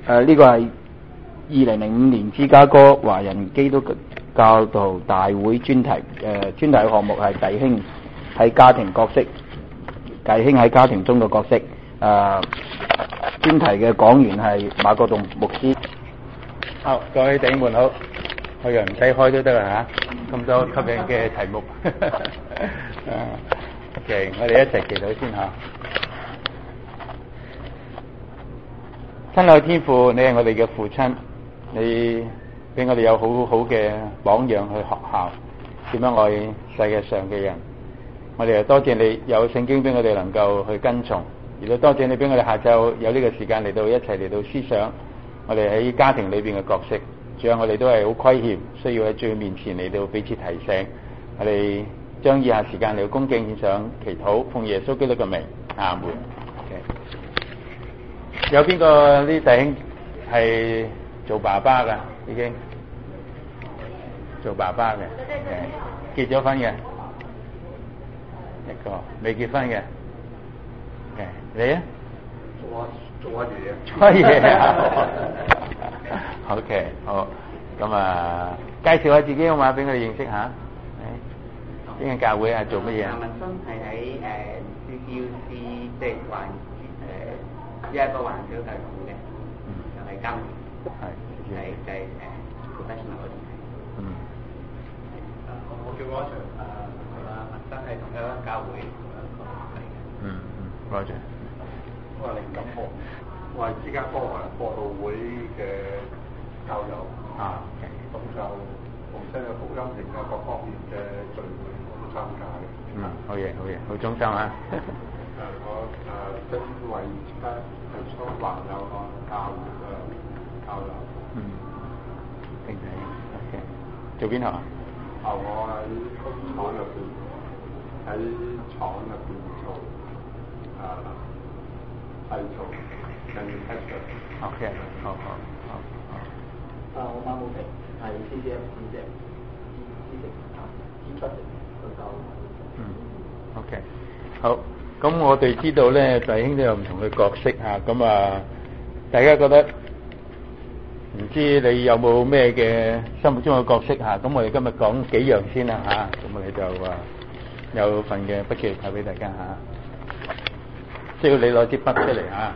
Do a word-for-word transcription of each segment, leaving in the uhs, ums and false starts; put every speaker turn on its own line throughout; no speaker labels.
誒呢個係二零零五年芝加哥華人基督教徒大會專題，誒、呃、專題嘅項目係弟兄喺家庭角色，弟兄喺家庭中嘅角色。誒、呃、專題嘅講員係馬國棟牧師。
好，各位弟兄們好，我又唔使開都得啦嚇，咁多吸引嘅題目。OK， 我哋一齊祈禱先嚇。親愛天父，你係我哋嘅父親，你俾我哋有好好嘅榜樣去學校，點樣愛世界上嘅人。我哋又多謝你有聖經俾我哋能夠去跟從，亦都多謝你俾我哋下晝有呢個時間嚟到一齊嚟到思想我哋喺家庭裏邊嘅角色。仲有我哋都係好虧欠，需要喺主面前嚟到彼此提醒。我哋將以下時間嚟到恭敬獻上祈禱，奉耶穌基督嘅名，阿門。Okay. 有邊個呢弟兄係做爸爸噶？已經做爸爸嘅， okay. 結咗婚嘅一個，未結婚嘅。Okay. 你咧？做啊做下嘢。做嘢啊！OK， 好。咁啊，介紹下自己好嘛，俾我哋認識下。邊個教會啊？做乜嘢啊？
文生係喺誒 C C U C 即係環誒一個環小教育嘅，就係監係係就係誒 professional 嗰種。嗯。我叫 Roger， 誒啊文生係同一間教會同一個係嘅。
嗯嗯 ，Roger。
我係林錦波，我係芝加哥華人播道會嘅教友。
啊。
咁就逢親嘅福音營啊，各方面嘅聚會。參加嘅，
嗯，好嘢，好嘢，好忠心啊！
誒，我誒因為而家係初還有個教會嘅教友，
嗯，定係 OK， 做邊行啊？
啊，我喺工廠入邊，喺廠入邊做誒製造 manufacturing。
OK， 好好好好。
啊，我馬武平係 C C F 師姐，師姐啊，師不成。
嗯 ，OK， 好。咁我哋知道咧，弟兄都有唔同嘅角色啊。咁啊，大家覺得唔知你有冇咩嘅心目中嘅角色啊？咁我哋今日講幾樣先啦嚇。咁我哋就啊有份嘅筆記派俾大家嚇。需要你攞支筆出嚟嚇。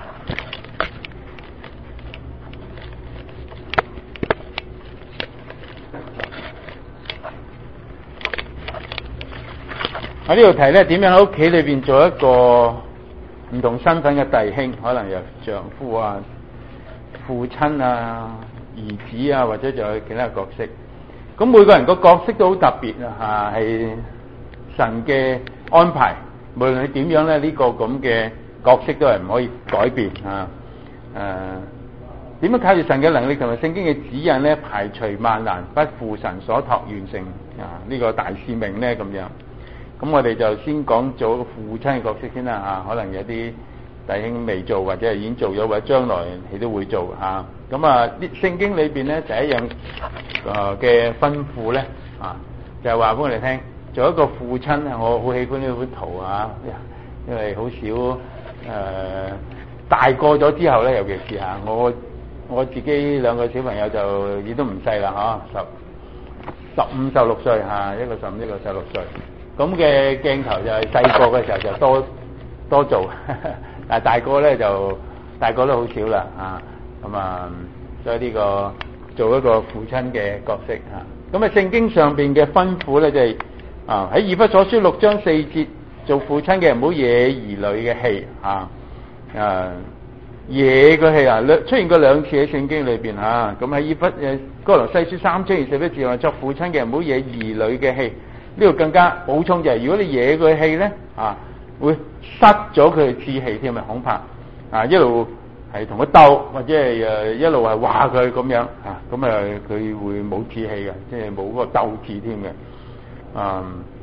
喺呢度提咧，點樣喺屋企裏邊做一個唔同身份嘅弟兄，可能有丈夫啊、父親啊、兒子啊，或者仲有其他角色。咁每個人個角色都好特別啊，嚇係神嘅安排。無論你點樣咧，呢個咁嘅角色都係唔可以改變啊。誒，點樣靠住神嘅能力同埋聖經嘅指引咧，排除萬難，不負神所託完成啊呢個大使命咧，咁樣。咁我哋就先講做一個父親嘅角色先啦嚇，可能有啲弟兄未做，或者係已經做咗，或者將來你都會做嚇。咁啊，啲聖經裏邊咧第一樣誒嘅吩咐咧啊，就係話俾我哋聽，做一個父親啊，我好喜歡呢幅圖啊，因為好少誒、呃、大個咗之後咧，尤其是嚇我我自己兩個小朋友就已都唔細啦嚇，十十五十六歲嚇，一個十五一個十六歲。咁嘅鏡頭就係細個嘅時候就多多做，但係大個咧就大個都好少啦啊！咁啊，所以呢個做一個父親嘅角色啊。咁啊，聖經上邊嘅吩咐咧就係、是、啊喺以弗所書六章四節，做父親嘅唔好惹兒女嘅氣啊啊惹個氣啊，出現過兩次喺聖經裏邊嚇。咁喺以弗誒哥羅西書三章二十一節話，作父親嘅唔好惹兒女嘅氣。呢度更加補充就係、是，如果你惹佢氣咧，啊，會失咗佢嘅志氣添啊，恐怕啊一路係同佢鬥，或者係誒一路係話佢咁樣啊，咁啊佢會冇志氣嘅，即係冇嗰個鬥志添嘅。啊，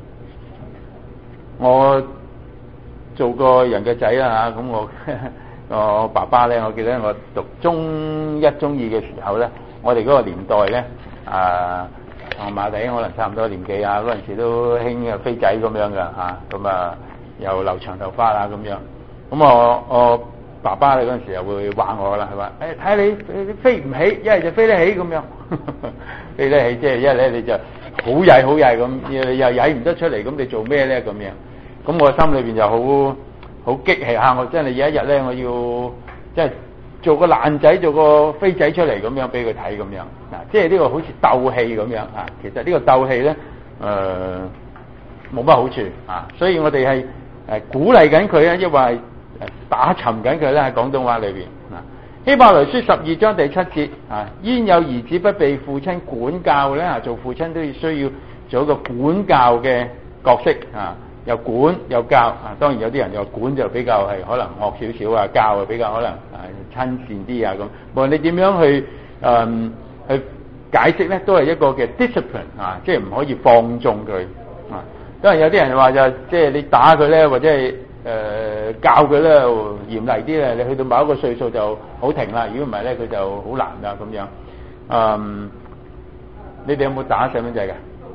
我做過人嘅仔啦嚇，咁我我爸爸咧，我記得我讀中一中二嘅時候咧，我哋嗰個年代咧啊。同馬弟可能差唔多年紀啊，嗰陣時都興嘅飛仔咁樣嘅嚇，咁啊又留長頭髮啊咁樣。咁我我爸爸咧嗰陣時又會話我啦，係話誒睇下你你飛唔起，一係就飛得起咁樣，飛得起即係一係咧你就好曳好曳咁，你又曳唔得出嚟，咁你做咩咧咁樣？咁我心裏邊就好好激氣嚇，我真係有一日咧我要即係做個爛仔，做個飛仔出嚟咁樣俾佢睇咁樣啊！即係呢個好似鬥氣咁樣啊！其實呢個鬥氣咧誒冇乜好處啊，所以我哋係誒鼓勵緊佢咧，抑或係打沉緊佢咧喺廣東話裏邊啊。希伯來書十二章第七節啊，焉有兒子不被父親管教咧？啊，做父親都要需要做一個管教嘅角色啊，又管又教啊。當然有啲人又管就比較係可能惡少少啊，教啊比較可能啊親善啲啊咁。無論你點樣去誒、嗯、去解釋咧，都係一個嘅 discipline 啊，即係唔可以放縱佢啊。當然有啲人話就即係你打佢咧，或者係誒、呃、教佢咧嚴厲啲咧，你去到某一個歲數就好停啦。如果唔係咧，佢就好難噶咁樣。嗯，你哋有冇打細蚊仔㗎？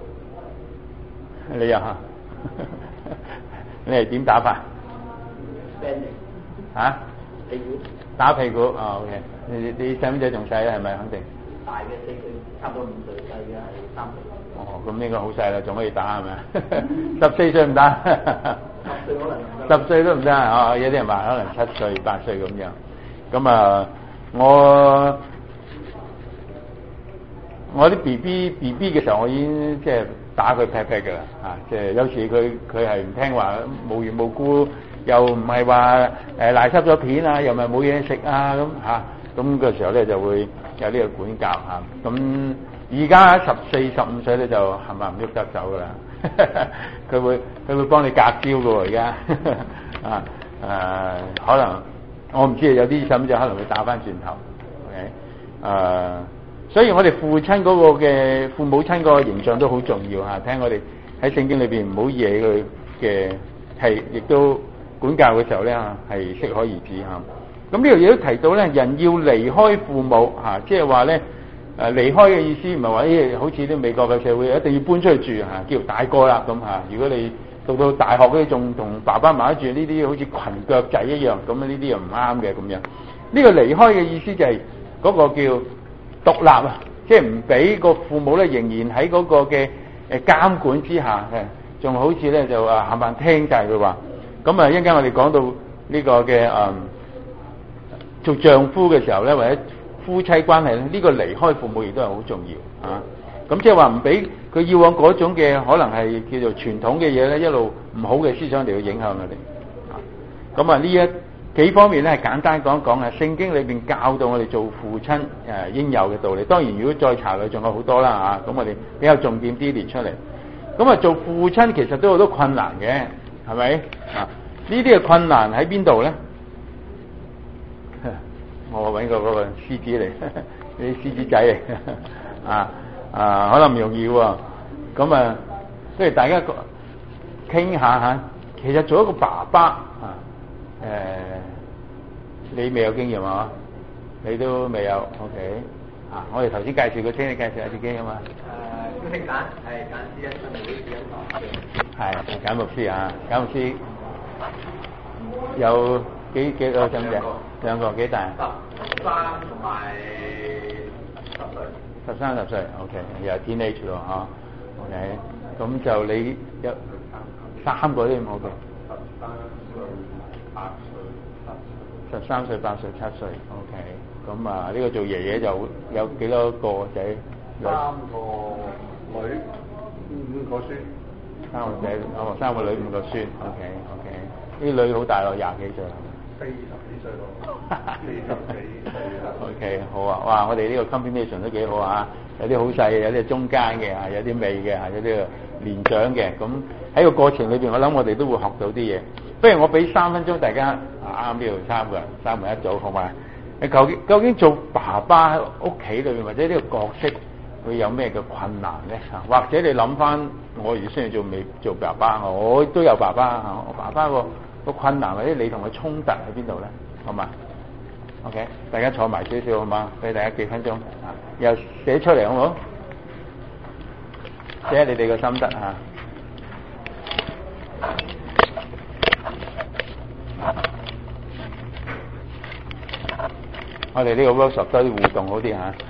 你啊嚇？你係點打法？嚇？屁股。打屁股啊 ，OK。你你細蚊仔仲細咧，係咪肯定？大嘅四歲，差唔多五歲，細嘅係三歲。哦，咁應該好細啦，仲可以打係咪？十四歲唔打。十歲可能。十歲都唔得啊！有啲人話可能七歲、八歲咁樣。咁啊，我我啲 B B B B 嘅時候，我已經即係打佢 pat pat 㗎啦，啊！即係有時佢佢係唔聽話，無緣無故又唔係話誒賴濕咗片啊，又咪冇嘢食啊咁嚇，咁嘅時候咧就會有呢個管教嚇。咁而家十四十五歲咧就係咪唔喐得走㗎啦？佢會佢會幫你隔招㗎喎，而家啊誒可能我唔知啊，有啲細蚊仔可能會打翻轉頭 ，OK 誒、啊。所以我哋父親嗰個嘅父母親嗰個形象都好重要嚇。聽我哋喺聖經裏邊唔好惹佢嘅係，亦都管教嘅時候咧係適可而止嚇。咁呢度亦都提到咧，人要離開父母嚇，即係話咧誒離開嘅意思唔係話誒好似啲美國嘅社會一定要搬出去住嚇，叫大個啦咁嚇。如果你到到大學嗰啲仲同爸爸媽媽住，呢啲好似裙腳仔一樣，咁啊呢啲又唔啱嘅咁樣。呢個離開嘅意思就係嗰個叫獨立啊，即係唔俾個父母咧，仍然喺嗰個嘅誒監管之下嘅，仲好似咧就啊冚唪唥聽晒佢話。咁啊一陣間我哋講到呢個嘅誒、嗯、做丈夫嘅時候咧，或者夫妻關係咧，呢、這個離開父母亦都係好重要啊。咁即係話唔俾佢以往嗰種嘅可能係叫做傳統嘅嘢咧，一路唔好嘅思想嚟去影響我哋。啊，咁啊呢一幾方面咧，係簡單講一講啊。聖經裏邊教導我哋做父親誒應有嘅道理。當然，如果再查落，仲有好多啦嚇。咁我哋比較重點啲列出嚟。咁啊，做父親其實都有好多困難嘅，係咪啊？呢啲嘅困難喺邊度咧？我揾個嗰個獅子嚟，啲獅子仔嚟啊啊，可能唔容易喎。咁啊，不如大家傾下嚇。其實做一個爸爸啊。誒、呃，你未有經驗啊？你都未有 ，OK？啊，我哋頭先介紹過，請你介紹下自己啊嘛。誒，蕭慶簡係簡師一新會主任。係簡牧師啊，簡牧師有幾幾個仔嘅？兩個幾大？十三同埋十歲。十三十歲 ，OK，又係 teenage 咯，嚇 ，OK。咁就你有三個添 ，OK。十三歲、八歲、七歲 ，OK。咁啊，呢個做爺爺就有幾多個仔？三個女，五個孫。三個仔，哦，三個女，五個孫 ，OK，OK。啲女好大咯，廿幾歲。四十幾歲咯。四十幾歲啦。OK，好啊，哇！我哋呢個 combination 都幾好啊，有啲好細嘅，有啲中間嘅，啊，有啲尾嘅，啊，有啲年長嘅。咁喺個過程裏邊，我諗我哋都會學到啲嘢。不如我俾三分鐘大家，啱呢度三個人，三個一組，好嘛？你究竟究竟做爸爸喺屋企裏面，或者呢個角色會有咩嘅困難咧？嚇，或者你諗翻，我如果需要做未做爸爸，我都有爸爸嚇，我爸爸個個困難或者你同佢衝突喺邊度咧？好嘛 ？OK，大家坐埋少少好嘛？俾大家幾分鐘，啊，又寫出嚟好唔好？寫下你哋個心得嚇。 我哋呢個 workshop 多啲互動好啲嚇。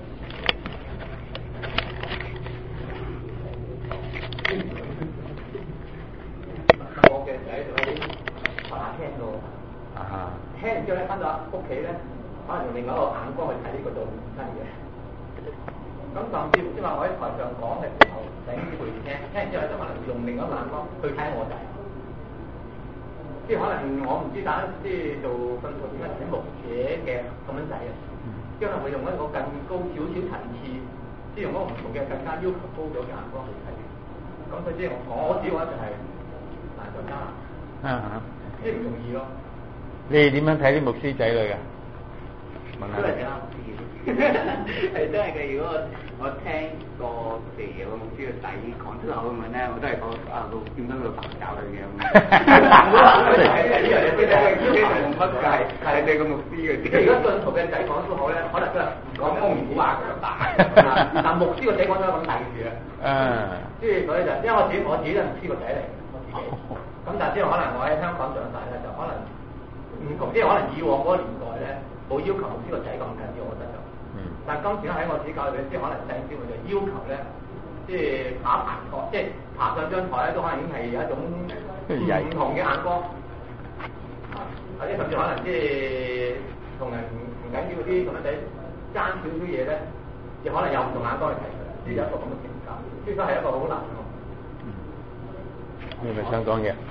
我嘅仔就喺茶餐廳度，
啊，
聽完之後咧，翻到屋企咧，可能用另外一個眼光去睇呢個做新嘅。咁甚至乎即係話我喺台上講嘅時候，整啲陪聽，聽完之後就可能用另外一個眼光去睇我仔。即係可能我唔知打即係做訓導點解請牧者嘅咁樣仔啊，即係可能會用一個更高少少層次，即係用一個唔同嘅更加要求高咗嘅眼光去睇。咁所以即係我我自己話就係難上加難，
啊，
呢唔容易咯。
你哋點樣睇啲牧師仔女㗎？問下
都係睇下牧師嘅，係真係嘅。如果我聽過譬如有個牧師嘅仔講出口咁樣咧，我都係講啊，到點解佢白搞佢嘅咁。呢樣嘢非常非常冇乜計，係對個牧師嘅。即係如果信徒嘅仔講出口咧，可能都係講方言古話咁大，但牧師個仔講出口咁大件事啊。
啊，
即係所以就因為我自己我自己都係牧師個仔嚟，我自己。咁但係之後可能我喺香港長大咧，就可能唔同，即係可能以往嗰個年代咧，冇要求牧師個仔咁緊要，我覺得就。嗯。但係今時咧喺我自己教育裏邊，即係可能弟兄姊妹就要求咧，即係爬一爬台，即係爬上張台咧，都可能已經係有一種唔同嘅眼光。啊，或者甚至可能即係同人唔緊要嗰啲咁樣仔爭少少嘢咧，亦可能有唔同眼光去睇佢，即係有一個咁嘅評價，呢個係一個好難嘅。
你咪想講嘢？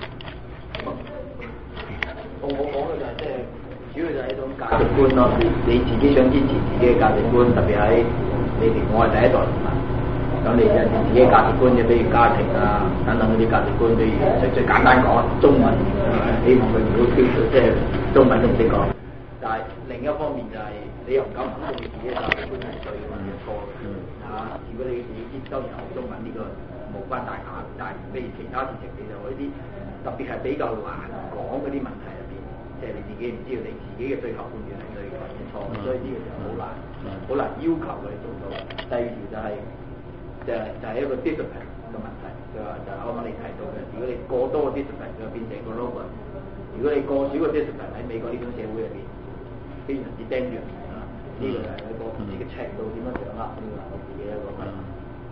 我我講嘅就係即係主要就係一種價值觀咯。你自己想堅持自己嘅價值觀，特別喺你哋我係第一代人民，咁你就自己嘅價值觀，就比如家庭啊等等嗰啲價值觀，比如最最簡單講中文，希望佢唔好挑即係中文都唔識講。但係另一方面就係你又唔敢肯定自己嘅價值觀係對或者錯嘅，嚇、啊！如果你自己接收然後學中文呢、這個無關大雅，但係譬如其他事情你就嗰啲特別係比較難講嗰啲問題入邊，即係你自己唔知道你自己嘅最後判斷係對或者錯，所以呢個就好難好難要求佢做到。第二條就係、是、就係、是、就係、是、一個 discipline 嘅問題，就話就係啱啱你提到嘅，如果你過多個 discipline 就變成個 robot，如果你過少個 discipline 喺美國呢種社會入邊非常之 dangerous 啊！呢、這個就係一個唔知嘅尺度點樣掌握呢個我自己一個問題。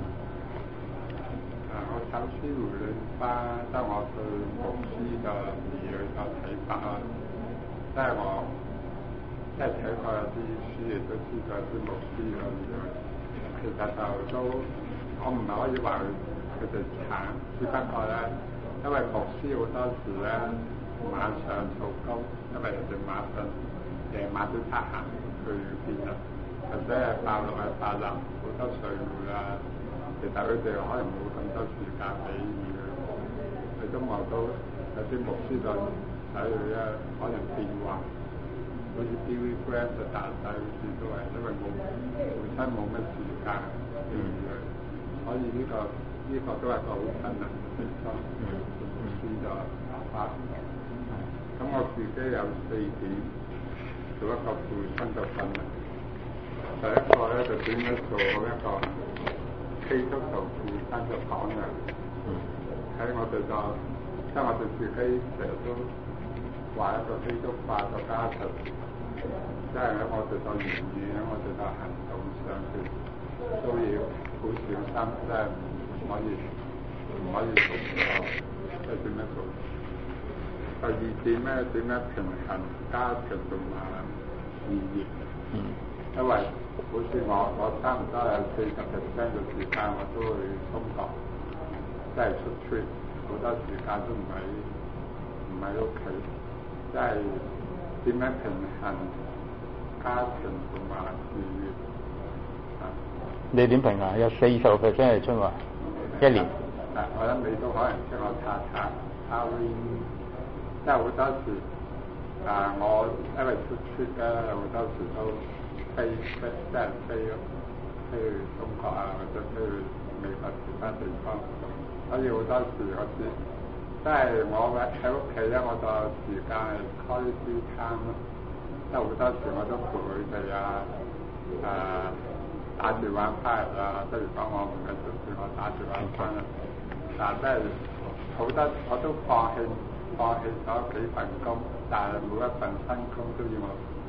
我首先回應翻，即係我對牧師嘅兒女嘅睇法啦。即係我即係睇過有啲書，亦都知道有啲牧師嘅兒女，其實就都我唔係可以話佢哋慘，只不過咧，因為牧師好多時咧晚上做工，因為人哋晚上夜晚都得閒去邊啊，或者係拜六係拜日好多聚會啊。其實佢哋可能冇咁多時間俾佢，佢都望到有啲牧師就睇佢咧，可能變化，好似 Billy Graham 嘅大細好似都係因為冇本身冇乜時間俾佢，所以呢、這個呢、這個都係個好困難嘅地方。牧師就發發，咁我自己有四點做一個父親嘅困難。第一個咧就點樣做好一個基督徒父親嘅榜樣，喺我哋就即係我哋自己成日都話一個基督化嘅家庭，即係喺我哋嘅言語喺我哋嘅行動上邊都要好小心，即係唔可以唔可以做錯，即係點樣做？第二點咧點樣平衡家庭同埋事業？嗯，因為好似我我差唔多有四十 percent 嘅時間我都去中國，即係出 trip，好多時間都唔喺唔喺屋企，即係點樣平衡家庭同埋事業啊？
你點平衡？有四十 percent 係出外，一年。
啊，我諗你都可能識我查查阿 Win， 即係好多時啊，我因為出 trip 咧，好多時都。飛飛即係飛飛去中國啊，或者飛去美國其他地方，所以好多時我知，即係我喺屋企咧，我就時間係 quality time 咯，即係好多時我都陪佢哋啊，誒、呃、打住玩翻嚟啊，即係如果我唔係出去，我打住玩翻啦，但係即係好多我都放棄放棄咗幾份工，但係每一份新工都要我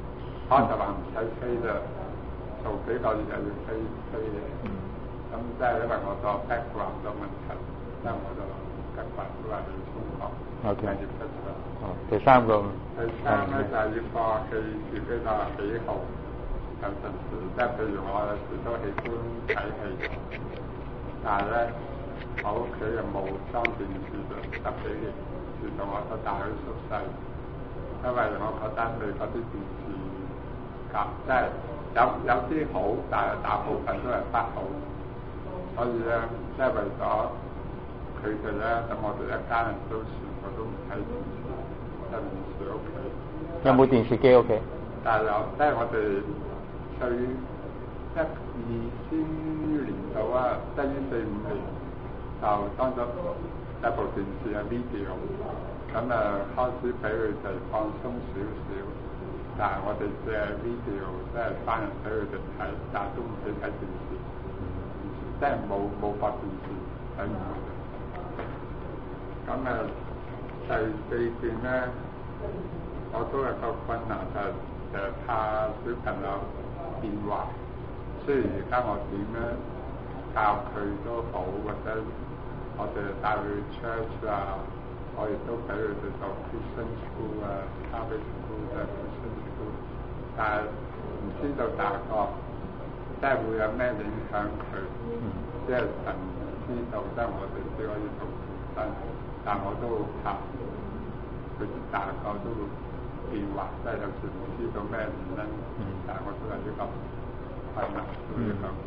開就話唔使飛啦，做幾個月就要飛飛嘅。咁即係因為我個 background 嘅問題，即係我個 background 都係去中國畢業出嚟。
哦，第三個。
第三咧就係要放棄自己個喜好，有陣時即係譬如我有時都喜歡睇戲，但係咧我屋企又冇裝電視就十幾年，直到我個大女出世，因為我覺得佢嗰啲電視夾即係有有啲好，但係大部分都係不好，所以咧即係為咗佢哋咧，咁我哋一家人都全部都唔睇電視，即係電視屋企。
有冇電視機屋企？
但係有，即係我哋最一二千年度啊，即係呢四五年就當咗一部電視嘅 video， 咁啊開始俾佢哋放鬆少少，但係我哋借 video 即係翻入俾佢哋睇，但係都唔俾睇電視，即係冇冇發電視睇唔到。咁啊第四段咧，我都有個困難就係誒怕小朋友變壞，雖然而家我點樣教佢都好，或者我哋帶佢去 church 啊，我亦都俾佢哋做 Christian school 啊、Catholic school 啊、Christian school， 但係唔知道大個即係會有咩影響佢，即係神知道，即係我哋只可以做父親，但我都好怕佢大個都會變壞，即係有時唔知道咩原因，嗯、但係我都係呢個困難都要向。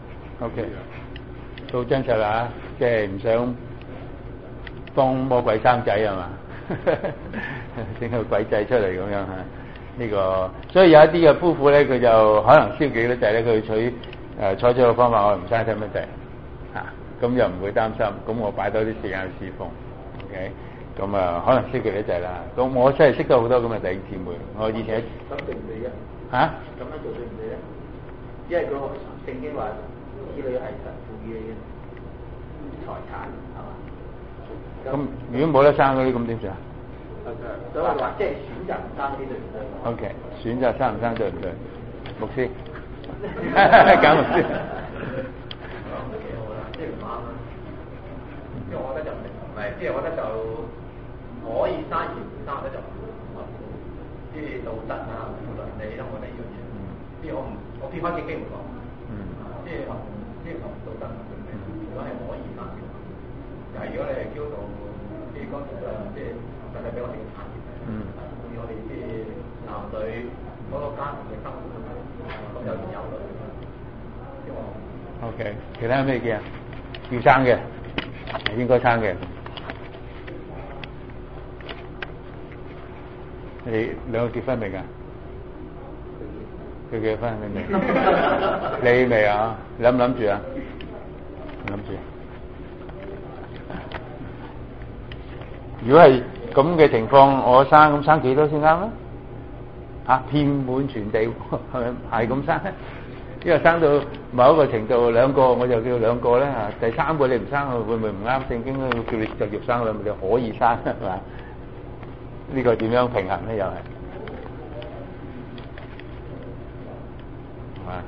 O K， 都真實啦，即係唔想幫魔鬼生仔係嘛，整個鬼仔出嚟咁樣嚇。呢、這個所以有一啲嘅夫婦咧，佢就可能燒幾多仔咧，佢取誒、呃、採取個方法，我唔生細蚊仔嚇，咁、啊、又唔會擔心，咁我擺多啲時間去侍奉。O K。咁啊，可能識佢一陣啦。咁我真係識到好多咁嘅弟兄姊妹。我以前
咁對唔對啫？
嚇？
咁樣做對唔對咧？因為個聖經話子女係神賦予嘅財產，係嘛？
咁如果冇得生嗰啲，咁點算啊？
所以話即係選擇唔生呢對唔對
？O K， 選擇生唔生對唔對？牧師，揀牧師。
幾好啦，即係唔啱啦。因為我覺得就唔係，即係我覺得就。可以生而唔生咧就唔好，即係道德啊、倫理啦，我覺得呢樣嘢。即係我唔，我偏翻正經唔講。嗯。即係即係同道德倫理，如果係可以生嘅，但係如果你係叫做即係剛才誒，即係實際俾我哋嘅產業。嗯。以我哋即係男女嗰個家庭嘅生活咁有兒有女。即係我。
O K， 其他咩嘅？要生嘅，應該生嘅。你兩個結婚未㗎？佢結婚你未？你未啊？諗唔諗住啊？諗住。如果係咁嘅情況，我生咁生幾多先啱啊？嚇，遍滿全地，係咪係咁生？因為生到某一個程度，兩個我就叫兩個咧嚇。第三個你唔生，會唔會唔啱？聖經都叫你繼續生兩個，你可以生係嘛？呢個點樣平衡咧？又係，係嘛？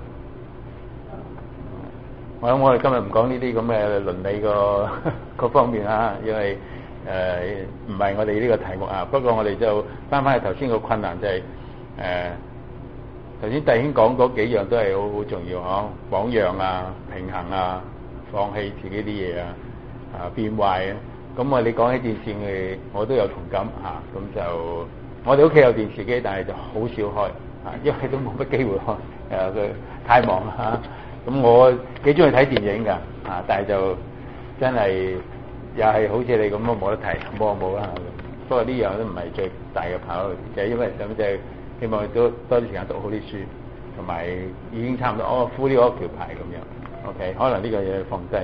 我諗我哋今日唔講呢啲咁嘅倫理個各方面啊，因為誒唔係我哋呢個題目啊。不過我哋就翻返去頭先個困難就係誒頭先弟兄講嗰幾樣都係好好重要嗬，榜樣啊、平衡啊、放棄自己啲嘢啊、啊變壞啊。咁啊！你講起電視嘅，我都有同感嚇。咁、啊、就我哋屋企有電視機，但係就好少開嚇、啊，因為都冇乜機會開。誒、啊，佢太忙啦。咁、啊、我幾中意睇電影㗎嚇、啊，但係就真係又係好似你咁啊，冇得睇，冇冇啦。不過呢樣都唔係最大嘅考慮，就係、是、因為咁就係希望都多啲時間讀好啲書，同埋已經差唔多哦，敷呢個橋牌咁樣。OK， 可能呢個嘢放低。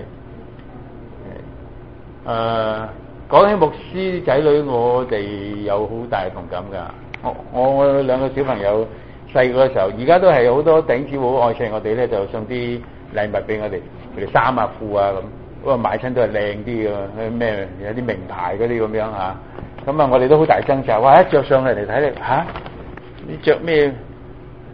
誒、呃、講起牧師仔女，我哋有好大嘅同感㗎。我我兩個小朋友細個嘅時候，而家都係好多頂子好愛錫我哋咧，就送啲禮物俾我哋，譬如衫啊、褲啊咁。不過買親都係靚啲㗎，咩有啲名牌嗰啲咁樣嚇。咁啊，我哋都好大掙扎。哇！一着上嚟嚟睇咧嚇，你着咩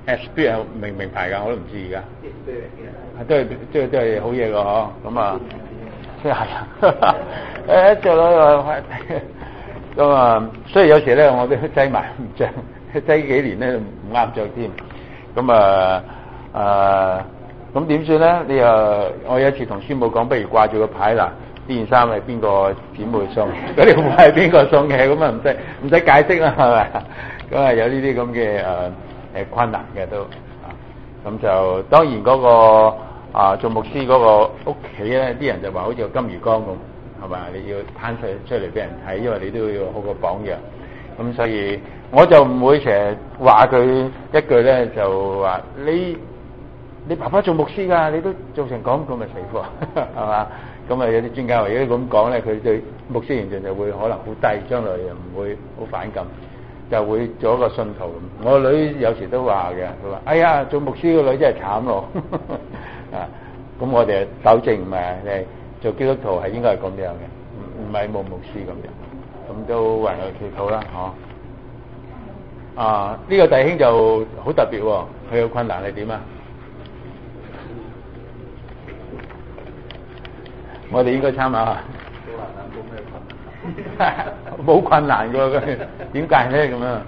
Esprit 係名名牌㗎，我都唔知而家。都係都係都係好嘢㗎嗬，咁啊，即係啊，誒着落咁啊，所以有時咧我都擠埋唔着，擠幾年咧唔啱着添。咁啊啊，咁點算咧？你又我有一次同師母講，不如掛住個牌啦。呢件衫係邊個姊妹送？嗰條褲係邊個送嘅？咁啊唔使唔使解釋啦，係咪？咁啊有呢啲咁嘅誒誒困難嘅都啊，咁就當然嗰個啊做牧師嗰個屋企咧，啲人就話好似個金魚缸咁，係咪？你要攤出出嚟俾人睇，因為你都要好個榜樣。咁所以我就唔會成日話佢一句咧，就話你你爸爸做牧師㗎，你都做成咁咁咪死火，係嘛？咁啊有啲專家話如果咁講咧，佢對牧師形象就會可能好低，將來又唔會好反感，就會做一個信徒咁。我個女有時都話嘅，佢話：哎呀，做牧師個女真係慘咯！啊，咁我哋糾正唔係，誒做基督徒係應該係咁樣嘅，唔唔係冇牧師咁樣。咁都為佢祈禱啦，嗬。啊，呢個弟兄就好特別喎，佢嘅困難係點啊？我哋應該參考下。冇困難㗎，佢點解咧咁樣？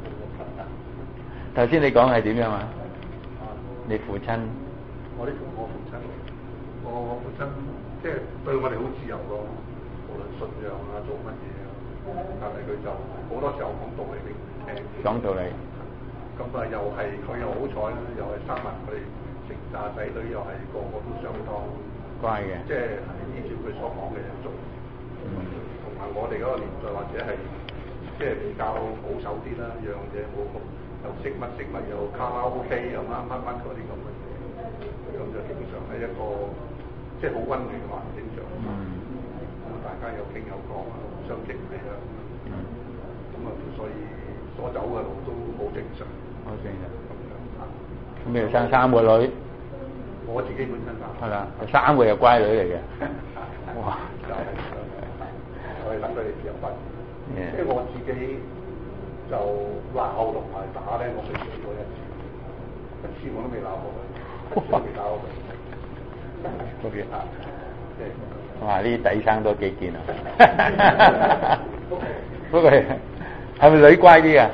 頭先你講係點樣啊？你父親？
我呢同我父親，我我父親即係對我哋好自由咯，無論信仰啊做乜嘢啊，但係佢就好多時候講道理俾我聽。
講道理。
咁啊又係佢又好彩啦，又係生埋我哋成紮仔女，又係個個都相當
乖嘅，
即係依照佢所講嘅嘢做。同埋我哋嗰個年代或者係即係比較保守啲啦，樣嘢冇咁又食乜食乜又卡拉 OK 又乜乜乜嗰啲咁嘅嘢，咁就基本上係一個即係好溫暖嘅環境上。咁、嗯、大家有傾有講啊，互相敬禮啦。咁啊，所以所走嘅路都好正常。
好正常。咁你又生三個女？
我自己本身生。係啦，
三個又乖女嚟嘅。哇！
我哋等佢哋自由分，即係我自己就鬧同埋打咧，我未試過一次，一次我都未鬧過佢，一次都未打過佢。
嗰邊
啊，即係
哇！呢啲底生多幾件啊！不過係咪女乖啲啊？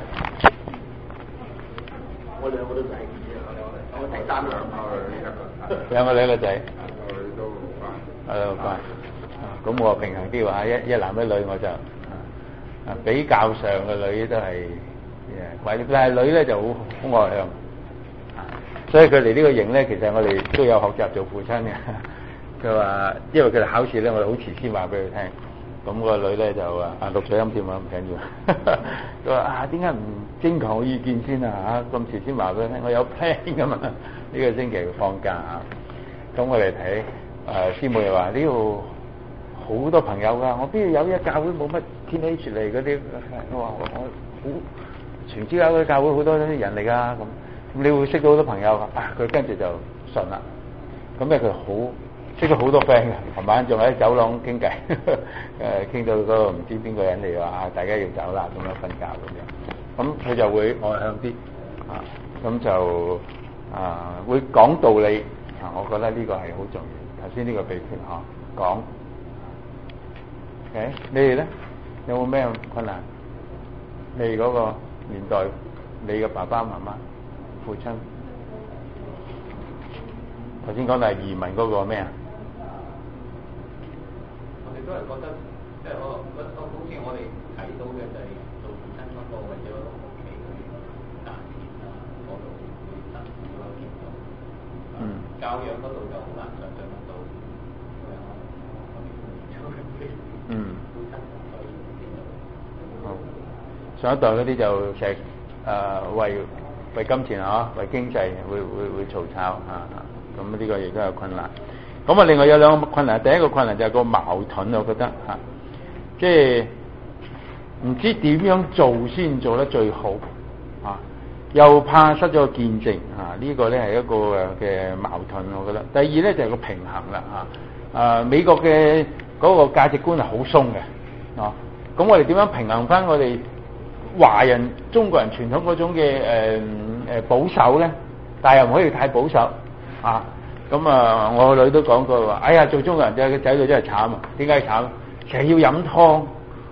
我兩個都仔，我第三兩個，
兩個女個仔。
兩個女都好乖。
係好乖。咁我平衡啲話，一一男一女我就啊比較上嘅女都係誒，但係女咧就好好外向，所以佢哋呢個營咧，其實我哋都有學習做父親嘅。佢話，因為佢哋考試咧，我哋好遲先話俾佢聽。咁個女咧就啊啊錄咗音添啊，唔緊要。佢話啊，點解唔徵求我意見先啊？嚇咁遲先話俾佢聽，我有 plan 噶嘛。呢個星期放假啊，咁我哋睇誒師母又話呢度好多朋友㗎，我邊度有一教會冇乜天 H 嚟嗰啲，我話我我好全之間嗰啲教會好多啲人嚟㗎，咁咁你會識到好多朋友啊，佢跟住就順啦，咁咧佢好識咗好多 friend 嘅，琴晚仲喺走廊傾偈，誒傾到嗰個唔知邊個人嚟話大家要走啦，咁樣瞓覺咁樣，咁佢就會外向啲啊，咁就啊會講道理啊，我覺得呢個係好重要。頭先呢個秘訣嚇講。誒、okay，你哋咧有冇咩困難？你嗰個年代，你嘅爸爸媽媽、父親，頭先講到係移民嗰個咩啊？
我哋都係覺得，即係我我我好似我哋睇到嘅就係做父親嗰個為咗屋企去賺錢啊，嗰度會得嗰個結果。嗯。教養嗰度就好難想像得到。
嗯，好。上一代嗰啲就成日誒為為金錢啊，為經濟會會會嘈吵啊，咁呢個亦都有困難。咁啊，另外有兩個困難，第一個困難就係個矛盾，我覺得嚇，即係唔知點樣做先做得最好啊，又怕失咗個見證啊，呢個咧係一個嘅矛盾，我覺得。第二咧就係個平衡啦嚇，啊美國嘅嗰個價值觀係好鬆嘅，啊，咁我哋點樣平衡翻我哋華人中國人傳統嗰種嘅誒誒保守咧，但係又唔可以太保守啊。咁啊，我個女都講過話，哎呀，做中國人仔個仔女真係慘啊！點解慘？成日要飲湯，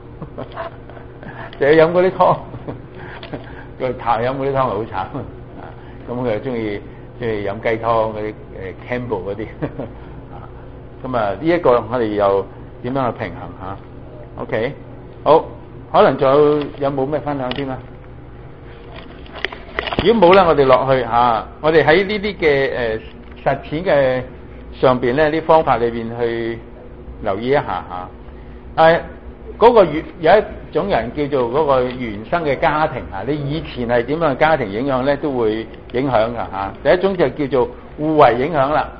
成日飲嗰啲湯，佢太飲嗰啲湯係好慘啊！咁佢又中意中意飲雞湯嗰啲誒 Campbell 嗰啲啊。咁啊，呢一個我哋又點樣去平衡嚇、啊、？OK， 好，可能仲有有冇咩分享添啊？如果冇咧，我哋落去嚇、啊，我哋喺呢啲嘅誒。呃實踐嘅上邊咧，啲方法裏邊去留意一下嚇。誒、啊，嗰、那個原有一種人叫做嗰個原生嘅家庭嚇、啊，你以前係點樣嘅家庭影響咧，都會影響㗎嚇。第一種就叫做互為影響啦。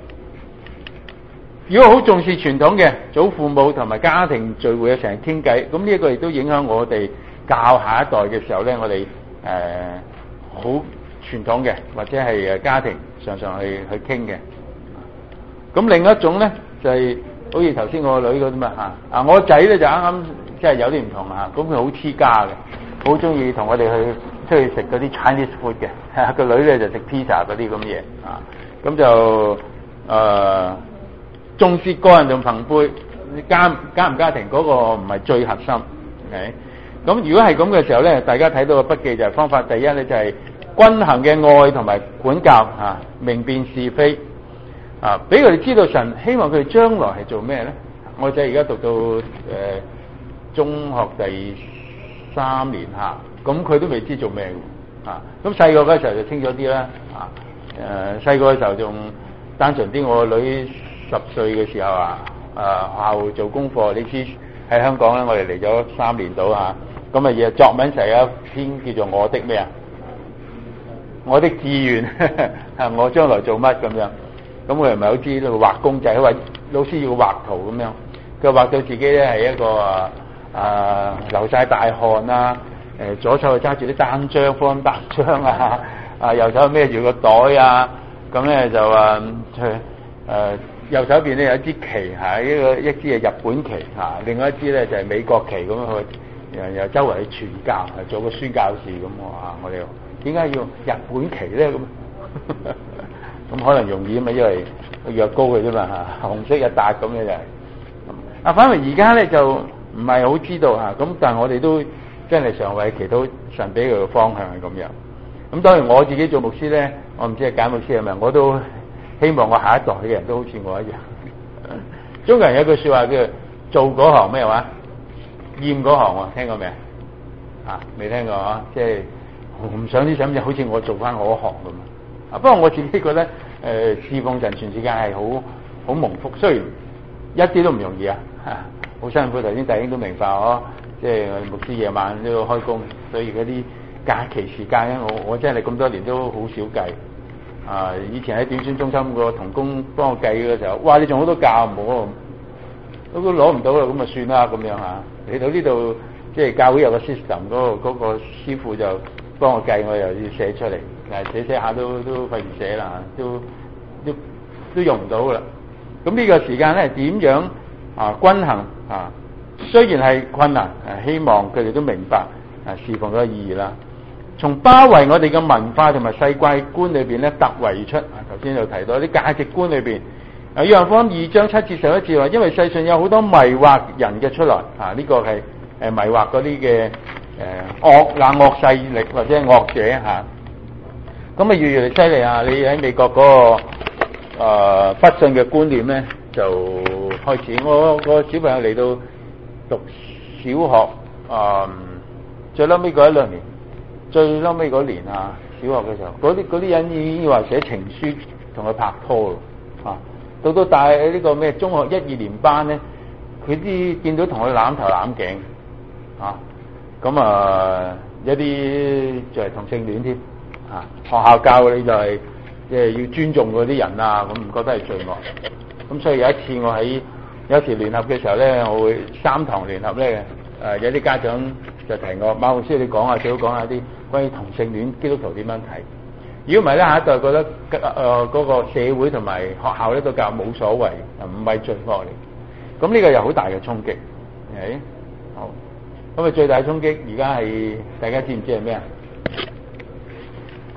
如果好重視傳統嘅祖父母同埋家庭聚會啊，成日傾偈，咁呢一個亦都影響我哋教下一代嘅時候咧，我哋誒好傳統嘅或者係誒家庭。常常去去傾嘅，咁另一種咧就係、是、好似頭先我個女嗰啲嘛嚇，啊我仔咧就啱啱即係有啲唔同嚇，咁佢好黐家嘅，好中意同我哋去出去食嗰啲 Chinese food 嘅，個女咧就食 pizza 嗰啲咁嘢啊，咁就誒、呃、重視個人同朋輩，家家唔家庭嗰個唔係最核心，係咁如果係咁嘅時候咧，大家睇到個筆記就係方法，第一咧就係、是。均衡嘅愛同埋管教啊，明辨是非啊，俾佢哋知道神希望佢哋將來係做咩咧？我仔而家讀到誒、呃、中學第三年嚇，咁、啊、佢都未知做咩嘅啊。咁細個嗰時候就清楚啲啦啊。誒細個嘅時候仲單純啲，我個女十歲嘅時候啊，誒、啊、學校做功課，你知喺香港咧，我哋嚟咗三年度嚇，咁啊嘢作文成日有一篇叫做我的咩啊？我的志願係我將來做乜咁樣，咁我又唔係好知道畫公仔，話老師要畫圖咁樣，佢畫到自己咧係一個啊啊流晒大汗啦，誒左手就揸住啲單張方單張啊，啊右手孭住個袋啊，咁咧就啊誒右手邊咧有一支旗嚇，一個一支係日本旗嚇，另外一支咧就係美國旗咁樣去，又又周圍去傳教，係做個宣教士咁啊，我哋。點解要日本旗咧？咁咁可能容易啊嘛，因為藥膏嘅啫嘛嚇，紅色一笪咁嘅就係。啊，反而而家咧就唔係好知道嚇，咁但係我哋都真係常為祈禱神俾佢嘅方向係咁樣。咁當然我自己做牧師咧，我唔知係簡牧師係咪，我都希望我下一代嘅人都好似我一樣。中國人有句説話叫做嗰行咩話？厭嗰行喎，聽過未啊？啊，未聽過啊？即係。唔想啲想就好似我做翻我行咁啊！不過我自己覺得，誒、呃、侍奉神全世界係好好蒙福，雖然一啲都唔容易啊，好辛苦。頭先弟兄都明白哦，即係牧師夜晚都要開工，所以嗰啲假期時間咧，我我真係咁多年都好少計啊！以前喺短宣中心個同工幫我計嘅時候，哇！你仲好多假唔好，都都攞唔到啦，咁啊算啦咁樣嚇。嚟到呢度即係教會有個 system，嗰、嗰個嗰、嗰個師傅就幫我計，我又要寫出嚟，誒寫寫下都都費事寫啦，都都都用唔到噶啦。咁呢個時間咧點樣啊均衡啊？雖然係困難，誒希望佢哋都明白啊侍奉嘅意義啦。從包圍我哋嘅文化同埋世界觀裏邊咧突圍而出。啊頭先就提到啲價值觀裏邊，啊約翰福音二章七至十一節話，因為世上有好多迷惑人嘅出來，啊呢、這個係誒迷惑嗰啲嘅。誒惡冷惡勢力或者係惡者嚇，咁啊越越嚟犀利啊！你喺美國嗰、那個、呃、不信嘅觀念咧，就開始。我個小朋友嚟到讀小學啊、呃，最嬲尾嗰一兩年，最嬲尾嗰年啊，小學嘅時候，嗰啲嗰啲人已經話寫情書同佢拍拖咯嚇。到到大呢個咩中學一二年班咧，佢啲見到同佢攬頭攬頸啊！咁啊，一啲就係同性戀添啊！學校教你就係即係要尊重嗰啲人啊，咁唔覺得係罪惡。咁所以有一次我喺有時聯合嘅時候咧，我會三堂聯合咧，誒、呃、有啲家長就提我，馬老師你講下，最好講下啲關於同性戀基督徒點樣睇。如果唔係咧，下一代覺得誒嗰、呃那個社會同埋學校咧都教冇所謂，唔係罪惡嚟。咁呢個有好大嘅衝擊，係好。咁啊，最大衝擊而家係大家知唔知係咩啊？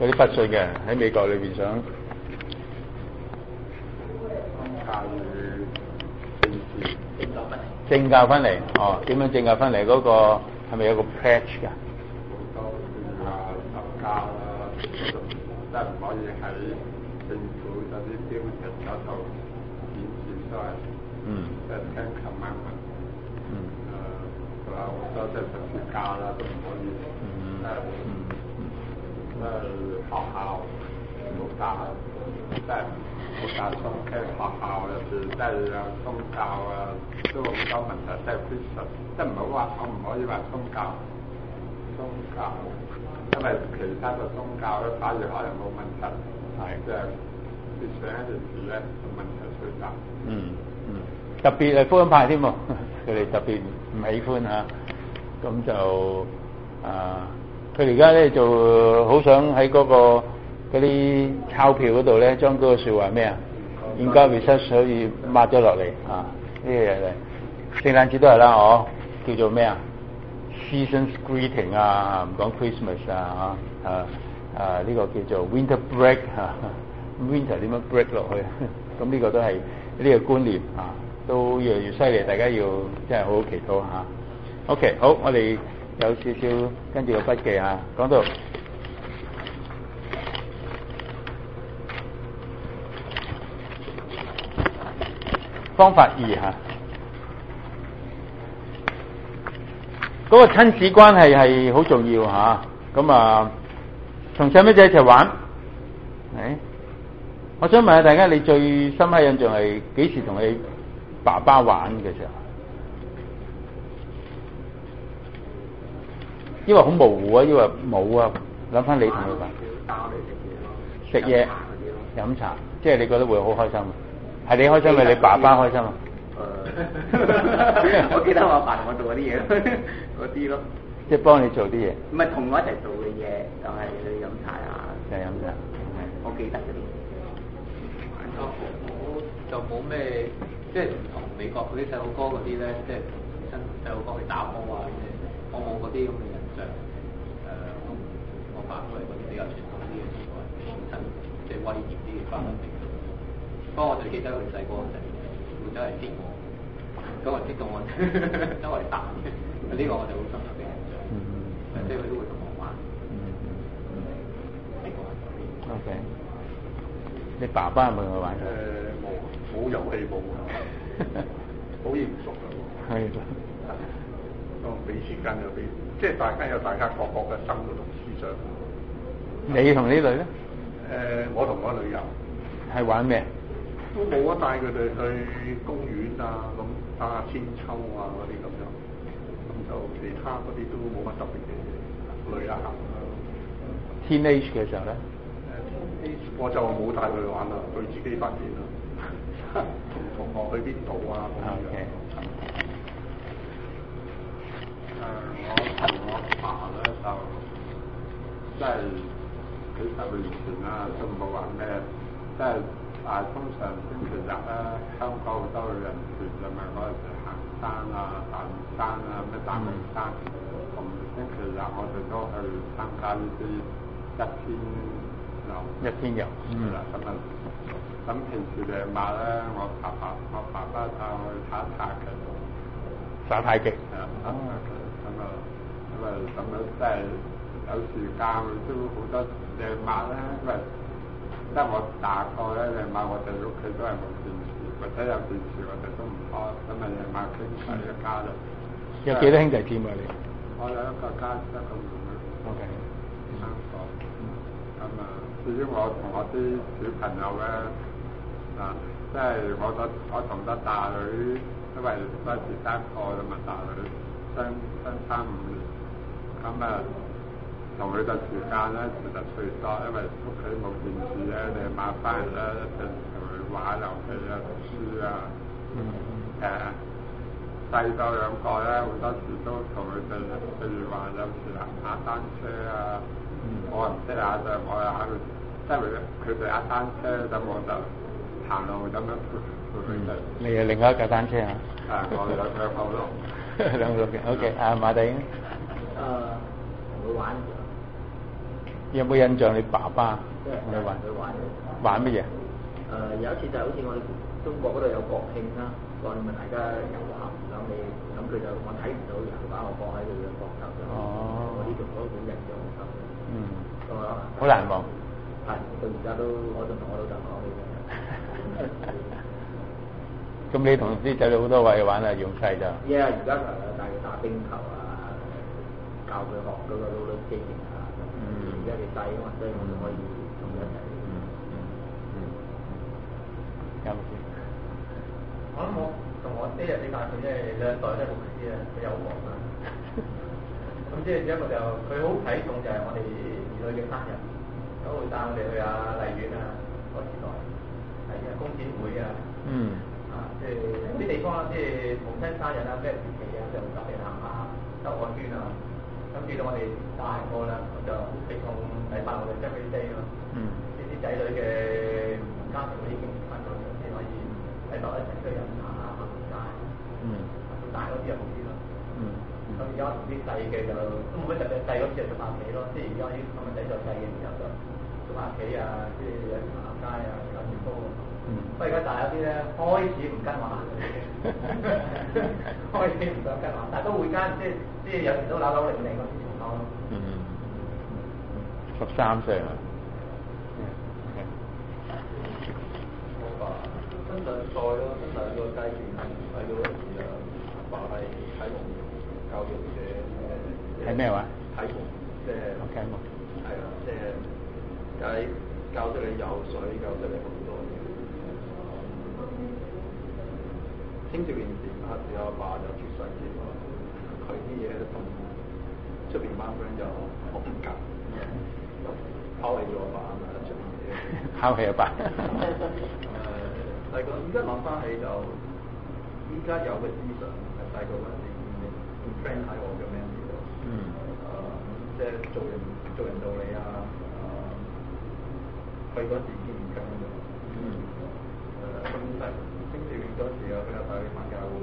嗰啲不信嘅人喺美國裏邊想
教育政治
政教分離，哦，點樣政教分離？嗰、那個係咪有個 pledge 㗎？
好多譬如話十教啦，即係唔可以喺政府嗰啲標準嗰度顯示出嚟，
嗯，
即係聽琴晚問，
嗯，
誒仲有好多即係十字架啦，都唔可以，
嗯，
誒、
嗯，
即係學校冇教，即係冇教宗教學校入邊，即係有宗教啊，都好多問題，即係必須，即係唔好話我唔可以話宗教，宗教，因為其他嘅宗教咧反而可能冇問題，係即係你上一陣時咧問題最大。
嗯嗯，特別係福音派添喎，佢哋特別唔喜歡嚇，咁就啊，佢哋而家咧就好想喺嗰、嗰個嗰啲鈔票嗰度咧，將嗰個説話咩啊？現交 research 可以抹咗落嚟啊！呢啲嘢嚟，聖誕節都係啦，哦，叫做咩啊 ？Season's greeting 啊，唔講 Christmas 啊，啊啊呢、呢個叫做 winter break 嚇、啊、，winter 點樣 break 落去？咁呢個都係呢個觀念啊，都越嚟越犀利，大家要真係好好祈禱嚇。OK， 好，我哋有少少跟住個筆記啊，講到。方法二嚇，嗰、那個親子關係係好重要嚇。咁啊，同細蚊仔一齊玩，係。我想問下大家，你最深刻印象係幾時同你爸爸玩嘅時候？因為好模糊啊，因為冇啊，諗翻你同佢玩。食嘢、飲茶，即係你覺得會好開心。係你開心咪你爸爸開心啊？
誒，我記得我阿爸同我做嗰啲嘢，嗰啲咯。
即係幫你做啲嘢。
唔係同我一齊做嘅嘢，就係去飲茶啊。
就係飲茶。
係，我記得嗰啲。
我我就冇咩，即係唔同美國嗰啲細路哥嗰啲咧，即係親細路哥去打波啊，我冇嗰啲咁嘅印象。誒、呃，我爸都係嗰啲比較傳統啲嘅，本身即係威嚴啲嘅家庭。不過我就記得佢細個嗰陣會走嚟激我，咁啊激到我周圍彈嘅，呢、這個我就好深刻嘅印象。嗯嗯。即係佢都會同我玩。嗯嗯。呢個係嗰邊。
O K。你爸爸有冇同佢玩？
誒冇冇遊戲冇啊，好嚴肅啊。係。都俾時間又俾，即係大家有大家各個嘅生活同思想。
你同呢女咧？
誒，我同我女友。
係玩咩？
都冇啊，帶佢哋去公園啊，咁打下千秋啊嗰啲咁樣，咁就其他嗰啲都冇乜特別嘅嘢，旅下行啦。
Teenage 嘅時候咧？
誒 ，teenage 我就冇帶佢去玩啦，佢自己發展啦。同同學去邊度啊咁樣。
Okay.
誒，我同我爸咧就即係幾十年前啦，都冇話咩，即係。但係通常星期日咧，香港好多人團就咪嗰陣時行山啊、行山啊、咩大嶼山。同星期日我哋都去參加呢啲一天遊。
一天遊。
嗯。咁啊，咁平時嘅晚咧，我爸爸我爸爸帶我去打太極。
打太極。
係啊，打太極。咁啊，咁啊，咁樣即係有時間都好多夜晚咧，因為。即係我大個咧，夜晚我哋屋企都係冇電視，或者有電視我哋都唔開，咁啊夜晚傾偈一家人。
有幾多兄弟姊妹你？
我有一個家姐一個妹妹。O K。三個。咁啊，至於我同我啲小朋友咧，啊，即係我個我同得大女，因為嗰時單個咁啊，大女相相差五年，咁啊。同佢嘅時間咧，其實最多，因為屋企冇電視咧，你晚翻嚟咧一定同佢玩遊戲啊、讀書啊。嗯。誒、呃，細個兩個咧，好多時都同佢哋，譬如話有時行下單車啊。嗯。我唔識下就我又喺度，即係佢哋踩單車，咁我就行路咁樣陪陪佢哋。
你係另外一架單車啊？
係，我兩兩個咯。
兩個嘅 ，OK，啊馬地。誒，
會玩。
有冇印象你爸爸？
即係
你玩
佢玩嘅。
玩乜嘢？
誒、呃、有一次就係好似我哋中國嗰度有國慶啦，國慶咪大家遊行，咁你咁佢就我睇唔到，然後把我放喺佢嘅膊頭上，
哦，
我呢度都好印象深刻。
嗯，
咁啊，
好難忘。
係，到而家都我仲同我老豆講呢樣。
咁你同啲仔女好多位玩啊，用細就。
依家而家就帶佢打冰球啊，教佢學嗰個 roller skating 啊。
嗯。
而家佢細啊嘛，所以我哋可以同佢一齊。
嗯嗯嗯。有冇先？
我諗我同我爹哋比較，佢即係兩代都係牧師啊，佢又好忙啊。咁即係一個就佢好睇重就係我哋兒女嘅生日，咁會帶我哋去啊荔園啊個時代，係啊公展會啊。
嗯。
啊，即係啲地方啊，即係母親生日啊，咩時期啊，就特別行下兜個圈啊。咁至到我哋大個啦，咁就直送禮物我哋 Family Day 咯。
嗯。
呢啲仔女嘅家庭已經分咗，先可以喺度一齊去飲茶啊、行街。
嗯。
大嗰啲就好啲咯。
嗯。
咁而家同啲細嘅就都冇乜特別，細嗰啲就捉下棋咯。即係而家啲咁嘅仔就細嘅時候就捉下棋啊，即係有啲行下街啊，打羽毛。
嗯。
不過而家大有啲咧，開始唔跟話，開始唔想跟話，但係都會跟，即係即係有時都扭扭零零嗰啲情況咯。
嗯。十三歲啊。
我爸真實賽咯，真實個階段係到一時啊，阿爸係體育教育嘅誒。
係咩話？
體育即係。
體育。
係啊，即係教教識你游水，教識你好多嘢。青少年時嗰時，阿爸就出世之後，佢啲嘢同出邊班 friend 就好唔夾，拋棄咗阿爸啊嘛，出邊嘢。
拋棄阿爸。
誒，細個依家諗翻起就，依家有嘅思想係細個嗰陣時唔 friend 喺我嘅 man 度。
嗯。
誒，即係做人做人道理啊，誒，佢嗰時已經唔跟咗。
嗯。
誒，咁細青少年嗰時啊，佢又帶你翻教會，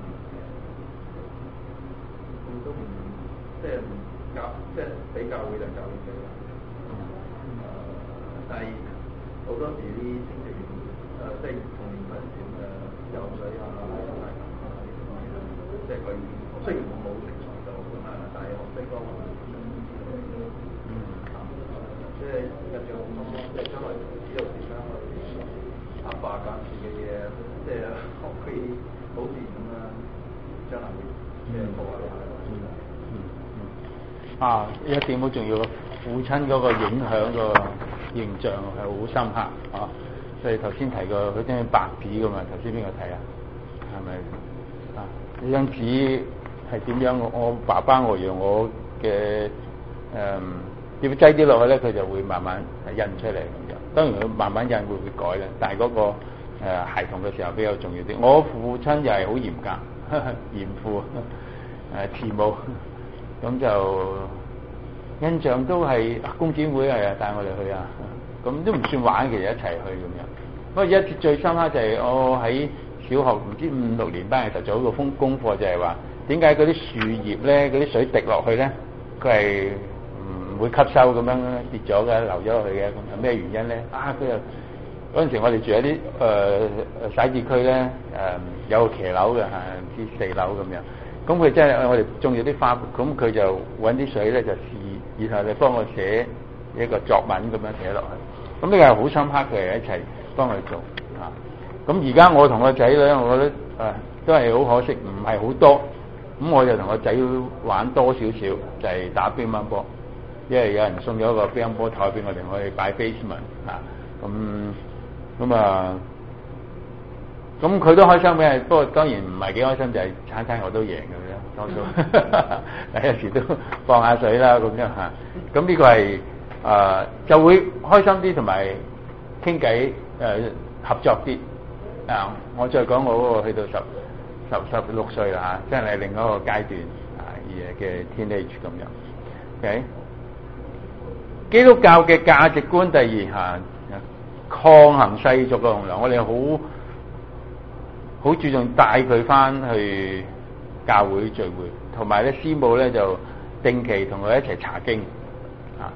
咁都唔即係唔教，即係俾教會就教會死啦。誒，但係好多時啲青少年誒，即係童年嗰陣時誒游水啊、拉筋啊呢啲嘢，即係佢雖然我冇成才到咁啊，但係學識多啊。嗯。即係印象好深咯，即係將來知道點樣去阿爸教示嘅嘢，即係學佢好自然咁樣，將來會即係學下下。
嗯嗯嗯。啊，一點好重要，父親嗰個影響個形象係好深刻啊！所以頭先提過嗰張白紙㗎嘛，頭先邊個睇啊？係咪啊？呢張紙係點樣？我爸爸我讓我嘅誒要擠啲落去咧，佢就會慢慢印出嚟咁樣。當然佢慢慢印會會改啦，但係嗰、那個誒、呃、孩童嘅時候比較重要啲。我父親又係好嚴格，呵呵嚴父誒慈母，咁就印象都係公展會係啊帶我哋去啊，咁都唔算玩，其實一齊去咁樣。不過一次最深刻就係我喺小學唔知五六年班嘅時候做一個功功課，就係話點解嗰啲樹葉咧嗰啲水滴落去咧，佢係唔會吸收咁樣跌咗嘅，流咗落去嘅，咁係咩原因咧？啊，佢又嗰陣時我哋住喺啲誒誒徙置區咧，誒、呃、有個騎樓嘅嚇，唔知四樓咁樣。咁佢真係我哋種咗啲花，咁佢就揾啲水咧就試，然後你幫我寫一個作文咁樣寫落去。咁呢個係好深刻嘅，一齊幫佢做啊。咁而家我同個仔咧，我覺得誒、呃、都係好可惜，唔係好多。咁我就同個仔玩多少少，就係、是、打乒乓波。因為有人送咗個乒乓波台俾我哋，我哋擺 basement 啊。咁咁啊，咁佢都開心嘅，不過當然唔係幾開心，就係、是、餐餐我都贏嘅啫，多數。有時都放下水啦，咁樣嚇。咁呢個係誒、呃、就會開心啲，同埋傾偈誒合作啲。啊，我再講我嗰個去到十十十六歲啦嚇，真係另一個階段啊嘅 teenage 咁樣。OK。基督教嘅價值觀第二嚇，抗衡世俗嘅洪流，我哋好好注重帶佢翻去教會聚會，同埋咧師母咧就定期同佢一齊查經啊。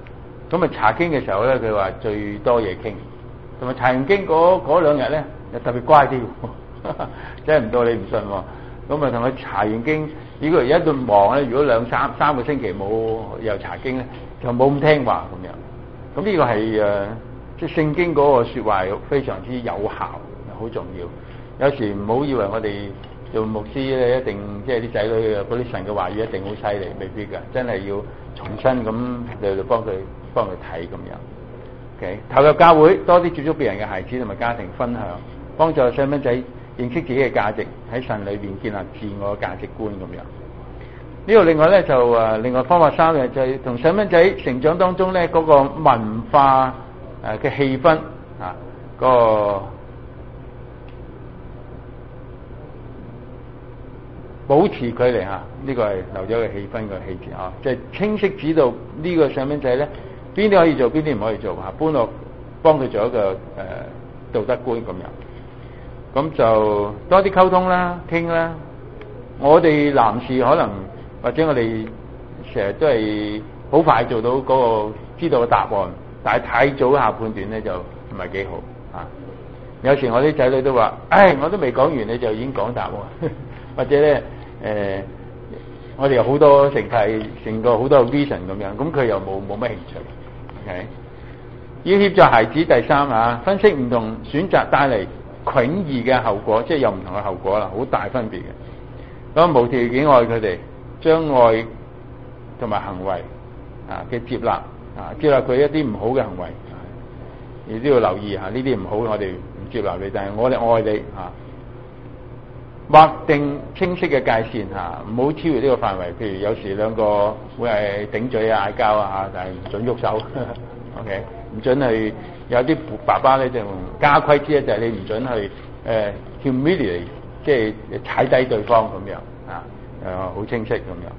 咁啊查經嘅時候咧，佢話最多嘢傾，同埋查完經嗰嗰兩日咧又特別乖啲，真係唔到你唔信喎。咁啊同佢查完經，如果而家一度忙咧，如果兩三三個星期冇又查經咧，就冇咁聽話咁樣。咁呢個係誒即係聖經嗰個説話非常之有效，好重要。有時唔好以為我哋做牧師咧一定即係啲仔女嗰啲神嘅話語一定好犀利，未必㗎，真係要重新咁嚟嚟幫佢幫佢睇咁樣。OK， 投入教會，多啲接觸別人嘅孩子同埋家庭分享，幫助細蚊仔認識自己嘅價值，喺神裏邊建立自我價值觀咁樣。呢度另外咧就誒另外方法三嘅就係同細蚊仔成長當中咧嗰個文化誒嘅氣氛啊嗰個保持距離嚇，呢個係留咗個氣氛嘅氣節啊，即係清晰指導呢個細蚊仔咧邊啲可以做，邊啲唔可以做嚇，搬落幫佢做一個誒道德觀咁樣。咁就多啲溝通啦，傾啦。我哋男士可能或者我哋成日都係好快做到嗰個知道嘅答案，但係太早下判斷咧就唔係幾好啊。有時我啲仔女都話，唉，我都未講完你就已經講答案，或者咧誒、呃，我哋有好多成題成個好多 vision 咁樣，咁佢又冇冇乜興趣。OK， 要協助孩子第三啊，分析唔同選擇帶嚟迥異嘅後果，即係有唔同嘅後果啦，好大分別嘅。咁無條件愛佢哋，將愛同埋行為啊嘅接納啊，接納佢一啲唔好嘅行為，你都要留意下呢啲唔好，我哋唔接納你，但係我哋愛你啊。劃定清晰嘅界線嚇，唔好超越呢個範圍。譬如有時兩個會係頂嘴啊、嗌交啊嚇，但係唔準喐手。OK， 唔準去有啲爸爸咧就家規之一就係你唔準去誒 humiliate，即係踩低對方咁樣啊，誒好清晰咁樣。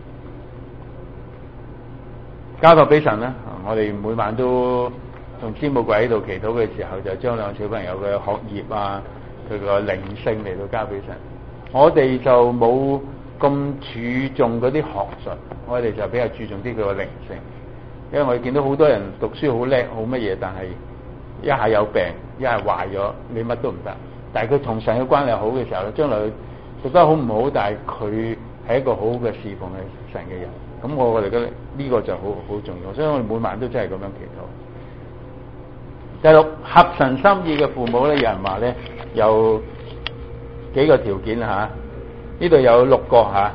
交託俾神啦，我哋每晚都同師母跪喺度祈禱嘅時候，就將兩個小朋友嘅學業啊、佢個靈性嚟到交俾神。我哋就冇咁注重嗰啲學術，我哋就比較注重啲佢個靈性。因為我哋見到好多人讀書好叻好乜嘢，但係一下有病，一下壞咗，你乜都唔得。但係佢同神嘅關係好嘅時候咧，將來讀得好唔好，但係佢係一個好嘅侍奉嘅神嘅人。咁我我哋覺得呢個就好好重要，所以我哋每晚都真係咁樣祈禱。第六，合神心意嘅父母咧，有人話咧有幾個條件嚇，呢度有六個嚇。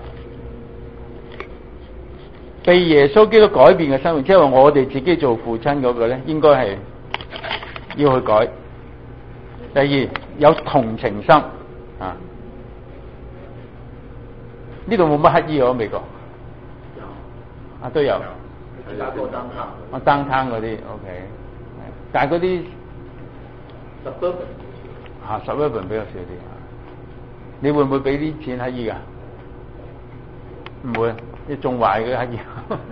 被耶穌基督改變嘅生活，即係話我哋自己做父親嗰個咧，應該係要去改。第二，有同情心啊，呢度冇乜乞衣喎，美國啊都有。
其他個單攤。
啊單攤嗰啲 OK， 但係嗰啲
suburban
嚇 suburban 比較少啲。你會唔會俾啲錢乞衣㗎？唔會，啲仲壞嘅乞衣。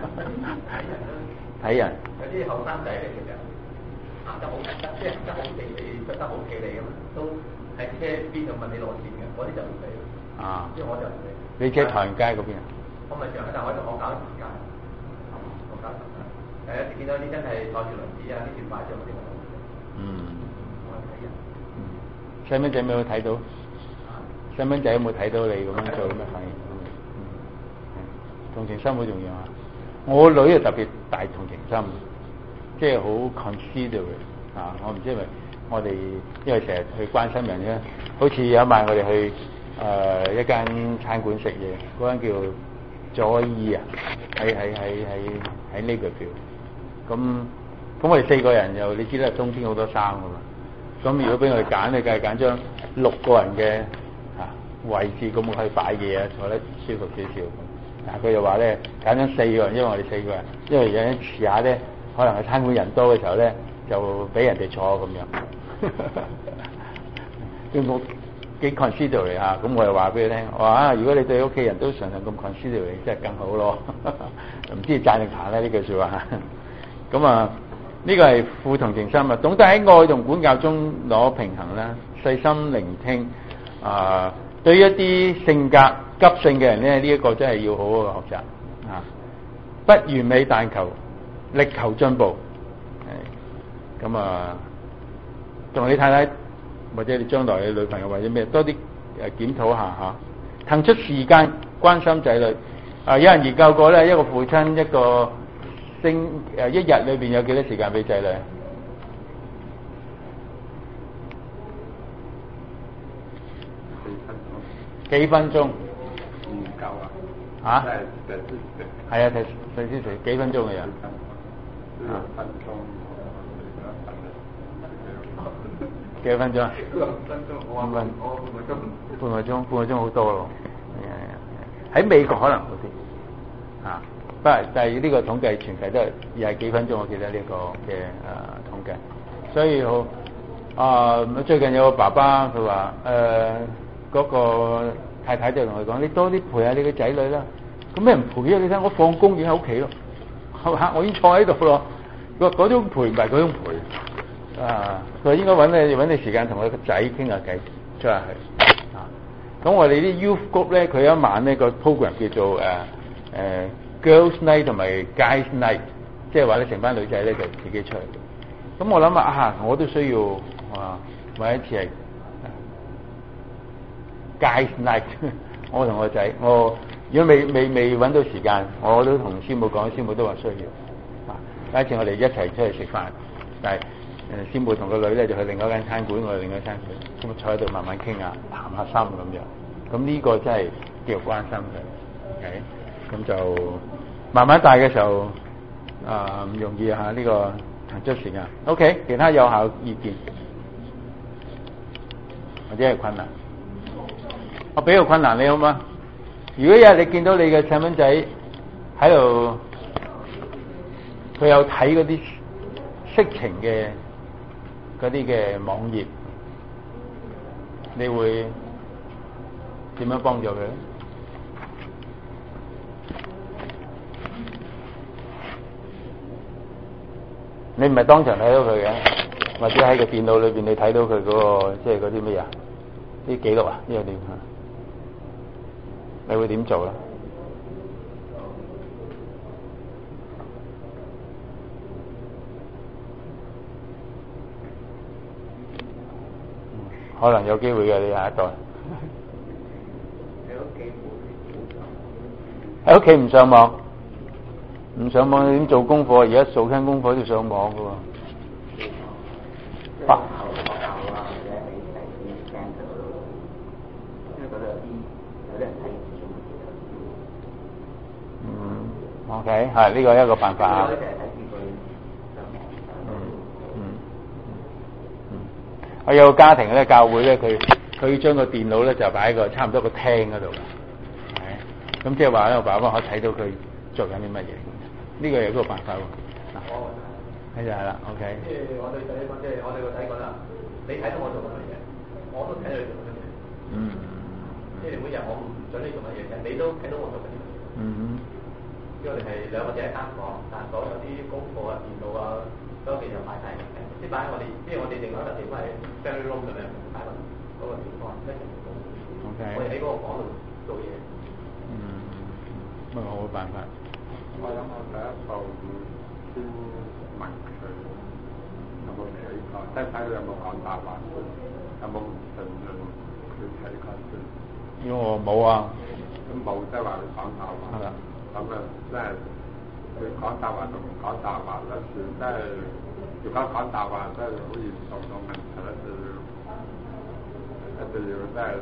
睇人。
有啲後生仔嚟嘅就行得好，即係行得好地地，着得好企理咁，都喺車邊度問你攞錢嘅，嗰啲就唔俾。
啊。
即係我就唔俾。
你即係唐人街嗰邊啊？
我咪上喺，但係我我搞唐人街。我搞唐人街。誒有時見到啲真係攞住輪子啊，啲斷擺咗嗰啲我唔俾。
嗯。
我睇人。
嗯。細蚊仔有冇睇到？細蚊仔有冇睇到你咁樣做咩反應？嗯，同情心好重要啊！我女啊特別大同情心，即係好 considerate 啊！我唔知係咪我哋因為成日去關心人咧，好似有一晚我哋去誒、呃、一間餐館食嘢，嗰間叫 Joy 啊，喺喺喺喺喺呢個票。咁咁我哋四個人又你知啦，冬天好多衫㗎嘛。咁如果俾我哋揀咧，梗係揀張六個人嘅。位置咁可以擺嘢啊，坐得舒服少少。但係佢又話咧揀咗四個人，因為我哋四個人，因為有陣遲下咧，可能係餐館人多嘅時候咧，就俾人哋坐咁樣。都冇幾 considerate 啊！咁我又話俾佢聽，我話啊，如果你對屋企人都常常咁 considerate，即係更好咯。唔知讚定彈咧呢句説話。咁啊，呢、這個係父同情心啊，懂得喺愛同管教中攞平衡啦，細心聆聽啊。對於一啲性格急性嘅人咧，呢、這、一個真係要好好學習啊！不完美但求力求進步， 咁啊，同你太太或者你將來嘅女朋友或者咩多啲誒檢討下嚇，騰出時間關心仔女。啊，有人研究過咧，一個父親一個星誒一日裏邊有幾多時間俾仔女？幾分鐘？
唔夠啊！
嚇？
係
係啊，睇睇先睇幾分鐘嘅人。
兩分鐘，
幾多分鐘啊？
兩分鐘，我話
分
我半個鐘。
半個鐘，半個鐘好多咯。係啊係啊，喺美國可能好啲。啊，不過但係呢個統計全球都係又係幾分鐘，我記得呢個嘅誒、呃、統計。所以好啊、呃，最近有個爸爸佢話誒嗰個太太就同佢講：你多啲陪下你個仔女啦。咁咩人陪啊？你睇我放工已經喺屋企咯，係嘛？我已經坐喺度咯。佢話嗰種陪唔係嗰種陪啊。佢話應該揾你揾你時間同佢個仔傾下偈，出下去啊。咁我哋啲 youth group 咧，佢一晚呢個 program 叫做誒誒、呃呃、girls night 同埋 guys night， 即係話咧成班女仔咧就自己出去。咁我諗啊，我都需要啊揾一次係 guys night。我同我仔，我如果未未未揾到時間，我都同師母講，師母都話需要。啊，第一次我哋一齊出去食飯，但係誒師母同個女咧就去另外一間餐館，我哋另外一間餐館，咁啊坐喺度慢慢傾下，談下心咁樣。咁呢個真係叫關心佢。OK，咁就慢慢大嘅時候啊唔容易嚇呢個騰出時間。OK，其他有效意見或者係困難，我俾個困難你好嗎？如果有日你見到你嘅細蚊仔喺度，佢有睇嗰啲色情嘅嗰啲嘅網頁，你會點樣幫助佢？你唔係當場睇到佢嘅，或者喺個電腦裏邊你睇到佢嗰個即係嗰啲乜嘢啊？啲記錄啊？呢個點啊？你會點做咧？可能有機會嘅，你下一代喺屋企唔上網，唔上網你點做功課？而家做緊功課都要上網㗎喎。啊嗯 ，OK， 係呢個一個辦法啊。嗯嗯嗯，我有個家庭咧，教會咧，佢佢將個電腦咧就擺喺個差唔多個廳嗰度嘅，係，咁即係話咧，我爸爸可以睇到佢做緊啲乜嘢，呢個有嗰個辦法喎。嗱，呢就係啦 ，OK。
即係我對仔講，即係我對個仔講啦，你睇到我做緊乜嘢，我都睇到你做緊乜嘢。嗯。即係每日我唔準你做乜嘢嘅，你都睇到我做緊乜嘢。嗯。因為我哋係兩個只係間房，但係所有啲功課啊、電腦啊，所有嘢就擺晒嘅。即係擺喺我哋，即係我哋另外一個地方係 family room 咁樣擺喺嗰個地方一齊做。OK。我哋喺嗰個房度做嘢。
嗯，咁啊好嘅辦法。
我諗我第一步先問佢有冇睇過，即係睇佢有冇講大話，有冇唔信任佢睇過先。
因為我冇啊。
咁冇即係話佢講大話。係啦。咁啊，即係佢講大話同唔講大話咧，算即係如果講大話，真係好嚴重嘅問題咧，就要一定要即係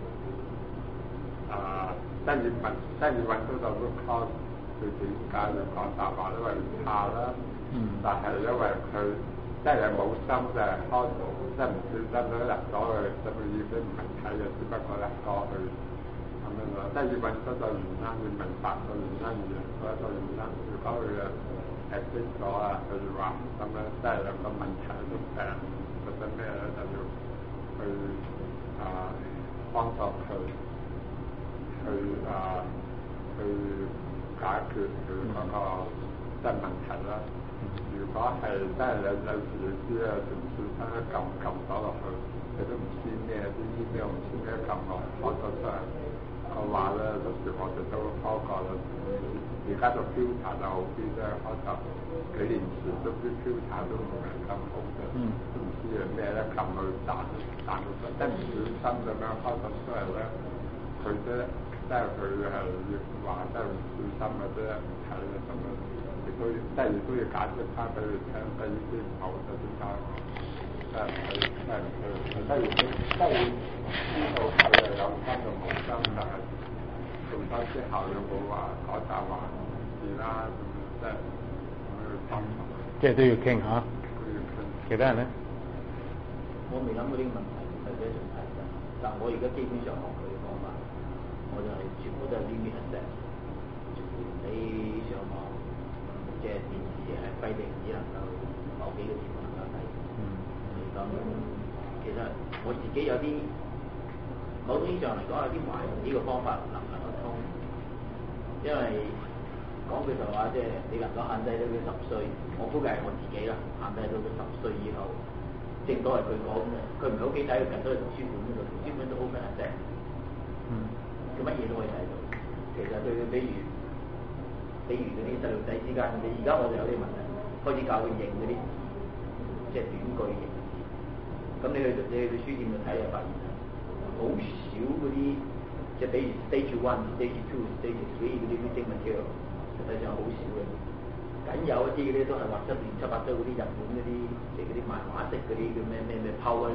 啊，即係要問，即係要揾到就個 cause，佢點解要講大話？因為怕啦。嗯。但係因為佢即係冇心，就係開即係唔小心咧入咗去，就佢要俾唔係睇嘅，只不過入咗去。咁樣咯，即係要揾出個原因，要明白個原因嘅，嗰一個原因。如果佢啊誒識咗啊，譬如話咁樣，即係有個問題都病或者咩咧，就要去啊幫助佢去啊去解決佢嗰個即係問題啦。如果係真係有有時啲啊仲小心一撳撳咗落去，你都唔知咩啲 email 唔知咩撳落開咗出嚟。我話咧，就算我哋都開過啦，而家就 filter 就好啲啫，開頭幾年前都啲 filter 都唔係咁好嘅，都唔知係咩咧，撳去彈彈到出，即係唔小心咁樣開咗出嚟咧，佢啫即係佢係話真係唔小心嘅啫，唔睇嘅咁樣，亦都即係亦都要解釋翻俾佢聽，即係呢啲唔好嘅點解，即係佢即係佢佢真係真係知道佢係有心就冇心，但係做咗之後有冇話改答還是啦，即係咁去分。
即係都要傾嚇。其他人咧？
我未諗過呢個問題，或者仲提緊。但我而家基本上學佢嘅方法，我就係全部都係 limit access。你上網即係電視係規定只能夠某幾個節目能夠睇。嗯。咁其實我自己有啲某種意義上嚟講有啲懷疑呢個方法能唔能夠通，因為講句實話，即係你能夠限制到佢十歲，我估計係我自己啦，限制到佢十歲以後，正當係佢講嘅，佢唔係屋企睇，佢近都去圖書館嗰度，圖書館都 open access，嗯，佢乜嘢都可以睇到。其實對佢，比如比如嗰啲細路仔之間，你而家我就有啲問題，開始教佢認嗰啲即係短句型字，咁你去你去書店度睇就發現好少嗰啲，即係比如 stage one、stage two、stage three 嗰啲 reading material。實際上好少嘅，僅有一啲嗰啲都係畫質亂七八糟嗰啲日本嗰啲，即係嗰啲漫畫式嗰啲叫咩咩咩 powers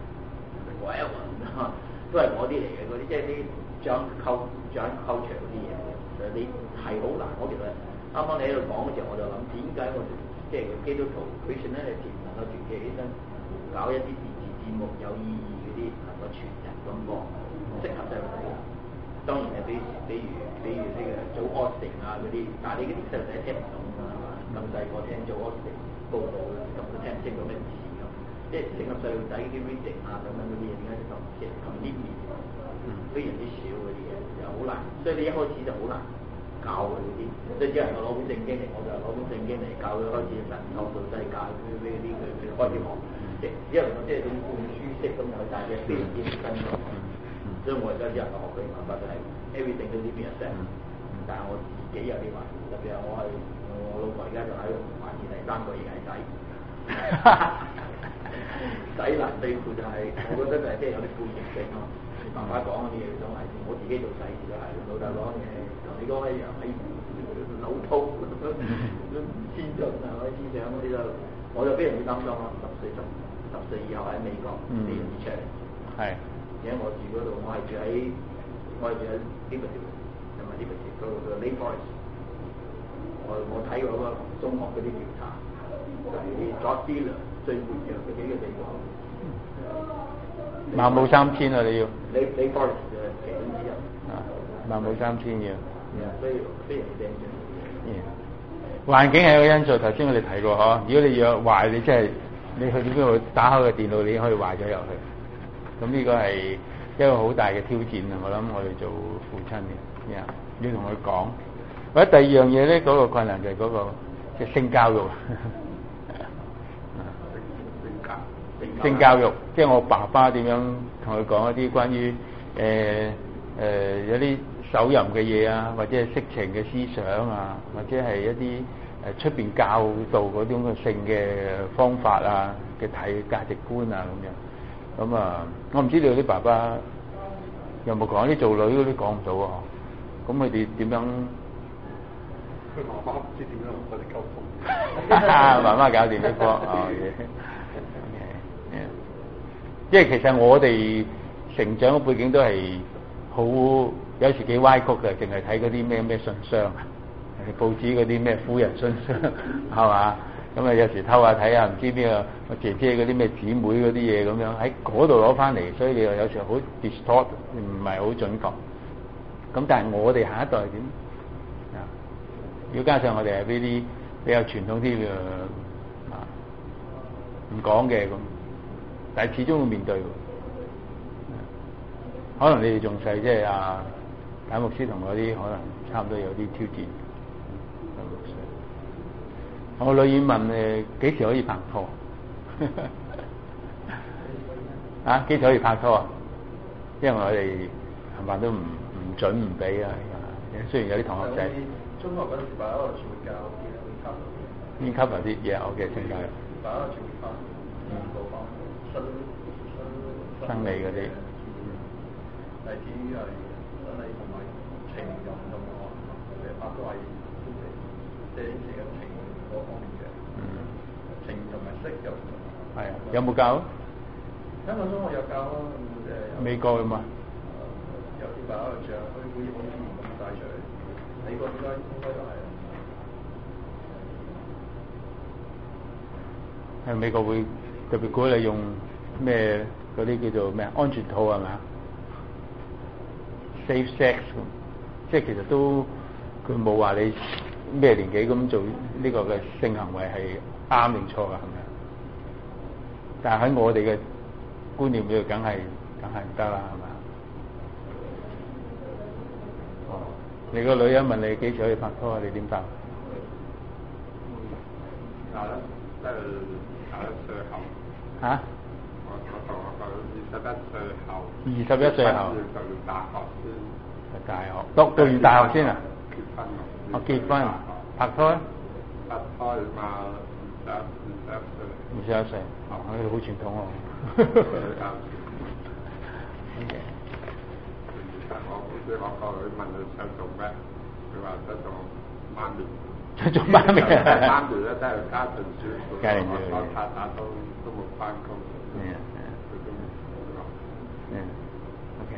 whatever 都係嗰啲嚟嘅，嗰啲即係啲 junk culture junk culture 嗰啲嘢。其實你係好難，我其實啱啱你喺度講嘅時候，我就諗點解我哋即係基督徒 Christianity 能夠團結起身搞一啲電視節目有意義嗰啲，能夠傳人咁講，適合細路仔。當然係比比如比如呢個做 Austin 啊嗰啲，但係你嗰啲細路仔聽唔懂㗎係嘛？咁細個聽做 Austin 報導根本都聽唔清楚咩字咁，即係整個細路仔啲 reading 啊等等嗰啲嘢點解咁即係咁黏面，非常之少嗰啲嘢又好難，所以你一開始就好難教佢嗰啲，即係只能夠攞本聖經嚟，我就攞本聖經嚟教佢開始神學到世界佢呢啲佢佢開始學，即係因為我即係種灌輸式咁有大嘅非常之新嘅。所以我而家只能夠學佢嘅辦法就係 everything 都呢邊一聲，但係我自己有啲懷疑，特別係我係我老婆而家就喺度懷疑第三個已經係仔，仔難對付就係、是、我覺得就係即係有啲背逆性咯。你爸爸講嗰啲嘢都係，我自己做仔時都係老豆講嘅，同你講一樣喺老套，都唔先進啊，嗰啲思想嗰啲就我就非常之擔心咯。十歲十十歲以後喺美國非常之長，係。而家我住嗰度，我係住喺我係住喺 Liberty 同埋 Liberty 嗰個 Lake Forest。我我睇過嗰個中學嗰啲調查，就係啲 drug dealer 最活躍嘅幾個地方。
萬冇三千啊！你要
Lake Lake Forest 嘅其中之一。
啊，萬冇三千要。
所以非常之正常。
環境係一個因素，頭先我哋提過嗬。如果你要壞，你即係你去到邊度打開個電腦，你已經可以壞咗入去。咁呢個係一個好大嘅挑戰啊！我諗我哋做父親嘅，呀，要同佢講。或者第二樣嘢咧，嗰、那個困難就係嗰、那個即係性教育。性教育，即係我爸爸點樣同佢講一啲關於誒誒、呃呃、有啲手淫嘅嘢啊，或者係色情嘅思想啊，或者係一啲誒出邊教導嗰種嘅性嘅方法啊嘅睇價值觀啊咁樣。咁啊，我唔知道啲爸爸有冇講，啲做女嗰啲講唔到啊。咁佢哋點樣？
佢媽媽唔知點樣同佢哋溝通。
媽媽搞掂呢個哦，即係其實我哋成長嘅背景都係好有時幾歪曲嘅，淨係睇嗰啲咩咩信箱啊，報紙嗰啲咩夫人信箱係嘛？咁啊，有時偷下睇下，唔知邊個我姐姐嗰啲咩姊妹嗰啲嘢咁樣喺嗰度攞翻嚟，所以你又有時好 distort，唔係好準確。咁但係我哋下一代點啊？要加上我哋係呢啲比較傳統啲嘅啊，唔講嘅咁，但係始終會面對。可能你哋仲細，即係阿簡牧師同嗰啲可能差唔多有啲挑戰。 我女兒問誒幾時可以拍拖？啊，幾時可以拍拖啊？因為我哋係咪都唔唔準唔俾啊？雖然有啲同學仔
中學嗰陣時，擺喺度全會教嘅，會教到嘅。
已經 cover 啲嘢，我嘅性教育。
擺喺度全會教，全部講生生
生理嗰啲。
例子係生理同埋情感同埋誒拍拖係即係即係情嗰方面嘅。嗯。情同埋色又唔同。
係啊，有冇教？
香港中學有教咯，誒。
美國㗎嘛？
有啲擺喺度著，佢會好自然咁帶出嚟。美國應該應該都係。
係美國會特別鼓勵用咩嗰啲叫做咩安全套係咪啊 ？Safe sex 即係其實都佢冇話你咩年紀咁做呢個嘅性行為係啱定錯㗎係咪？但係喺我哋嘅觀念裏，梗係梗係唔得啦係咪？哦，你個女人問你幾時可以拍拖啊？你點答？
廿一，即係廿一歲後。
嚇？
我我同我講二十一歲後。
二十一歲後。
就要大學先。
係大學，讀讀完大學先啊？
結婚咯。
我結婚，拍拖咧？
拍拖嘛，二十二十歲。
二十一歲，哦，我哋好傳統喎。
我好似我個女問佢想做咩，佢話想做媽咪。
想做媽咪啊！
媽咪咧都係家庭主婦，
家庭主婦。
我太太都都冇翻工。
係啊係啊。
佢都冇。
嗯 ，OK。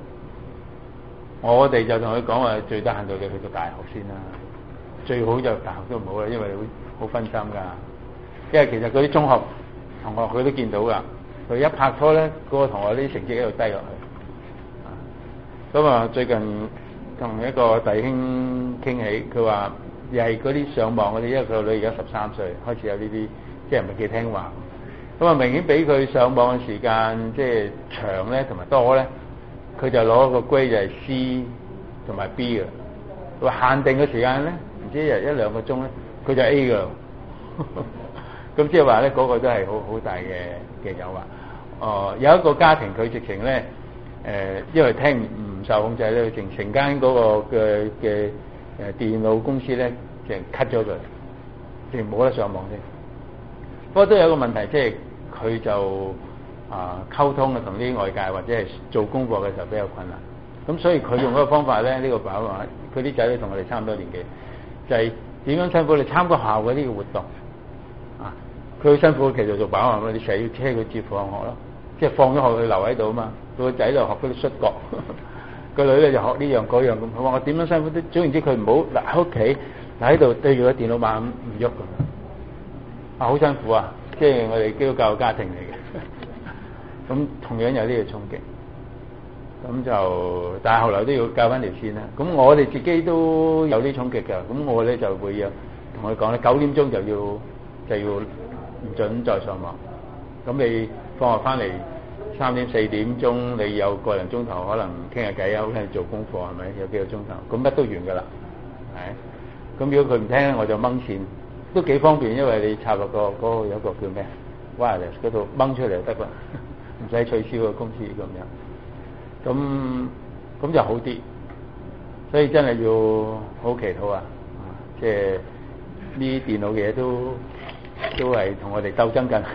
我哋就同佢講話，最低限度你去到大學先啦。最好就大學都唔好啦，因為你會好分心㗎。因為其實嗰啲中學同學佢都見到㗎，佢一拍拖咧，嗰、那個同學啲成績喺度低落去。咁啊，最近同一個弟兄傾起，佢話又係嗰啲上網嗰啲，因為佢個女而家十三歲，開始有呢啲，即係唔係幾聽話。咁啊，明顯俾佢上網嘅時間即係長咧，同埋多咧，佢就攞個 grade 就係 C 同埋 B 嘅。佢話限定嘅時間咧，唔知一日一兩個鐘咧，佢就 A 㗎。咁即係話咧，嗰、那個都係好好大嘅嘅誘惑。哦、呃，有一個家庭佢直情咧，誒、呃，因為聽唔受控制咧，成成間嗰個嘅嘅誒電腦公司咧，淨 cut 咗佢，淨冇得上網先。不過都有一個問題，即係佢就啊溝通啊，同啲外界或者係做功課嘅時候比較困難。咁所以佢用嗰個方法咧，呢、這個爸爸話，佢啲仔女同我哋差唔多年紀，就係、是、點樣辛苦你參加學校嗰啲嘅活動。佢好辛苦，其實做爸爸媽媽，你成日要車佢接放學咯，即係放咗學佢留喺度啊嘛。個仔就學嗰啲摔角，個女咧就學呢樣嗰樣咁。佢話我點樣辛苦都，總言之佢唔好嗱喺屋企嗱喺度對住個電腦猛唔喐咁。啊，好辛苦啊！即係我哋基督教嘅家庭嚟嘅，咁同樣有呢個衝擊。咁就但係後來都要教翻條線啦。咁我哋自己都有啲衝擊㗎。咁我咧就會有同佢講咧，九點鐘就要就要。唔準再上網，咁你放學翻嚟三點四點鐘，你有個零鐘頭可能傾下偈啊，可能做功課係咪？有幾個鐘頭，咁乜都完㗎啦，係。咁如果佢唔聽，我就掹線，都幾方便，因為你插落個嗰個有一個叫咩 wireless 嗰度掹出嚟就得啦，唔使取消個公司咁樣。咁咁就好啲，所以真係要好祈禱啊！即係呢啲電腦嘅嘢都。都係同我哋鬥爭緊，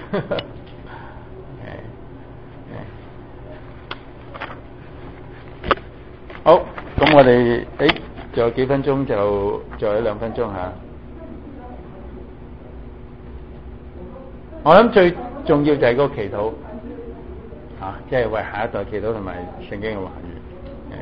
好，咁我哋誒，仲有幾分鐘就，仲有兩分鐘吓。我諗最重要就係嗰個祈禱，啊，即係為下一代祈禱同埋聖經嘅話語。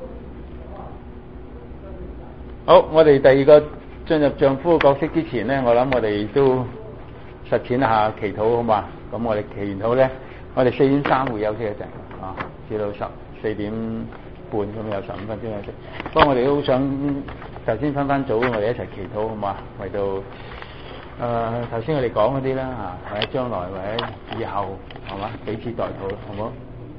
好，我哋第二個進入丈夫嘅角色之前咧，我諗我哋都。實踐一下祈禱好嘛？咁我哋祈完禱咧，我哋四點三會休息一陣啊，至到十四點半咁有十五分鐘休息。不過我哋都好想頭先分翻組，我哋一齊祈禱好嘛？為到誒頭先我哋講嗰啲啦嚇，或者將來或者以後係嘛，彼此代禱好唔好？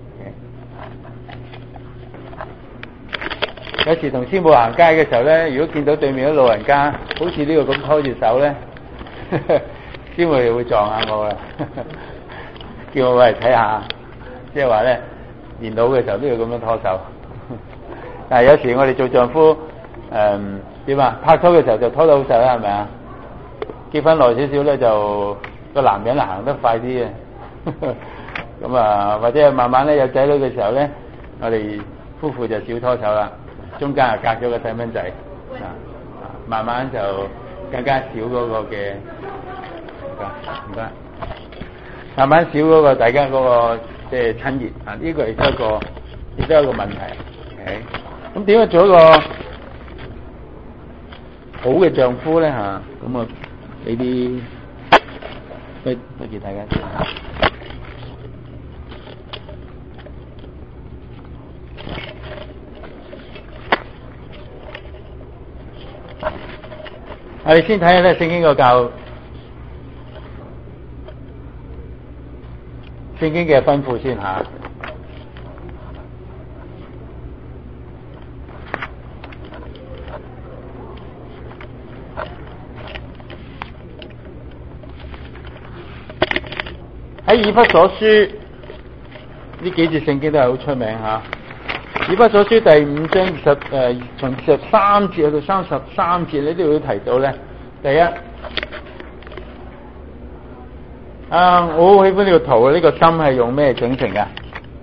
Okay. 有時同師母行街嘅時候咧，如果見到對面啲老人家好似呢個咁拖住手咧。 先會會撞下我嘅，叫我嚟睇下，即係話咧年老嘅時候都要咁樣拖手。但係有時我哋做丈夫誒點啊？拍拖嘅時候就拖得好實啦，係咪啊？結婚耐少少咧，就個男人行得快啲嘅。咁啊，或者慢慢咧有仔女嘅時候咧，我哋夫婦就少拖手啦。中間啊隔咗個細蚊仔啊，慢慢就更加少嗰個嘅，唔該唔該，慢慢少嗰個大家嗰個即係親熱啊，呢個亦都係一個亦都係一個問題。OK，咁點樣做一個好嘅丈夫咧嚇？咁啊俾啲不不如大家先。我哋先睇下咧聖經個教聖經嘅吩咐先吓。喺以弗所書呢幾節聖經都係好出名吓。以弗所書第五章二十誒，從二十三節去到三十三節，你都會提到咧。第一，啊，我好喜歡呢個圖啊！呢、這個心係用咩整成噶？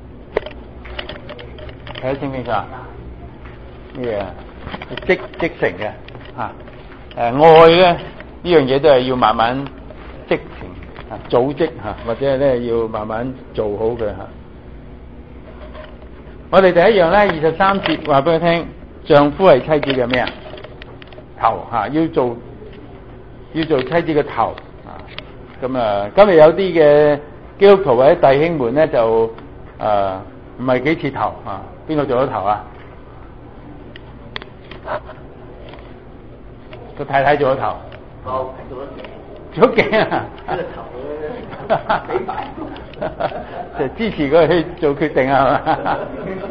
睇得清唔清楚啊？咩啊？積積成嘅吓。誒、啊，愛咧呢樣嘢都係要慢慢積成啊，組織吓、啊，或者係咧要慢慢做好佢吓。啊我哋第一樣咧，二十三節話俾佢聽，丈夫係妻子嘅咩啊？頭吓、啊，要做要做妻子嘅頭啊。咁啊，今日有啲嘅基督徒或者弟兄們咧，就誒唔係幾似頭啊。邊個做咗頭啊？個太太做咗頭。
哦，做咗頸。
做咗頸啊！
喺個頭咧，俾埋。
就支持佢去做決定啊，係嘛？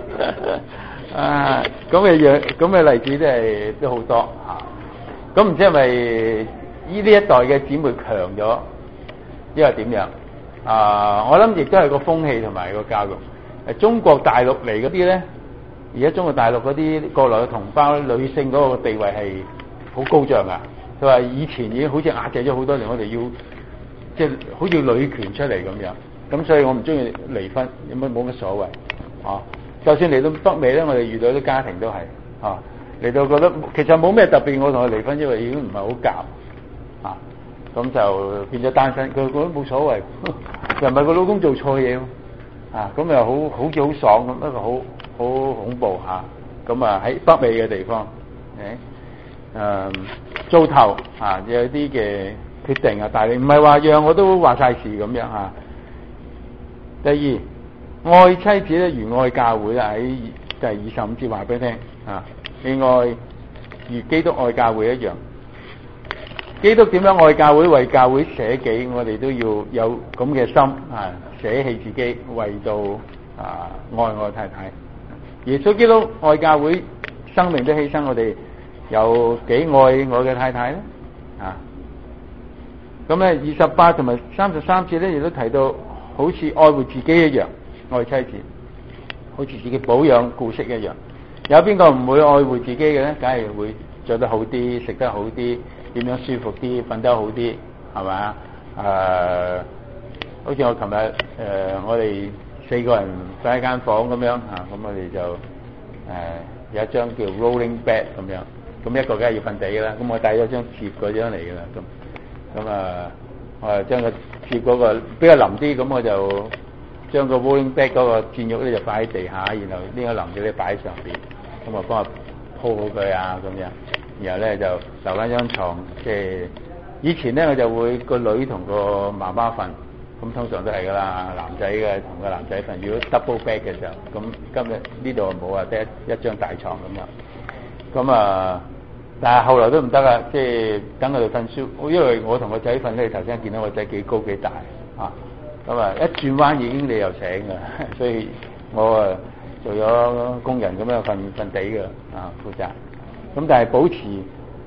啊，咁嘅樣，咁嘅例子都係都好多嚇。咁唔知係咪呢呢一代嘅姊妹強咗，因為點樣？啊，我諗亦都係個風氣同埋個教育。誒，中國大陸嚟嗰啲咧，而家中國大陸嗰啲國內嘅同胞，女性嗰個地位係好高漲噶。佢話以前已經好似壓制咗好多年，我哋要即係好似女權出嚟咁樣。咁所以我唔中意離婚，有乜冇乜所謂啊？就算嚟到北美咧，我哋遇到啲家庭都係啊，嚟到覺得其實冇咩特別，我同佢離婚，因為已經唔係好夾啊，咁就變咗單身。佢覺得冇所謂，又唔係個老公做錯嘢啊，咁又好好似好爽咁，一個好好恐怖嚇。咁啊喺北美嘅地方，誒、啊、誒做頭啊，有啲嘅決定啊，但係唔係話讓我都話晒事咁樣嚇。第二，愛妻子咧如愛教會啦，喺第二十五節話俾你聽啊，你愛如基督愛教會一樣。基督點樣愛教會，為教會捨己，我哋都要有咁嘅心啊，捨棄自己，為到啊愛我太太。耶穌基督愛教會，生命都犧牲，我哋有幾愛我嘅太太咧啊？咁咧二十八同埋三十三節咧，亦都提到。好似愛護自己一樣，愛妻子，好似自己保養顧惜一樣。有邊個唔會愛護自己嘅咧？梗係會着得好啲，食得好啲，點樣舒服啲，瞓得好啲，係咪啊？誒、呃，好似我琴日誒，我哋四個人瞓一間房咁樣嚇，咁、啊、我哋就誒、呃、有一張叫 rolling bed 咁樣，咁一個梗係要瞓地㗎啦。咁我帶咗張摺嗰張嚟㗎啦，咁咁啊。我係將個貼嗰個比較腍啲，咁我就將個 rolling bed 嗰個墊褥咧就擺喺地下，然後呢個腍嘅咧擺喺上邊，咁啊幫我鋪好佢啊咁樣，然後咧就留翻張床，即係以前咧我就會個女同個媽媽瞓，咁通常都係噶啦，男仔嘅同個男仔瞓。如果 double bed 嘅時候，咁今日呢度冇啊，得一一張大床咁樣，咁啊。但係後來都唔得啦，即係等佢哋瞓書，因為我同個仔瞓咧，頭先見到個仔幾高幾大啊，咁啊一轉彎已經你又醒㗎，所以我啊做咗工人咁樣瞓瞓地㗎啊負責，咁但係保持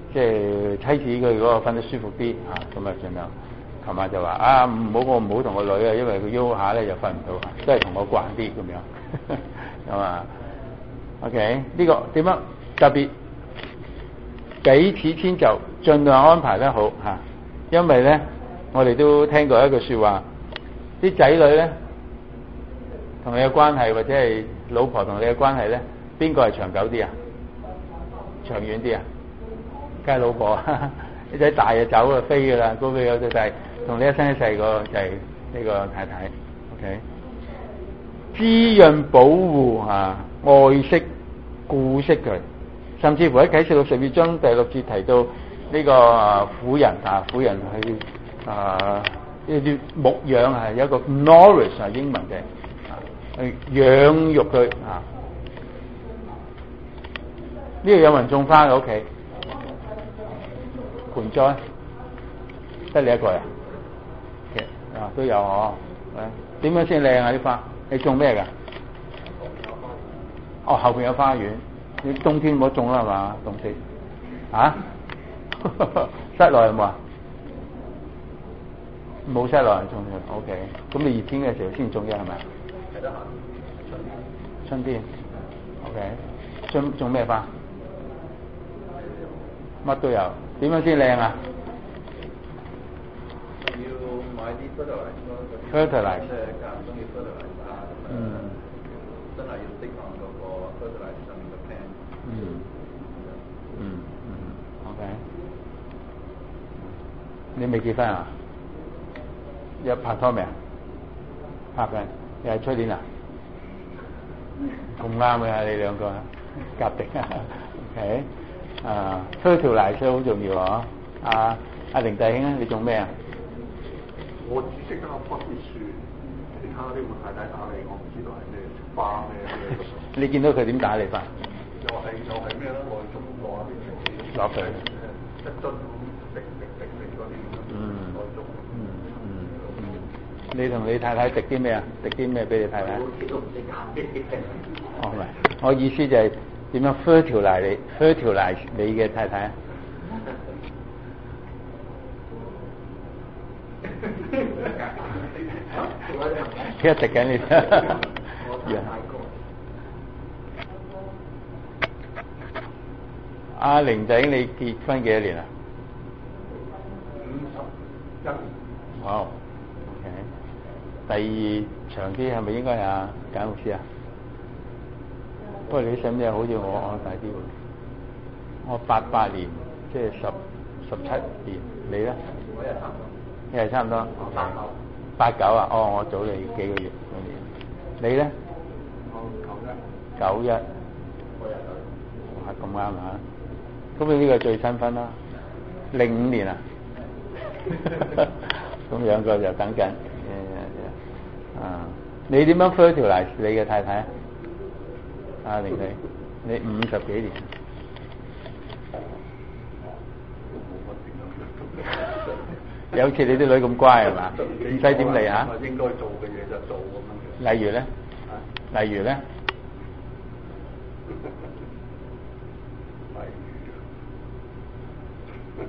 即係妻子佢嗰個瞓得舒服啲啊，咁啊盡量。琴晚就話啊，唔好我唔好同個女啊，因為佢喐下咧就瞓唔到，都係同我慣啲咁樣。咁啊 ，OK 呢個點樣特別彼此遷就，盡量安排得好嚇、啊，因為咧我哋都聽過一句説話，啲仔女咧同你嘅關係或者係老婆同你嘅關係咧，邊個係長久啲啊？長遠啲啊？梗係老婆啊！啲仔大就走就飛噶啦，嗰個有隻仔同你一生一世個就係呢個太太 ，OK， 滋潤保護啊，愛惜顧惜佢，甚至乎喺啟示錄十二章第六節提到呢個啊婦人啊婦人去啊呢啲牧養啊，有一個 nourish 啊英文嘅去養育佢啊，呢度有人種花嘅屋企。盆栽得你一個呀？啊都有嗬，點樣先靚啊啲花？你種咩噶？哦後邊有花園，你冬天唔好種啦係嘛？凍死啊！室內有冇啊？冇室內種嘅 ，OK。咁你熱天嘅時候先種嘅係咪？係得閒。春天 ，OK。種種咩花？乜都有。點樣先靚啊？
要買啲 fertilizer 咯，嗰啲
fertilizer
即係間唔中要 fertilizer 啊，咁誒真係要適當嗰個 fertilizer 上面嘅 plan。
嗯嗯嗯 ，OK。你未結婚啊？有拍拖未啊？拍緊，又係出年啊？咁啱嘅你兩個夾定啊 ，OK。啊，推條泥水好重要啊！阿阿凌弟兄啊，你做咩啊？
我只識得筆啲樹，其他啲我太太打理，我唔知道係咩花咩咩。
你見到佢點打理法？
又係又係咩咧？內中攞啲
落佢
一樽滴滴滴滴嗰啲內中。
嗯嗯嗯。你同你太太滴啲咩啊？滴啲咩俾你太太？
我都唔識揀。
哦，唔係，我意思就係、是。點樣 fertilize 你 fertilize 你嘅太太啊？一直緊你。阿玲仔，你結婚幾多年啊？
五十一年。
哇 ，OK。第二長啲係咪應該係阿簡牧師啊？不過你啲使唔使好似我我大啲喎？我八八年，即係十十七年，你咧？
我又差唔多。
你係差唔多？
八九。
八九啊？哦，我早你幾個月。你咧？
我
九一。九一。
我又九。
哇，咁啱啊！咁你呢個最新婚啦？零五年啊？咁兩個就等緊。啊！你點樣 fertilize 你嘅太太啊？啊，玲玲，你五十幾年，有似你啲女咁乖係嘛？唔使點嚟嚇？
應該做嘅嘢就做咁樣。
例如咧？例如咧？
例如，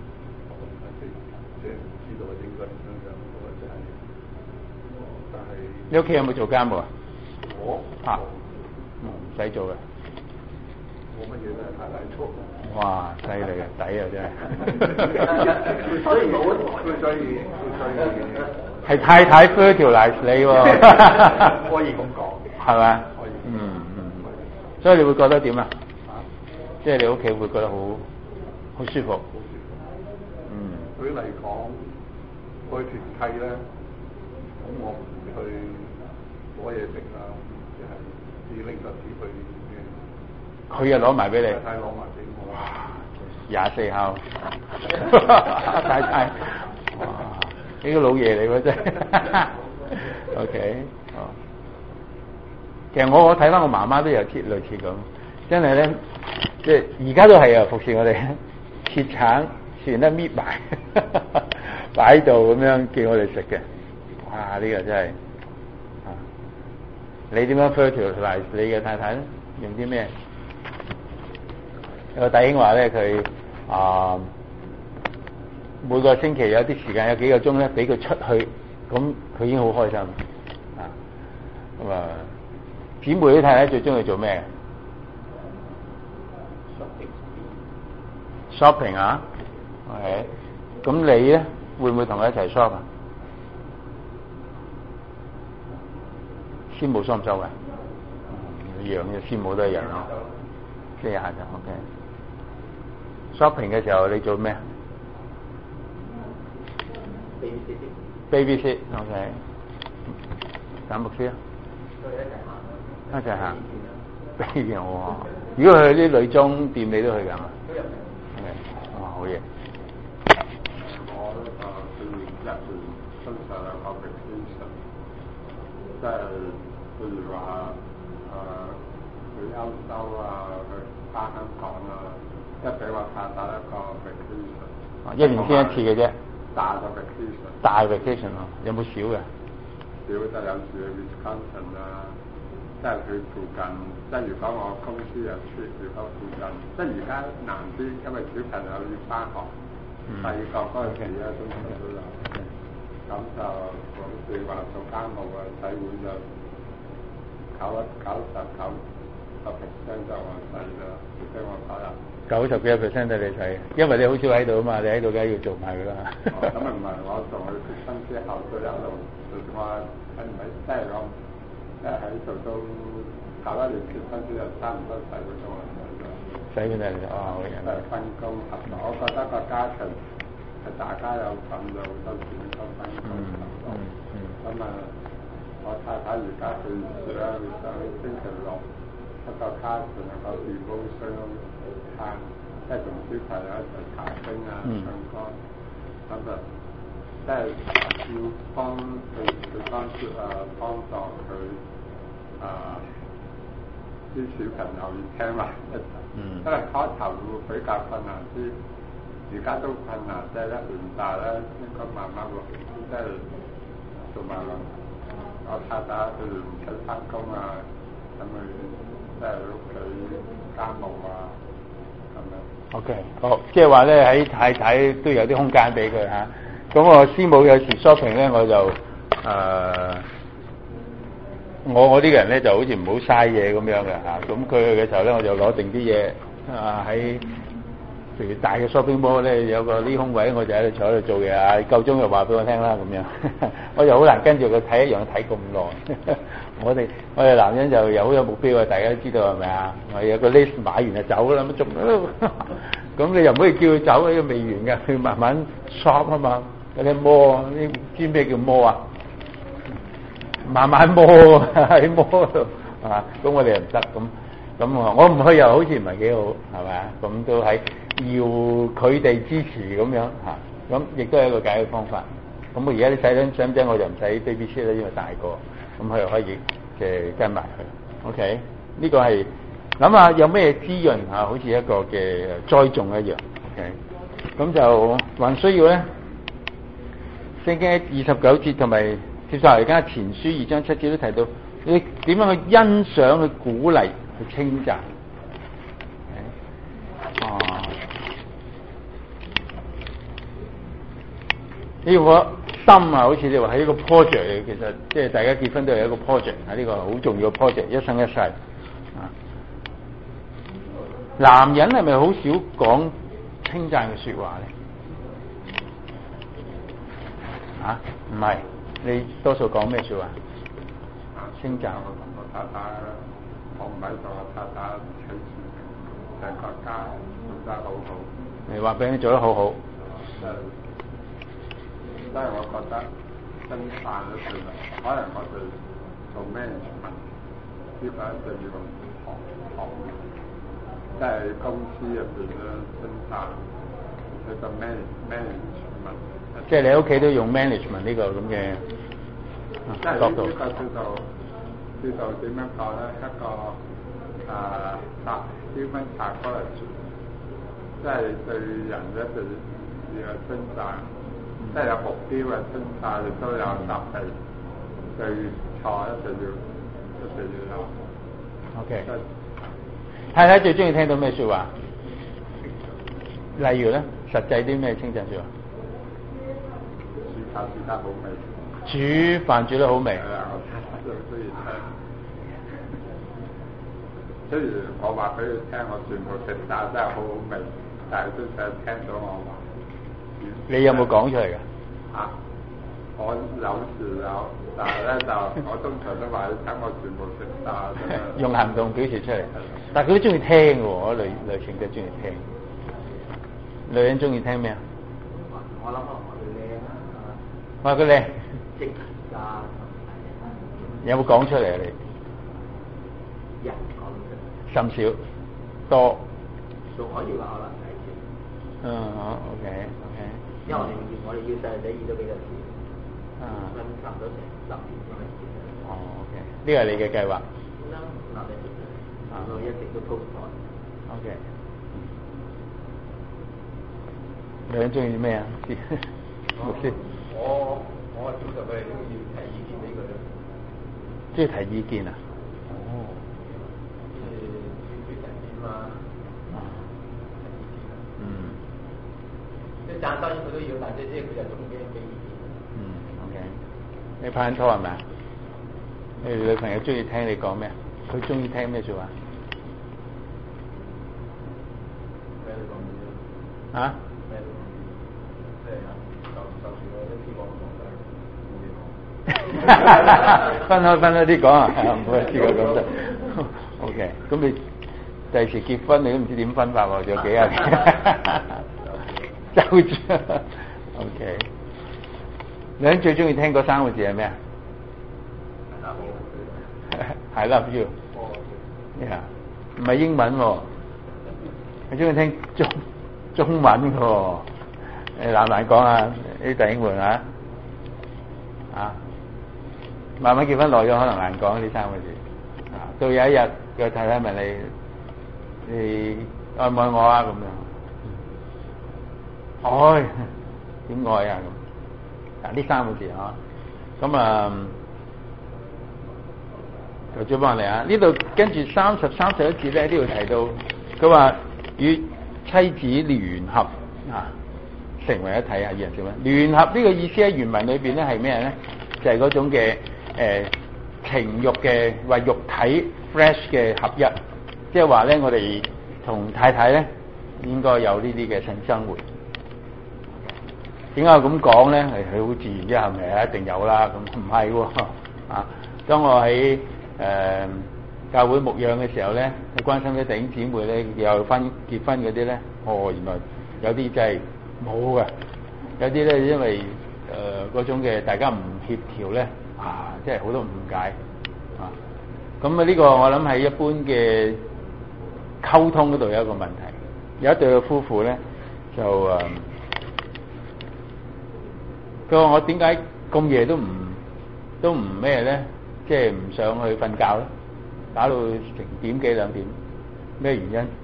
即係唔知道應該點樣，我真係，但係
你屋企有冇做家務啊？
我
啊。唔使做嘅，
冇乜嘢都係太太做。
哇，犀利啊，抵啊真係。
所以冇，所以所以
係太太 fertilize 你喎。
可以咁講。
係咪？
可以。
嗯嗯。所以你會覺得點啊？即係你屋企會覺得好好舒服。嗯。
對於嚟講，我去團契咧，咁我唔會去攞嘢食啊，即係。拎實紙去嘅，
佢又攞埋俾你，
太攞埋俾我。
哇！廿四孝，太太，哇！呢個老爺嚟喎真係。OK，哦。其實我我睇翻我媽媽都有啲類似咁，真係咧，即係而家都係啊服侍我哋，切橙切完咧搣埋，擺喺度咁樣叫我哋食嘅。哇！呢個真係〜你點樣 fertilize 你嘅太太咧？用啲咩？有個弟兄話咧，佢啊、每個星期有啲時間有幾個鐘咧，俾佢出去，咁佢已經好開心啊。咁啊，姊妹啲太太最中意做咩？shopping 啊 ，OK。咁你咧會唔會同佢一齊 shop 啊？師母收唔收嘅？一樣嘅，師母都一樣咯。即係下就 OK。shopping 嘅時候你做咩？baby sit，OK。揀牧師啊？一齊行。一齊行。哇！如果去啲女裝店，你都去㗎嘛？都入嘅。OK。哇！好嘢。
我誒去年一年身上有個 vacation，即係譬如話誒去歐洲啊，去翻香港啊，即係俾我太太一個 vacation。
一年先一次嘅啫。
大個 vacation。
大 vacation 啊？有冇少嘅？
少就有時去 Wisconsin 啊，即係去附近。即係如果我公司有 trip，如果附近，即係而家難啲，因為小朋友要翻學。第二個嗰陣時咧，通常都有，咁就好似話做家務啊、洗碗就九一九十九個 percent 就我洗啦，即係我嗰日
九十幾個 percent 都你洗，因為你好少喺度啊嘛，你喺度梗係要做埋㗎啦。
咁啊唔係，我同佢結婚之後都一路做我喺唔喺即係我一喺度都搞一年結婚之後差唔多洗個鐘啊。
洗碗嚟嘅，啊好嘅。
誒分工合作，我覺得個家庭係大家有份就好多時都分工合作。咁啊，我太太而家佢住咧，佢想星期六一個家庭有個預報箱餐，即係同小朋友一齊查經啊、唱歌，咁就即係要幫佢佢幫助啊幫助佢啊。啲小朋友要聽埋一齊，嗯、因為開頭會比較困難啲，而家都困難，即係一年大咧，應該慢慢會，即係做埋咯。我太太佢唔使翻工啊，咁佢即係屋企家務啊，咁樣。
OK， 好，即係話咧喺太太都有啲空間俾佢嚇。咁我師母有時 shopping 咧，我就誒。呃我我呢個人咧就好似唔好嘥嘢咁樣嘅嚇，咁佢去嘅時候咧，我就攞定啲嘢啊喺譬如大嘅 shopping mall 咧有個呢空位，我就喺度坐喺度做嘢啊，夠鐘就話俾我聽啦咁樣，我就好難跟住佢睇一樣睇咁耐。我哋我哋男人就有好有目標啊，大家都知道係咪啊？我有個 list 買完就走啦，乜仲咁你又唔可以叫佢走，呢個未完㗎，佢慢慢 shop 啊嘛，有啲 mall，你知咩叫 mall 啊？慢慢摸喺摸度啊，咁我哋又唔得，咁咁我唔去又好似唔係幾好，係咪啊？咁都係要佢哋支持咁樣嚇，咁亦都係一個解決方法。咁我而家啲細佬細仔我就唔使 baby sit 啦，因為大個，咁佢又可以即係跟埋佢。OK，呢個係諗下有咩滋潤嚇，好似一個嘅栽種一樣。OK，咁就還需要咧，聖經二十九節同埋。接受而家前書二章七節都提到，你點樣去欣賞、去鼓勵、去稱讚。哦，呢個心啊，好似你話係一個 project 嚟，其實即係大家結婚都係一個 project，係呢個好重要嘅 project，一生一世。啊，男人係咪好少講稱讚嘅説話咧？啊，唔係。你多數講咩説話？稱讚
我同我太太，我唔喺度，我太太隨時成個家做得好好。
你話俾你做得好好。
誒，因為我覺得真讚咗佢啦，可能我哋做咩問，呢個一定要學學，即係公司入邊咧真讚，佢個咩咩問。
即係你喺屋企都用 management 呢個咁嘅角度。
即係呢個叫做叫做點樣講咧？一個誒達 human psychology，即係對人一定要有稱讚，即係有目標嘅稱讚，亦都有特別對錯一定要一定要有。
OK。太太最中意聽到咩説話？ 例如咧，實際啲咩稱讚説話？
煮飯煮得好味。
煮飯煮得好味。
係啊，我都中意聽。雖然我話俾佢聽，我全部食晒真係好好味，但係都想聽到我話。
你有冇講出嚟㗎？
啊，我有時有，但係咧就我通常都話你聽我全部食晒。
用行動表示出嚟，但係佢都中意聽嘅喎，我女女性都中意聽。女人中意聽咩啊？
我諗可能我哋靚啊，
話佢靚。
即啊，
有冇講出嚟啊？你？
人講出嚟。
甚少，多。
仲可以話可能係少。
嗯，好 ，OK OK。
因為我哋要我哋要細路仔意都比較少。
啊。
咁差唔多成十年咁樣少。
哦 ，OK，呢個係你嘅計劃。
啦，嗱你啊，我一直都鋪台。
OK。女人中意咩啊？牧師。
我我係通常佢哋都要提意見俾佢咯。
中意提意見啊？哦。
即係決定點啊？
嗯。
即係贊當然佢都要，但係即係佢就中意俾意見。
嗯 ，OK。你拍緊拖係咪啊？你女朋友中意聽你講咩？佢中意聽咩説話？
咩都講啲
啊？
咩都講啲，即係就就算我都試過講晒，冇嘢講。
分開分開啲講啊，唔好試過講晒。OK，咁你第時結婚你都唔知點分法喎，仲有幾廿年。就住。OK。女人最中意聽嗰三個字係咩啊？I love you。Yeah， 唔係英文喎，佢中意聽中中文喎。誒難唔難講啊？啲弟兄們啊，啊，慢慢結婚耐咗，可能難講呢三個字。啊，到有一日個太太問你，你愛唔愛我啊？咁樣，愛點愛啊？咁嗱呢三個字啊，咁啊。頭先幫你啊！呢度跟住三十三十一節咧，呢度提到佢話與妻子聯合啊，成為一體啊！二人成咩？聯合呢個意思喺原文裏邊咧係咩咧？就係、是、嗰種嘅誒、呃、情慾嘅為肉體 fresh 嘅合一，即係話咧我哋同太太咧應該有呢啲嘅性生活。點解我咁講咧？係佢好自然啫，係咪啊？一定有啦。咁唔係喎啊！當我喺誒、呃、教會牧養嘅時候咧，去關心啲弟兄姊妹咧，又婚結婚嗰啲咧，哦，原來有啲真係冇嘅，有啲咧因為誒嗰、呃、種嘅大家唔協調咧，啊，即係好多誤解啊。咁啊呢個我諗係一般嘅溝通嗰度有一個問題。有一對嘅夫婦咧就誒，佢、呃、話我點解咁夜都唔都唔咩咧？即係唔想去瞓覺咧，打到成點幾兩點，咩原因？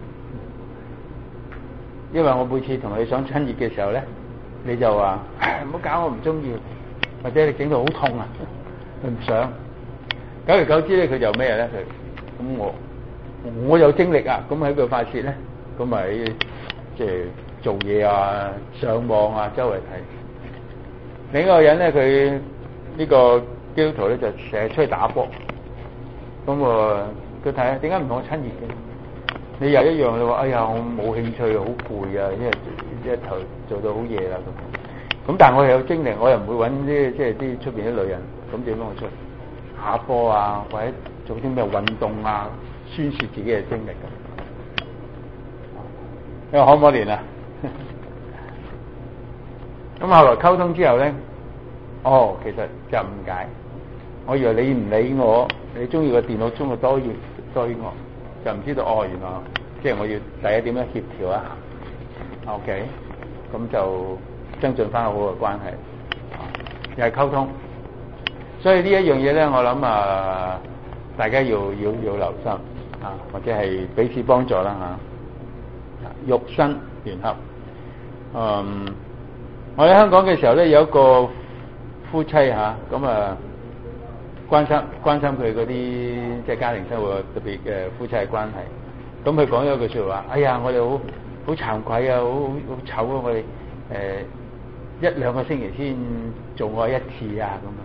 因為我每次同你想親熱嘅時候咧，你就話唔好搞，我唔中意，或者你整到好痛啊，佢唔想。久而久之咧，佢就咩咧？佢咁我我有精力啊，咁喺佢發泄咧，咁咪即係做嘢啊、上網啊、周圍睇。另一個人咧，佢呢、這個。基督徒咧就成日出去打波，咁我佢睇下點解唔同我親熱嘅？你又一樣你話，哎呀我冇興趣，好攰啊，因為一頭做到好夜啦咁。咁但係我又有精力，我又唔會揾啲即係啲出邊啲女人，咁點樣我出下波啊，或者做啲咩運動啊，宣泄自己嘅精力咁。你話可唔可憐啊？咁後來溝通之後咧，哦，其實就誤解。我以為你唔理我，你中意個電腦中嘅多於多於我，就唔知道哦，原來即係我要第一點樣協調啊。OK，咁就增進翻好嘅關係，又係溝通。所以呢一樣嘢咧，我諗啊，大家要要要留心啊，或者係彼此幫助啦嚇。肉身聯合，嗯，我喺香港嘅時候咧，有一個夫妻嚇，咁啊。關心關心佢嗰啲即係家庭生活特別嘅夫妻嘅關係，咁佢講咗一句説話：哎呀，我哋好好慚愧啊，好好好醜啊！我哋誒、呃、一兩個星期先做愛一次啊咁啊，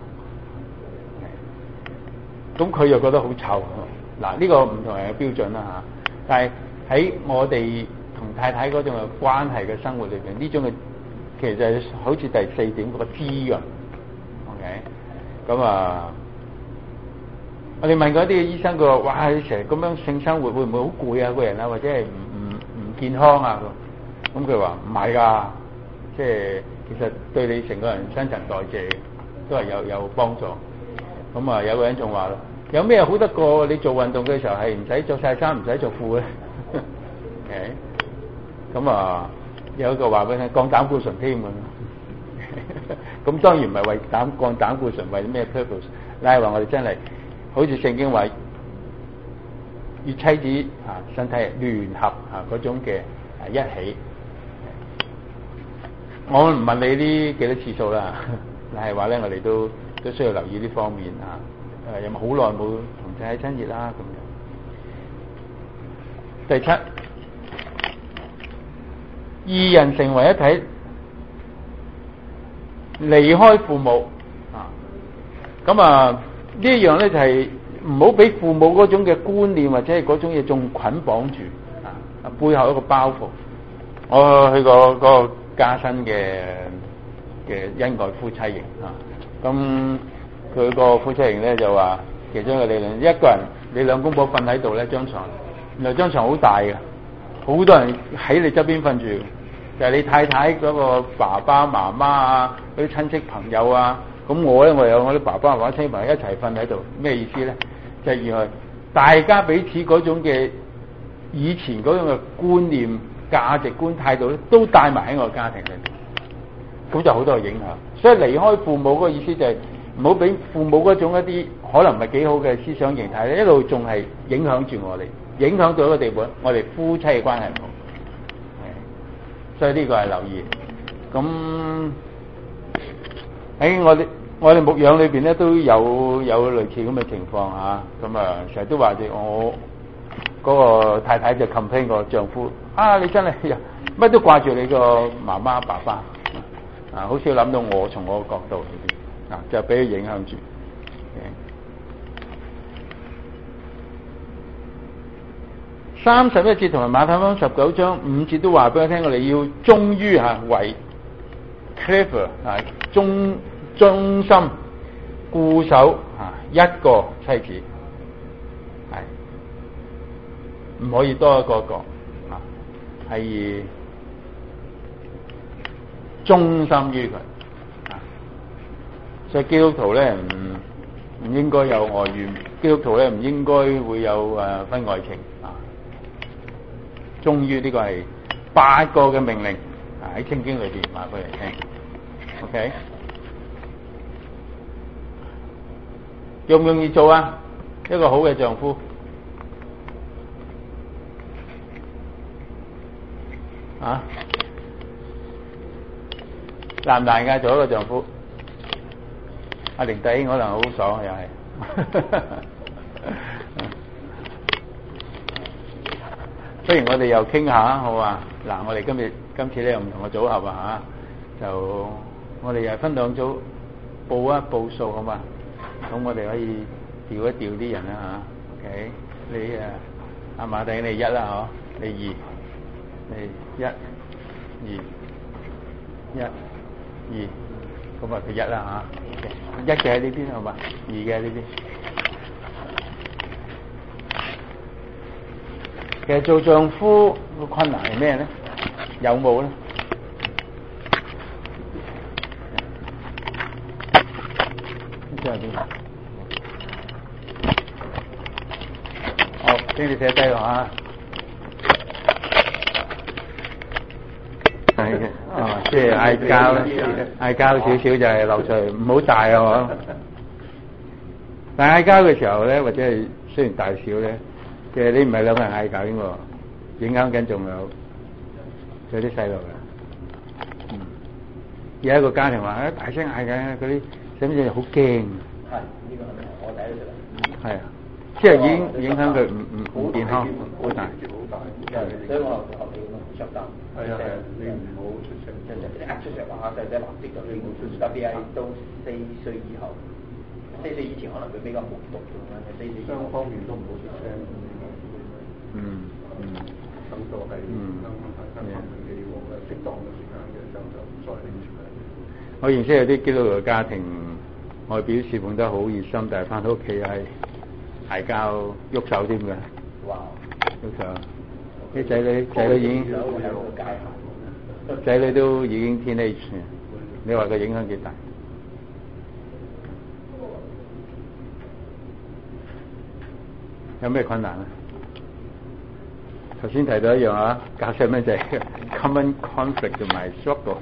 咁佢又覺得好臭。嗱，呢、這個唔同人嘅標準啦嚇，但係喺我哋同太太嗰種嘅關係嘅生活裏邊，呢種嘅其實係好似第四點嗰個滋潤。OK，咁啊，我哋問過一啲嘅醫生，佢話：哇，你成日咁樣性生活會唔會好攰啊？個人啊，或者係唔唔唔健康啊？咁咁佢話唔係㗎，即係其實對你成個人新陳代謝都係有有幫助。咁啊，有個人仲話咯。有咩好得過你做運動嘅時候係唔使着晒衫唔使着褲咧？咁啊，有一個話俾你聽，降膽固醇添咁。咁當然唔係為膽降膽固醇，為咩 purpose？但係話我哋真係好似聖經話，與妻子啊身體聯合啊嗰種嘅啊一起。我唔問你呢幾多次數啦，但係話咧我哋都都需要留意呢方面啊。誒有冇好耐冇同仔親熱啦咁樣。第七，二人成為一體，離開父母啊。咁啊呢一樣咧就係唔好俾父母嗰種嘅觀念或者係嗰種嘢仲捆綁住啊，背後一個包袱。我去過嗰個加新嘅嘅恩愛夫妻營啊，咁。佢個夫妻營咧就話，其中一個理論，一個人你兩公婆瞓喺度咧張床，原來張床好大嘅，好多人喺你側邊瞓住，就係、是、你太太嗰個爸爸媽媽啊，嗰啲親戚朋友啊，咁我咧我有我啲爸爸媽媽親戚朋友一齊瞓喺度，咩意思咧？就係、是、原來大家彼此嗰種嘅以前嗰種嘅觀念、價值觀、態度咧，都帶埋喺我個家庭裏邊，咁就好多嘅影響。所以離開父母嗰個意思就係、是。唔好俾父母嗰種一啲可能唔係幾好嘅思想形態咧，一路仲係影響住我哋，影響到一個地步，我哋夫妻嘅關係唔好。所以呢個係留意。咁喺我哋我哋牧養裏邊咧都有有類似咁嘅情況嚇。咁啊，成日都話住我嗰個太太就 complain 個丈夫啊，你真係乜都掛住你個媽媽爸爸啊，好少諗到我從我嘅角度裏邊。啊，就俾佢影響住。三十一節同埋馬太福音十九章五節都話俾我聽，我哋要忠於嚇為 clever 啊，忠忠心固守啊一個妻子，係唔可以多一個一個啊，係忠心於佢。所以基督徒咧唔唔應該有外遇，基督徒咧唔應該會有誒婚外情啊。終於呢個係八個嘅命令啊，喺聖經裏邊話俾你聽。OK， 容唔容易做啊？一個好嘅丈夫啊，難唔難㗎？做一個丈夫？阿玲弟兄可能好爽又係，不如我哋又傾下好嘛？嗱，我哋今日今次咧又唔同嘅組合啊嚇，就我哋又分兩組報一報數好嘛？咁我哋可以調一調啲人啦嚇。OK，你誒阿馬弟你一啦嗬，你二，你一二一二，咁啊佢一啦嚇。一嘅喺呢邊好嘛？二嘅喺呢邊。其實做丈夫個困難係咩咧？有冇咧？呢張係邊個？好，請你寫低落啊。係嘅，啊，即係嗌交咧，嗌交少少就係漏出嚟，唔好大啊！但係嗌交嘅時候咧，或者係雖然大小咧，其實你唔係兩個人嗌交嘅，影響緊仲有有啲細路嘅。嗯，有一個家庭話啊，大聲嗌緊，嗰啲使唔使好驚？係呢個係我睇到嘅。係啊，即係已經影響佢唔唔唔健康，好大。所以我學你咯。
shut down，
係啊係啊，你唔好出聲，
就就一出聲話細仔立即就你冇出聲，特別係到四歲以後，四歲以前可能佢比較懵懂咁樣，四歲
雙方面都唔好出聲。
嗯嗯，
咁就係香港大家發明嘅喎，適當嘅時間嘅時候就再拎出嚟。
我認識有啲基督徒家庭外表侍奉得好熱心，但係翻到屋企係嗌交喐手添嘅。
哇！
喐手，啲仔女仔女已經
有個界限，
仔女都已經 teenage， 你話個影響幾大？有咩困難啊？頭先提到一樣啊，教細蚊仔 common conflict 同埋 struggle，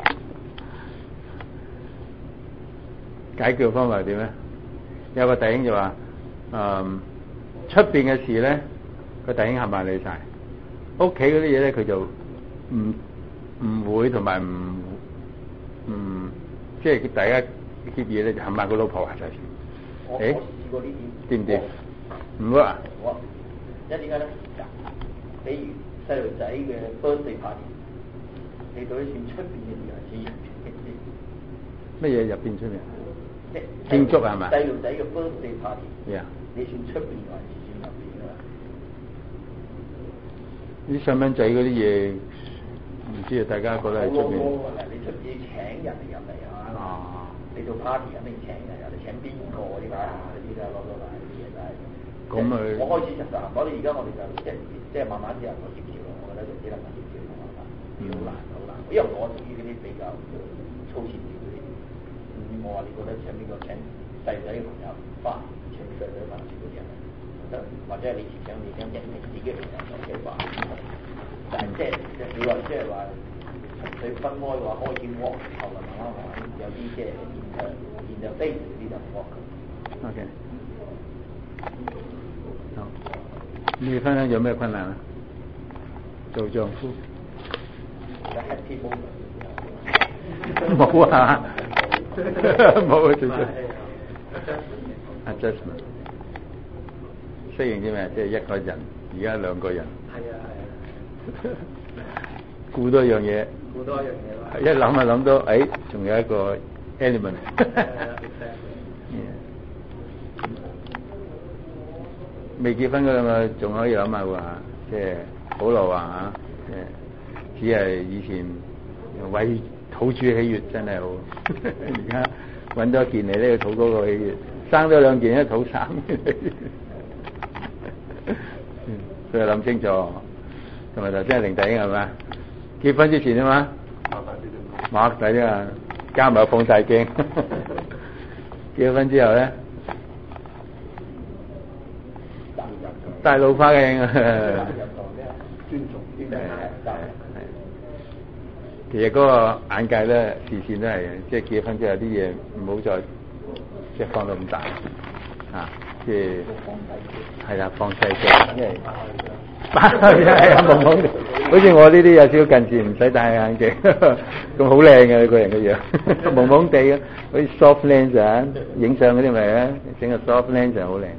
解決方法係點咧？有個弟兄就話：誒出邊嘅事咧，個弟兄冚埋理晒，屋企嗰啲嘢咧佢就唔唔會同埋唔唔即係大家協議咧就冚埋個老婆話晒事。
我
誒
我試過呢點，
掂唔掂？唔會啊！
我因為點解咧？比如細路仔嘅 birthday party，你到底算出邊嘅嘢還是入邊嘅？
乜嘢入邊出面？
即
慶祝係咪？
細路仔嘅 birthday party，
yeah.
你算出邊還是算入邊㗎啦？
啲細蚊仔嗰啲嘢唔知啊，大家覺得係出邊？
你出邊請人嚟入嚟係嘛？啊！你做 party 肯定請人入嚟，請邊個啲嘛？呢啲啦，攞攞嚟啲嘢就係。
咁咪
我開始就嗱，我哋而家我哋就即即係慢慢之後我協調咯，我覺得就只能夠協調嘅辦法，好難好難。因為我屬於嗰啲比較粗淺啲嗰啲，我話你覺得請邊個請細仔嘅朋友翻，請細仔翻少啲人，或者係你請你請人哋自己嘅朋友就即係話，但係即係你話即係話佢分開嘅話開始 work 後嚟慢慢慢慢有啲即係現象現象飛呢就 work。
OK。好，你分享有咩困難啊？做丈夫冇啊，冇啊，最最 adjustment 適應啲咩？即係一個人，而家兩個人。
係啊係啊。
顧多樣嘢。
顧多樣嘢。
一諗啊諗到，誒，仲有一個 element。未結婚嗰兩個仲可以諗下話，即係保羅話嚇，誒，只係以前為土主喜悅，真係好。而家揾多件嚟呢個土嗰個喜悅，生多兩件咧土三。所以諗清楚，同埋頭先係零弟兄係咪？結婚之前啊嘛，馬底啲啊，加埋放大鏡。結婚之後咧。大老花鏡啊！
尊重啲嘅，
其實嗰個眼界咧，視線都係嘅，即係結婚之後啲嘢唔好再即係放到咁大啊！即係係啦，放細鏡，因為係啊，朦朦，好似我呢啲有少少近視，唔使戴眼鏡，咁好靚嘅個人嘅樣，朦朦地嘅，好似 soft lens 啊，影相嗰啲咪啊，整個 soft lens 就好靚。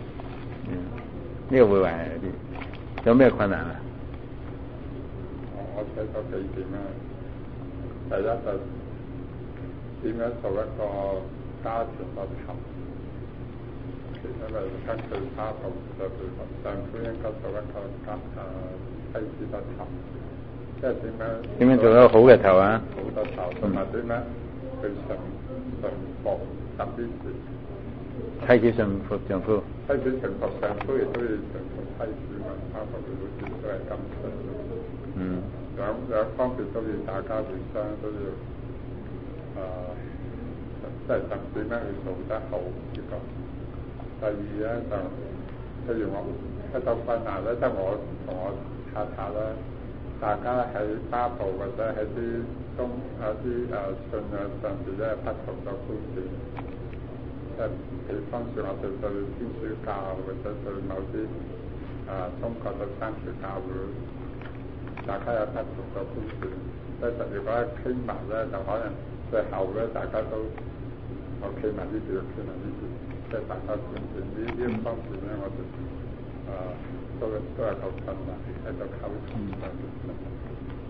呢個會話啲有咩困難啊？
我睇咗幾點啦。第一就點樣做一個家庭嘅頭，因為根據家道就係丈夫應該做一個家誒妻子嘅頭，即係點樣？
點樣做一個好嘅頭啊？
好嘅頭，同埋點樣去順順服特別是。
妻子順服丈夫，
妻子順服丈夫亦都要順服妻子嘛，包括佢好似都係咁順。嗯。兩兩方面都要大家互相都要誒，即係點樣去做得好呢個。第二咧就，譬如我一到困難咧，即係我同我太太咧，大家喺家暴或者喺啲宗有啲誒信仰上邊咧不同嘅觀點。即係比方說我哋對天主教或者對某啲啊中國嘅天主教會，大家有不同嘅觀點。即係如果傾埋咧，就可能最後咧大家都我傾埋呢啲，傾埋呢啲，即係大家觀點呢呢一方面咧，我哋啊都都係夠困難喺度溝通上邊。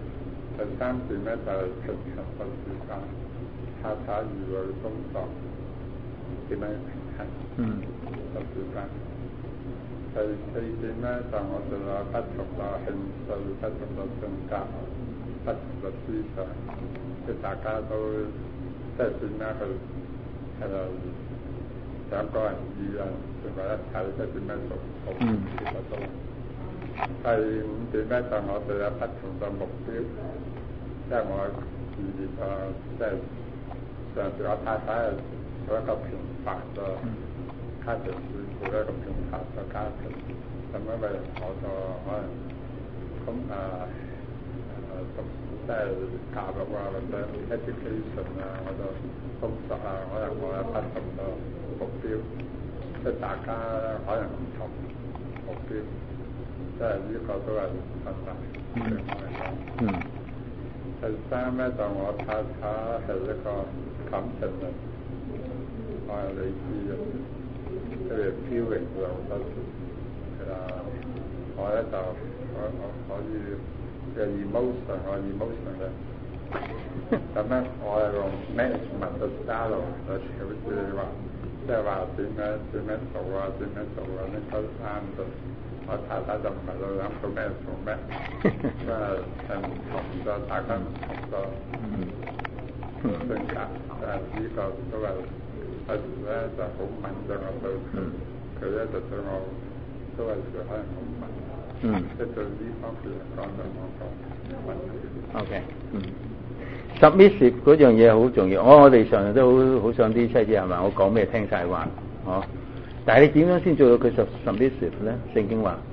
第三段咧就係平衡個時間，太太兒女工作點樣平衡
嗯
個時間。第四點咧就我哋有不同嘅興趣、不同嘅性格、不同嘅思想，即係大家都即係點樣去係度兩個人二人成為一體，即係點樣做好呢個都。第五點咧就我哋有不同嘅目標，即係我事業啊，即係上次我太太係做一個平凡嘅家庭主婦，一個平凡嘅家庭，咁因為我就可能咁啊誒讀即係教育啊或者 education 啊，我就工作啊，可能我有不同嘅目標，即係大家可能唔同目標。即係呢個都係困難對我嚟講。嗯。第三咧就我太太係一個感情人，我係理智嘅，即係 feeling 好多時。係啊，我咧就我我可以嘅 emotion，我 emotion 嘅。咁咧我係用 management 嘅 style 嚟好似話，即係話點樣點樣做啊，點樣做啊，呢個啱嘅。我太太就唔係咯，諗到咩做咩，因為係唔同咗，大家唔同咗性格，誒呢個都係有時咧就好敏感我對佢，佢咧就對我都係時可能好敏，即係對呢方面嚟講就我個問題。
OK， 嗯 ，submissive 嗰樣嘢好重要，我我哋常常都好好想啲妻子係咪？我講咩聽晒話，哦。但係你點樣先做到佢 submissive 咧？聖經話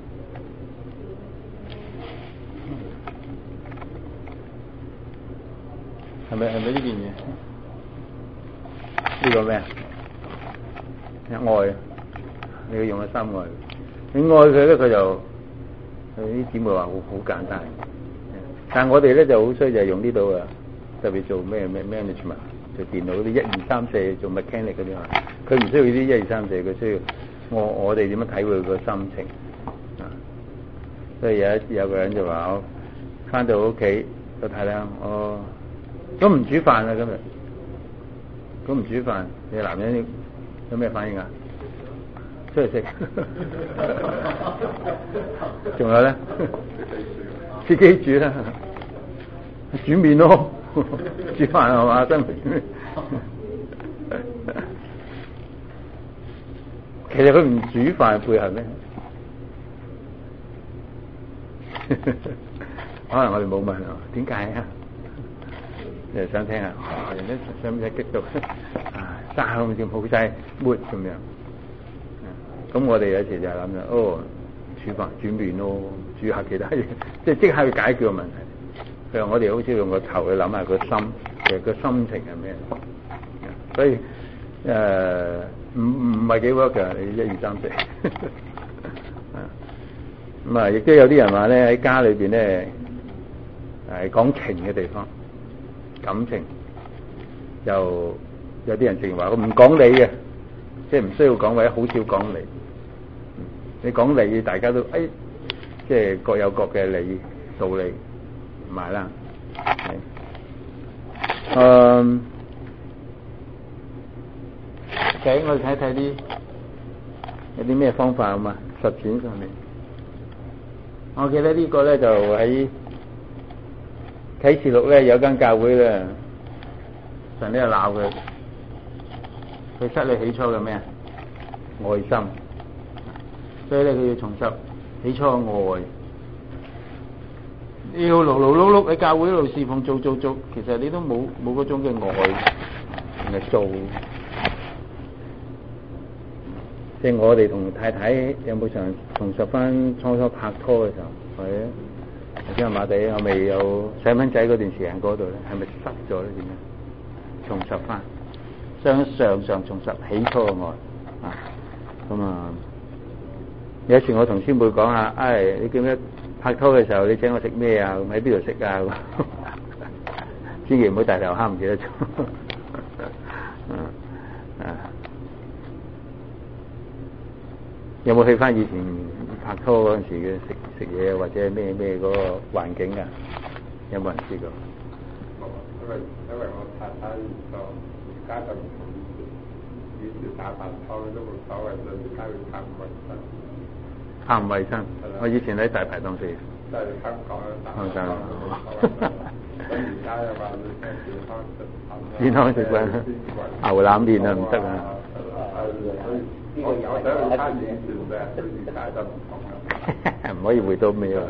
係咪係咪呢件嘢？呢、呢個咩啊？愛，你要用個心愛。你愛佢咧，佢就佢啲姊妹話好好簡單。但係我哋咧就好衰，就係用呢度啊，特別做咩咩 management。做電腦嗰啲一二三四做 mechanic 嗰啲啊，佢唔需要呢啲一二三四，佢需要我我哋點樣體會佢個心情啊？所以有一有個人就話我翻到屋企個太太，我都唔煮飯啊今日，都唔煮飯，你男人有咩反應啊？出去食，仲有咧，自己煮啦，煮麵咯。煮飯係嘛，真係。其實佢唔煮飯背後咩？可能我哋冇問啊，點解啊？你係想聽啊？人哋使唔使激到啊？生咁仲好晒抹咁樣。咁我哋有時就係諗咗，哦，煮飯煮麵咯，煮下其他嘢，即係即刻去解決個問題。譬如我哋好似用個頭去諗下個心，其實個心情係咩？所以誒唔唔係幾 work 嘅，你一二三四。咁啊，亦都有啲人話咧喺家裏邊咧係講情嘅地方，感情就有啲人淨話我唔講理嘅，即係唔需要講或者好少講理。你講理，大家都誒、哎，即係各有各嘅理道理。唔係啦，嗯，請我哋睇睇啲有啲咩方法啊嘛，實踐上面。我記得呢個咧就喺啟示錄咧有間教會咧，神呢就鬧佢，佢失去起初嘅咩啊愛心，所以咧佢要重拾起初嘅愛。要勞勞碌碌喺教會度侍奉做做做，其實你都冇冇嗰種嘅愛嚟做。即係我哋同太太有冇常重拾翻初初拍拖嘅時候，係啊，頭先麻地我未有細蚊仔嗰段時間嗰度咧，係咪失咗咧？點樣重拾翻？相常常重拾起初嘅愛啊！咁啊，有一次我同師妹講下，唉、哎，你記唔記得？拍拖嘅時候，你請我食咩啊？喺邊度食啊？千祈唔好大頭蝦唔記得咗。啊，有冇去翻以前拍拖嗰陣時嘅食食嘢或者咩咩嗰個環境啊？ 有冇人試過？
因為因為我太太就而家就唔同以前，以前打飯湯都冇所謂，就而家要貪衞生。
貪衞生，我以前喺大排檔食。
即係香港咧，大排檔冇所謂。咁而家又話你咩健康食品
健康食品，牛腩麵啊唔得啊！
我我想去餐以前嘅，而家就唔同啦。
唔可以回到尾喎。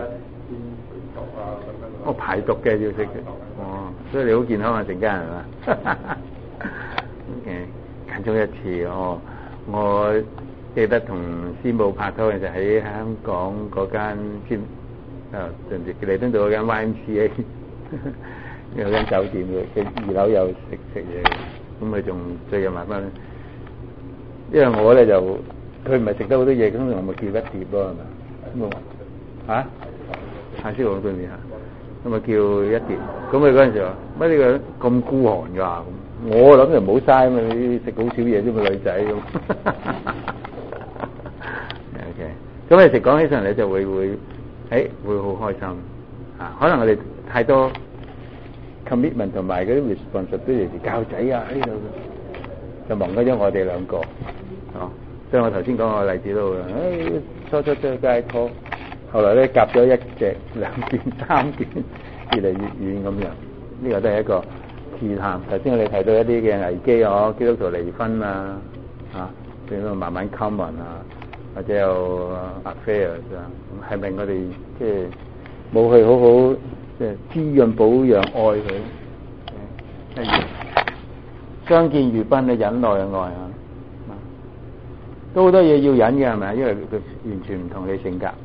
我排毒嘅要食嘅，哦，所以你好健康啊，成家人啊。OK，近咗一次哦，我記得同師母拍拖嘅就喺香港嗰間先，啊，甚至彌敦道嗰間 Y M C A 有間酒店嘅，佢二樓有食食嘢，咁佢仲最近買翻，因為我咧就佢唔係食得好多嘢，咁我咪叫一碟咯，係咪？咁我嚇泰式王對面嚇。咁啊叫一碟，咁佢嗰陣時話乜呢個咁孤寒㗎？咁我諗就唔好嘥嘛，你食好少嘢啫嘛，女仔咁。OK，咁你食講起上嚟就會會，誒、欸、會好開心啊！可能我哋太多 commitment 同埋嗰啲 responsibility 教仔啊呢度，就忘咗咗我哋兩個，哦。所以我頭先講個例子都，誒、哎、初初出街拖。後來咧夾咗一隻、兩件、三件，越嚟越遠咁樣。呢、這個都係一個試探。頭先我哋提到一啲嘅危機哦，基督徒離婚啊，啊，變到慢慢 common 啊，或者有 affairs 啊，咁係咪我哋即係冇去好好即係滋潤、保養、愛佢？例如相見如賓嘅忍耐嘅愛啊，都好多嘢要忍嘅係咪？因為佢完全唔同你性格。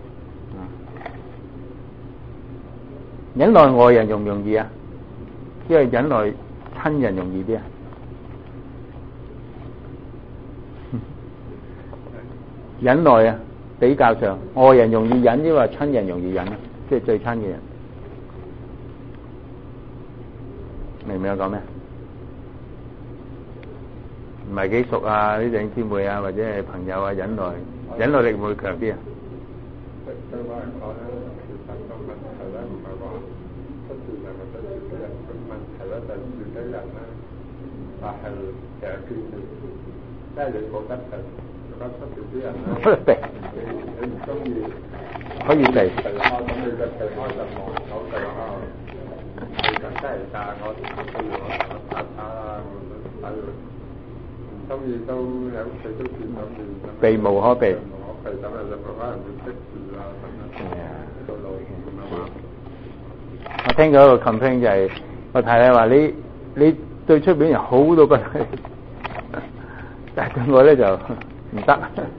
忍耐愛人容唔容易啊？因為忍耐親人容易啲啊。忍耐啊，比較上愛人容易忍，抑或親人容易忍啊？即係最親嘅人，明唔明我講咩？唔係幾熟啊？呢啲姊妹啊，或者係朋友啊，忍耐，忍耐力會唔會強啲啊？
對我嚟講咧，其實個問題咧唔係話出事人或者自己人，個問題咧就係自己人咧，但係其實見你，即係你覺得係覺得出事啲人咧，你你唔中意，
可以避，
避開咁你就避開就望手避開，其實真係但係我譬如我我打打啊，我打到唔中意都喺屋企都見到面，
避無可避。
係咁啊！就可能會識字啊，咁樣做路咁啊嘛。
我聽過一個 complaint 就係、是、我太太話你你對出邊人好到不得，但係對我咧就唔得。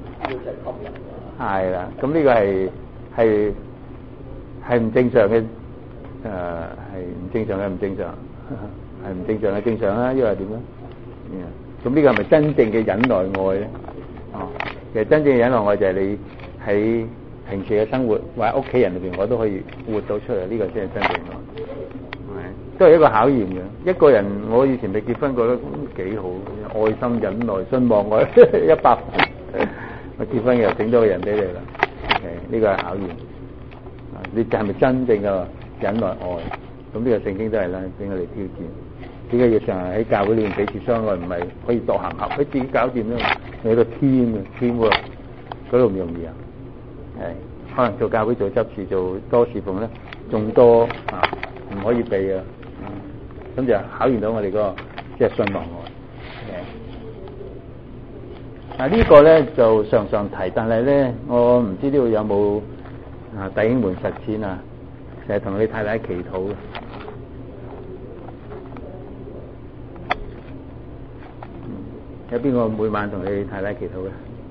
係啦，咁呢個係係係唔正常嘅，誒係唔正常嘅唔正常，係唔正常嘅正常啦，因為點咧？咁呢個係咪真正嘅忍耐愛咧？哦。其實真正嘅忍耐愛就係你喺平時嘅生活或者屋企人裏邊，我都可以活到出嚟，呢、這個先係真正愛。係都係一個考驗嘅。一個人我以前未結婚覺得幾好，愛心、忍耐、信望愛一百分。我結婚又整咗個人俾你啦。誒，呢個係考驗。你係咪真正嘅忍耐愛？咁呢個聖經都係啦，俾我哋挑戰。點解要成日喺教會裏面彼此相愛？唔係可以獨行俠，佢自己搞掂啦。你個 team 啊 team work，嗰度唔容易啊。係可能做教會做執事做多侍奉咧，仲多啊，唔可以避啊。咁、嗯、就考驗到我哋嗰、那個即係、就是、信望愛。嗱、啊、呢個咧就常常提，但係咧我唔知呢度有冇啊弟兄們實踐啊，成日同你太太祈禱嘅。有邊個每晚同你太太祈禱嘅？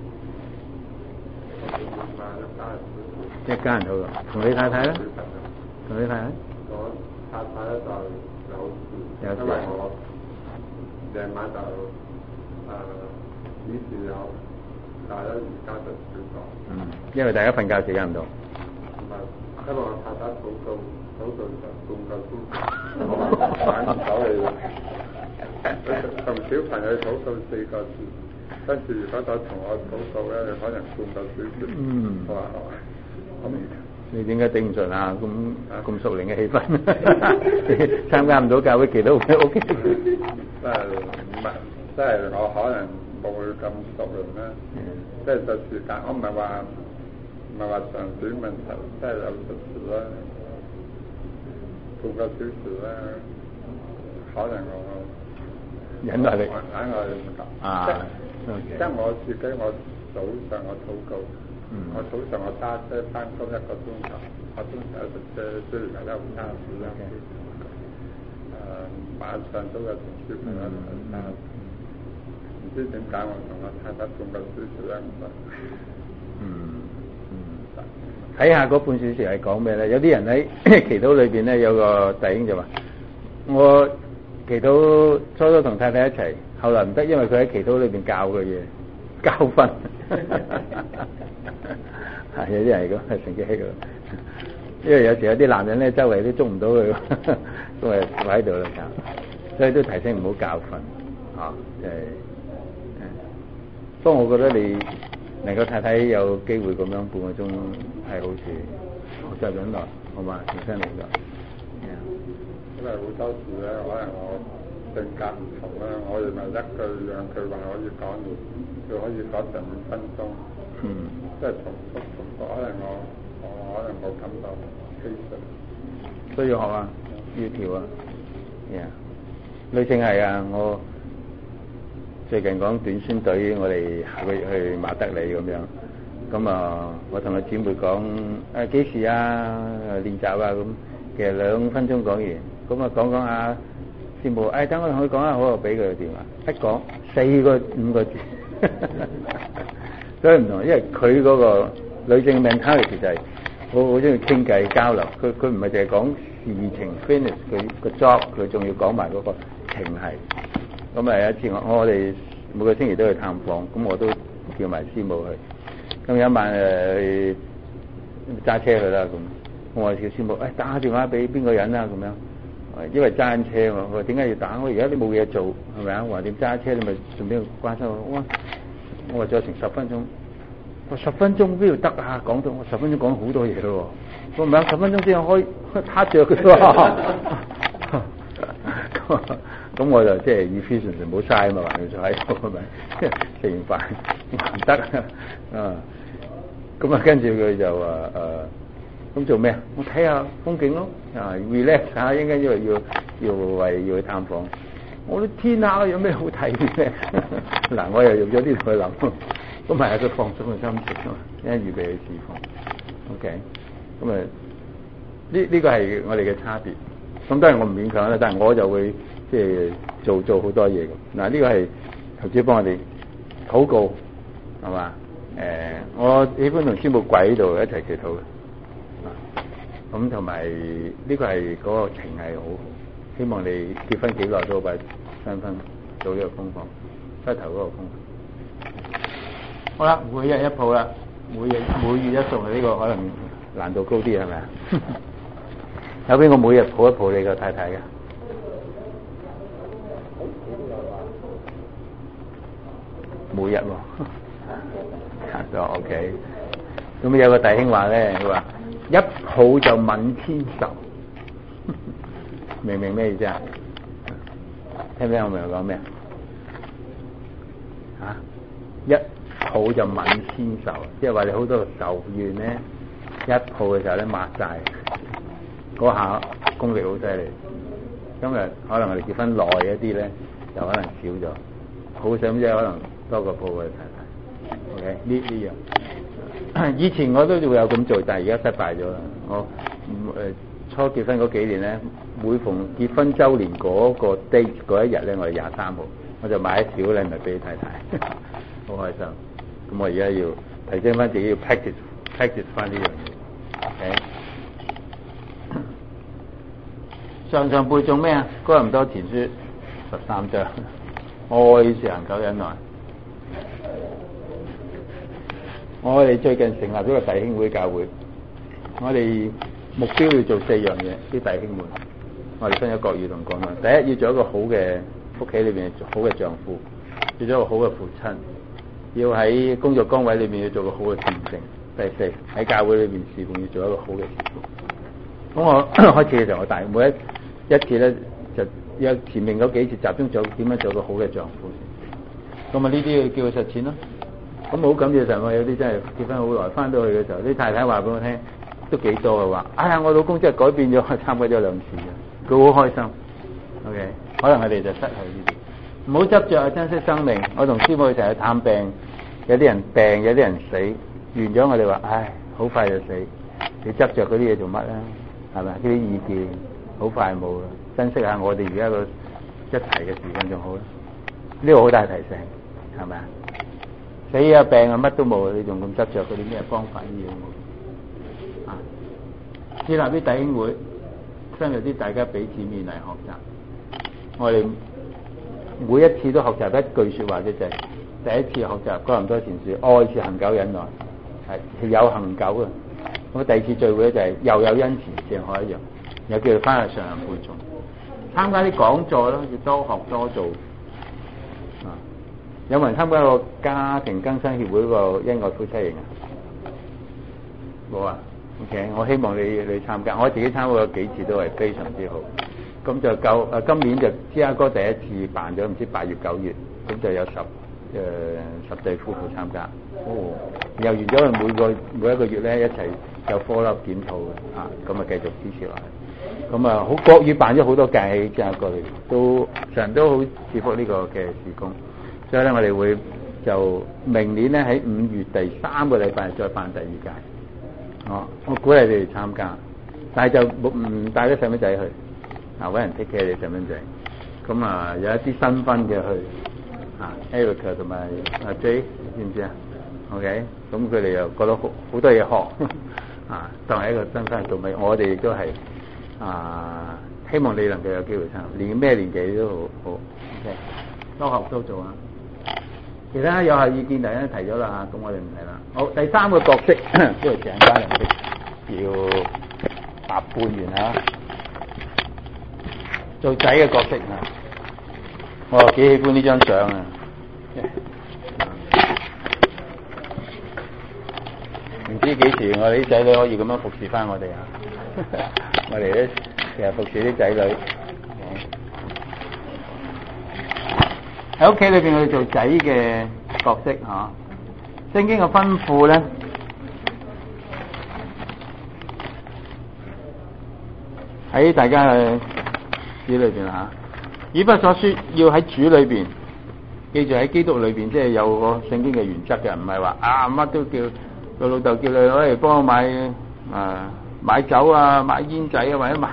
一家人好嘅，同你太太咧？同你太太？
我太太咧就有時，
有時
因為我夜晚就誒、呃、以前有，但係咧而家就少咗。
嗯，因為大家瞓覺時間唔同。
唔係，因為我太太禱告禱告就半個鐘，晚唔走嚟啦。同小朋友禱告四個字，跟住如果再同我禱告咧，你可能半個小時。嗯。我話我咁
你點解頂唔順啊？咁咁熟齡嘅氣氛，參加唔到教會祈禱會 O K。
即係唔係，即係我可能冇佢咁熟齡啦。即係就時間，我唔係話唔係話長短問題，即係有時時啦，半個小時啦，可能我
忍耐力，
忍耐力唔夠。
啊，
即係我自己，我早上我禱告。嗯、我早上我揸車翻工一個鐘頭，我中途有隻車雖然係一個揸士啦，誒晚上都有同小朋友一齊揸，唔知點解我同我太太半個小時咧唔得。
嗯嗯，睇下嗰半小時係講咩咧？有啲人喺祈禱裏邊咧，有個弟兄就話：我祈禱初初同太太一齊，後來唔得，因為佢喺祈禱裏邊教佢嘢，教訓。係有啲人係咁，係成績喺度。因為有時有啲男人咧，周圍都捉唔到佢，都係坐喺度啦，所以都提醒唔好教訓啊。即係，不過我覺得你能夠太太有機會咁樣半個鐘係好事，學習忍耐，好嘛？重新嚟過。
因為好多時咧，可能我性格唔同啦，我認為一句兩句話可以講完，佢可以講成五分鐘。嗯，即係重複重複，可能我我可能冇感到基礎，
需要學啊，要調啊。Yeah. 女性係啊，我最近講短宣隊，我哋下個月去馬德里咁樣，咁啊，我同個姊妹講誒幾時啊練習啊咁，其實兩分鐘講完，咁啊講講下節目，誒等我同佢講下好啊，俾佢個電話，一講四個五個字。所以唔同，因為佢嗰個女性 mentality 就係我好中意傾偈交流，佢佢唔係淨係講事情 finish 佢個 job，佢仲要講埋嗰個情係。咁啊有一次我我哋每個星期都去探訪，咁我都叫埋師母去。咁有一晚誒去揸車去啦，咁我話叫師母誒、哎、打電話俾邊個人啊咁樣，因為揸緊車嘛，我話點解要打？我而家都冇嘢做係咪啊？我話點揸車你咪順便關心我。哇我話再成十分鐘，我十分鐘邊度得啊？講到我十分鐘講好多嘢咯，我唔係十分鐘先可以撻着佢喎。咁我就即係以 efficiency 唔好嘥嘛，還要坐喺度係咪？食完飯唔得啊！咁啊，跟住佢就話誒，咁做咩啊？我睇下風景咯，啊 relax 下，應該因為要要為要去探訪。我都天下有咩好睇嘅？嗱，我又用咗啲去諗，咁咪係一個放鬆嘅心情咯，因為預備去釋放。OK，咁啊，呢呢個係我哋嘅差別。咁當然我唔勉強啦，但係我就會即係做做好多嘢嘅。嗱，呢個係頭先幫我哋禱告係嘛？誒、呃，我喜歡同師母跪喺度一齊祈禱嘅。咁同埋呢個係嗰個情係好。希望你結婚幾耐都好，新婚做呢個功課，開頭嗰個功課。好啦，每日一抱啦，每日每月一送啊，呢個可能難度高啲係咪啊？有邊個每日抱一抱你個太太嘅？每日喎，都 OK。咁有個弟兄話咧，佢話一抱就泯千仇。明唔明咩意思啊？聽唔聽我明我講咩啊？一抱就泯千仇，即係話你好多仇怨咧，一抱嘅時候咧抹晒，嗰下功力好犀利。今日可能我哋結婚耐一啲咧，就可能少咗，好想即係可能多個抱嘅太太。OK， 呢呢樣，以前我都會有咁做，但係而家失敗咗啦。我誒。呃初結婚嗰幾年咧，每逢結婚周年嗰個 date 嗰一日咧，我哋廿三號，我就買一小禮物俾太太，好開心。咁我而家要提醒翻自己要 practice practice 翻呢樣嘢。OK， 常常背誦咩啊？哥林多前書十三章，愛是恒久忍耐。我哋最近成立咗個弟兄會教會，我哋目標要做四樣嘢，啲弟兄們，我哋分咗國語同廣東。第一，要做一個好嘅屋企裏邊好嘅丈夫，要做一個好嘅父親，要喺工作崗位裏邊要做個好嘅見證。 第四喺教會裏邊侍奉要做一個好嘅侍奉。咁我開始嘅時候，我大每一一次咧就有前面嗰幾次集中做點樣做個好嘅丈夫先。咁啊呢啲要叫佢實踐咯。咁好感謝神，我有啲真係結婚好耐，翻到去嘅時候，啲太太話俾我聽都幾多嘅話，哎呀我老公真係改變咗，參加咗兩次嘅，佢好開心。OK， 可能我哋就失去呢啲。唔好執着，珍惜生命。我同師母成日探病，有啲人病，有啲人死，完咗我哋話，唉，好快就死。你執着嗰啲嘢做乜咧？係咪？呢啲意見好快冇啦。珍惜下我哋而家個一齊嘅時間仲好啦。呢個好大提醒，係咪啊？死啊病啊乜都冇，你仲咁執着嗰啲咩方法呢嘢冇？啊，設立啲弟兄會，深入啲大家彼此勉勵學習。我哋每一次都學習一句說話嘅，就係第一次學習哥林多前書，愛是恒久忍耐，係有恒久嘅。咁第二次聚會咧就係又有恩慈，像海一樣，又叫佢翻去常常配重，參加啲講座咯，要多學多做。啊，有冇人參加個家庭更新協會嗰個恩愛夫妻營啊？冇啊 ？OK， 我希望你你參加，我自己參加過幾次都係非常之好。咁就夠誒，今年就芝加哥第一次辦咗，唔知八月九月，咁就有十誒、呃、十對夫婦參加。哦，又完咗，每個每一個月咧一齊有 follow up 檢討嘅，啊，咁啊繼續支持落去。咁啊，好國語辦咗好多屆喺芝加哥嚟，都常都好賜福呢個嘅事工。所以咧，我哋會就明年咧喺五月第三個禮拜再辦第二屆。哦，我鼓勵你哋參加，但係就唔帶啲細蚊仔去。啊，揾人 take care 你細蚊仔，咁啊有一啲新婚嘅去，啊 Erica 同埋阿 J 知唔知啊 ？OK，咁佢哋又覺得好好多嘢學，啊當係一個新婚做尾，我哋亦都係啊希望你能夠有機會參加，連咩年紀都好好 OK， 多學多做啊！其他有效意見大家都提咗啦，咁我哋唔提啦。好，第三個角色，即係鄭家人嘅要答半完啊！做仔嘅角色啊，我幾喜歡呢張相啊！唔知幾時我哋啲仔女可以咁樣服侍翻我哋啊！我哋咧成日服侍啲仔女，喺屋企裏邊我哋做仔嘅角色嚇。聖經嘅吩咐咧，喺大家嘅主裏邊吓，以弗所書要喺主裏邊，記住喺基督裏邊，即係有個聖經嘅原則嘅，唔係話啊乜都叫個老豆叫你攞嚟幫我買啊買酒啊買煙仔啊或者買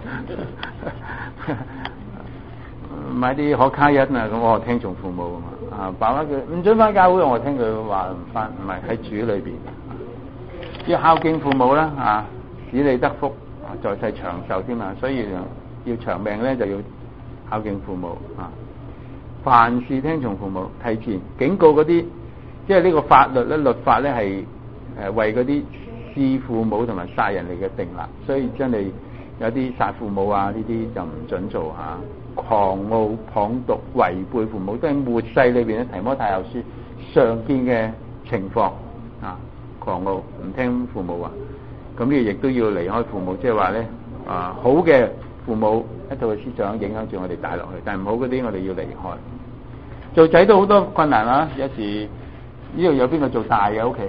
買啲可卡因啊咁，我聽從父母啊嘛啊爸爸叫唔准翻教會，我聽佢話唔翻，唔係喺主裏邊，要孝敬父母啦啊，使你得福，在世長壽添啊，所以要長命咧就要孝敬父母啊！凡事聽從父母，提前警告嗰啲，即係呢個法律咧、律法咧係誒為嗰啲弒父母同埋殺人嚟嘅定立，所以真係有啲殺父母啊呢啲就唔准做嚇、啊。狂傲、謗讟、違背父母都係末世裏邊咧提摩太後書常見嘅情況啊！狂傲唔聽父母話，咁呢個亦都要離開父母，即係話咧啊好嘅。父母一套嘅思想影響住我哋帶落去，但係唔好嗰啲我哋要離開。做仔都好多困難啊！有時呢度有邊個做大嘅屋企？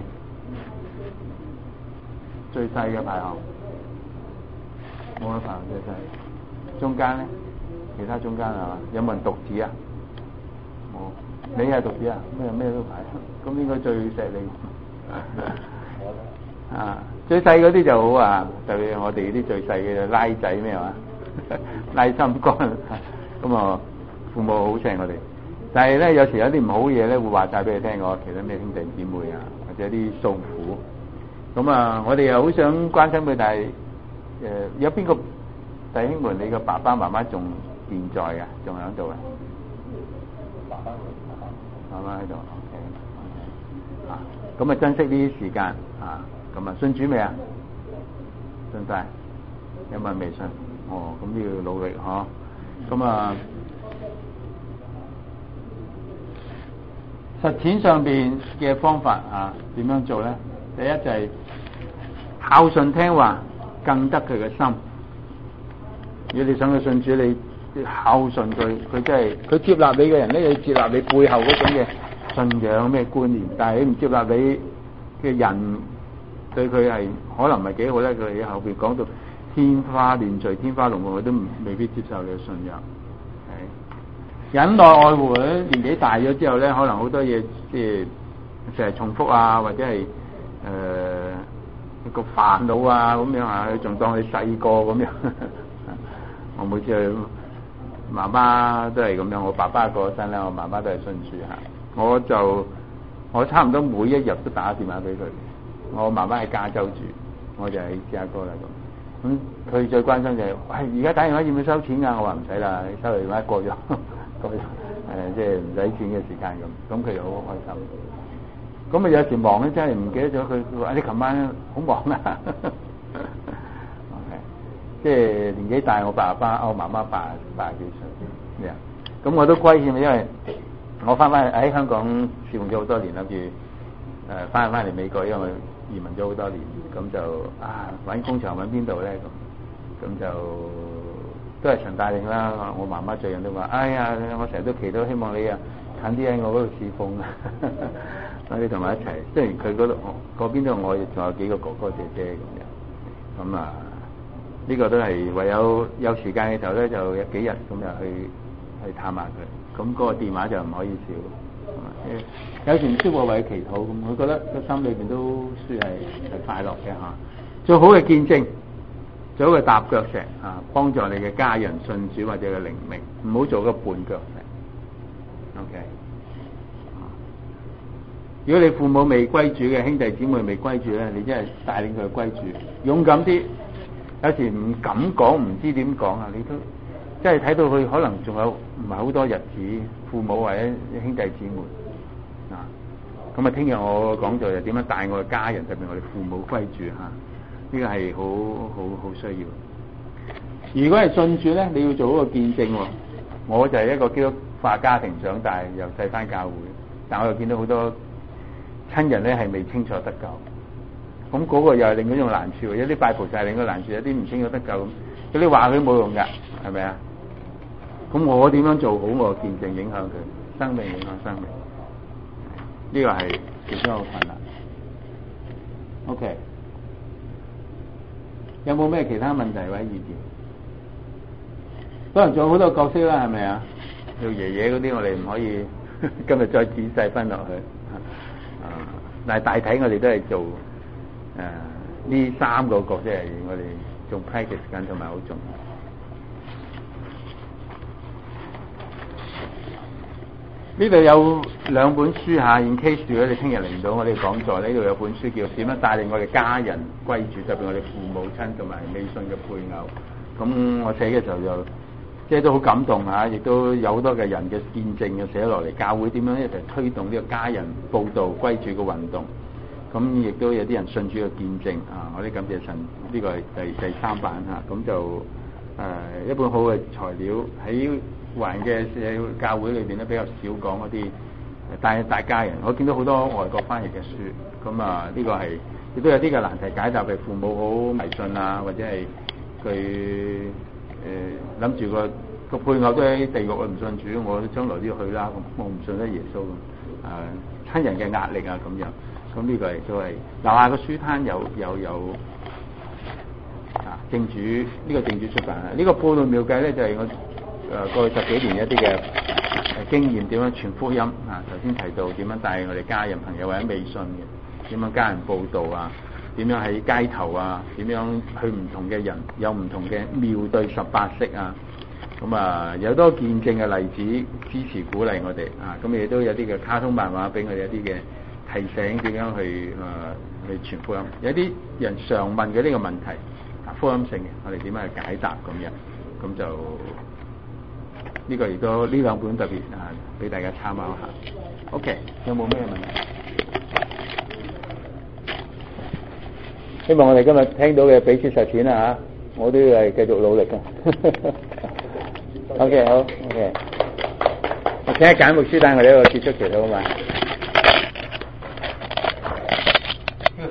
最細嘅排行冇乜排行最細。中間咧，其他中間係嘛？有冇人獨子啊？冇。你係獨子啊？咩咩都排，咁應該最錫你。啊，最細嗰啲就好啊！特別我哋啲最細嘅拉仔咩話？拉心肝，咁啊父母好錫我哋，但係咧有時有啲唔好嘢咧會話晒俾你聽，我其他咩兄弟姊妹啊或者啲訴苦，咁啊我哋又好想關心佢，但係誒、呃、有邊個弟兄們你個爸爸媽媽仲健在嘅，仲喺度嘅？爸爸媽媽喺度 ，OK， 啊，咁啊珍惜呢啲時間啊，咁啊信主未啊？信晒，有冇人未信？哦，咁要努力嗬，咁啊實踐上邊嘅方法啊，點樣做咧？ 第一就係孝順聽話，更得佢嘅心。如果你想佢信主，你孝順佢，佢真係佢接納你嘅人咧，要接納你背後嗰種嘅信仰咩觀念。但係你唔接納你嘅人，對佢係可能唔係幾好咧。佢後邊講到天花亂墜、天花龍鳳，佢都未必接受你嘅信仰。係忍耐愛護咧，年紀大咗之後咧，可能好多嘢即係成日重複啊，或者係誒、呃、一個煩惱啊咁樣啊，仲當你細個咁樣。我每次去媽媽都係咁樣，我爸爸過咗身啦，我媽媽都係信主嚇。我就我差唔多每一日都打電話俾佢。我媽媽喺加州住，我就喺芝加哥啦咁。咁佢最關心就係、是，喂，而家打電話要唔要收錢㗎？我話唔使啦，你收嚟電話過咗過咗誒，即係唔使錢嘅時間咁。咁佢又好開心。咁啊有時忙咧，真係唔記得咗佢。佢話你琴晚好忙啊。即係年紀大，我爸爸、我媽媽八八幾歲，咁、yeah. 我都虧欠，因為我翻翻喺香港侍奉咗好多年，諗住誒翻翻嚟美國，因為我移民咗好多年，咁就啊揾工場揾邊度咧咁，咁就都係神帶領啦。我媽媽最近都話：哎呀，我成日都祈禱，希望你啊近啲喺我嗰度侍奉啊，我哋同埋一齊。雖然佢嗰度嗰邊度我仲有幾個哥哥姐姐咁樣，咁啊。呢個都係唯有有時間嘅時候咧，就有幾日咁就去去探下佢。咁、那、嗰個電話就唔可以少。有時唔舒服為佢祈禱，咁佢覺得個心裏邊都算係係快樂嘅嚇。最好嘅見證，最好嘅踏腳石嚇，幫助你嘅家人信主或者嘅靈命，唔好做個絆腳石。OK。如果你父母未歸主嘅，兄弟姊妹未歸主咧，你真係帶領佢歸主，勇敢啲。有時唔敢講，唔知點講啊！你都即係睇到佢可能仲有唔係好多日子，父母或者兄弟姊妹啊。咁啊，聽日我講座就點樣帶我嘅家人，特別我哋父母歸主嚇，呢、這個係好好好需要。如果係信主咧，你要做一個見證喎。我就係一個基督化家庭長大，由細返教會，但我又見到好多親人咧係未清楚得救。咁嗰個又係另一種難處，有啲拜菩薩係另一個難處，有啲唔清楚得救咁，有啲話佢冇用㗎，係咪啊？咁我點樣做好我嘅見證，影響佢生命，影響生命？呢個係其中一個困難。OK， 有冇咩其他問題或者意見？可能仲有好多角色啦，係咪啊？做爺爺嗰啲，我哋唔可以今日再仔細分落去。啊，但係大體我哋都係做。誒呢、uh, 三個角色係我哋仲 practice 緊，同埋好重要。呢度有兩本書嚇 in case 如果你聽日嚟唔到我哋講座，呢度有本書叫點樣帶領我哋家人歸主，特別我哋父母親同埋未信嘅配偶。咁我寫嘅時候就即係都好感動嚇，亦都有好多嘅人嘅見證嘅寫落嚟，教會點樣一齊推動呢個家人佈道歸主嘅運動。咁亦都有啲人信主嘅見證啊！我哋感謝神，呢、這個係第第三版嚇，咁、啊、就誒、呃、一本好嘅材料喺華人嘅教會裏邊咧比較少講嗰啲帶大家人。我見到好多外國翻譯嘅書，咁啊呢、這個係亦都有啲嘅難題解答，譬如父母好迷信啊，或者係佢誒諗住個個配偶都喺地獄，唔信主，我將來都要去啦，我唔信得耶穌咁啊，親人嘅壓力啊咁樣。咁呢個亦都係樓下個書攤有有有啊正主呢、這個正主出版啊，呢、這個佈道妙計咧就係、是、我誒、呃、過去十幾年一啲嘅經驗，點樣傳福音啊？頭先提到點樣帶我哋家人朋友或者未信嘅，點樣家人佈道啊？點樣喺街頭啊？點樣去唔同嘅人有唔同嘅妙對十八式啊？咁啊有多見證嘅例子支持鼓勵我哋啊！咁亦都有啲嘅卡通漫畫俾我哋一啲嘅提醒點樣去誒、呃、去傳福音，有啲人常問嘅呢個問題，啊福音性嘅，我哋點樣去解答咁樣，咁就呢、這個亦都呢兩本特別啊，俾大家參考下。OK， 有冇咩問題？希望我哋今日聽到嘅彼此實踐啦嚇，我都要係繼續努力嘅。OK， 好 OK， 我請簡牧師帶我哋一個結束祈禱好嘛？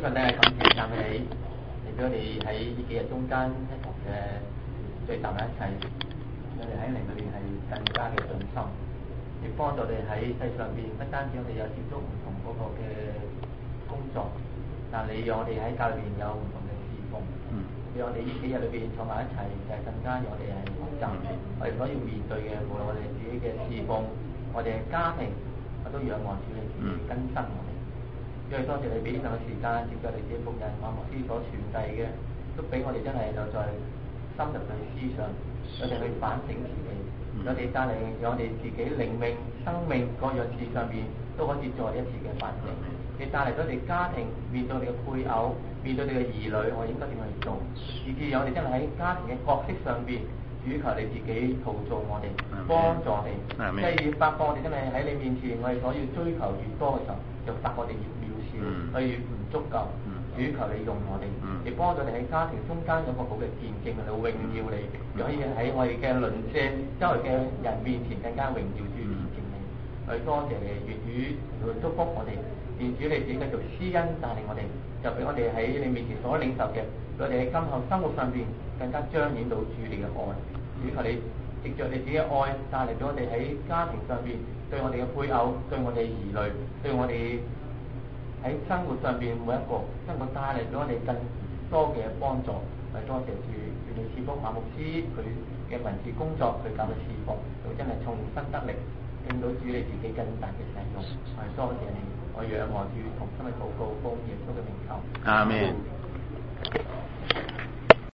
上帝係感謝讚美你，你俾我哋喺呢幾日中間一同嘅聚集埋一齊，我哋喺靈裏邊係更加嘅信心，亦幫助我哋喺世上邊不單止我哋有接觸唔同嗰個嘅工作，但你讓我哋喺教裏邊有唔同嘅侍奉，讓我哋呢幾日裏邊坐埋一齊，就係更加讓我哋係學習，我哋所要面對嘅，無論我哋自己嘅侍奉，我哋嘅家庭，我都仰望住你自己更新我哋。因為多謝你俾呢兩個時間接受你自己僕人馬牧師所傳遞嘅，都俾我哋真係就在深入去思想，我哋去反省自己，我哋帶嚟讓我哋自己靈命、生命各樣事上邊都可以再一次嘅反省。你帶嚟咗我哋家庭面對我哋嘅配偶、面對我哋嘅兒女，我應該點樣去做？以至有我哋真係喺家庭嘅角色上邊，主求你自己陶造我哋，幫助我哋，即係發覺我哋真係喺你面前，我哋所要追求越多嘅時候，就發覺我哋越渺小，我哋越唔足夠。主求你用我哋，亦幫助我哋喺家庭中間有個好嘅見證，嚟榮耀你，又可以喺我哋嘅鄰舍、周圍嘅人面前更加榮耀主見證你。我哋多謝你粵語嚟祝福我哋。願主你自己繼續施恩帶領我哋，就俾我哋喺你面前所領受嘅，我哋喺今後生活上邊更加彰顯到主你嘅愛。主求你藉着你自己嘅愛帶嚟俾我哋喺家庭上邊，對我哋嘅配偶，對我哋兒女，對我哋喺生活上邊每一個，能夠帶嚟俾我哋更多嘅幫助。我哋多謝主，願你賜福馬牧師佢嘅文字工作，佢教嘅侍奉，佢真係重新得力，令到主你自己更大嘅使用。我哋多謝你。我仰望住同心嘅禱告，奉耶穌嘅名求。
阿門。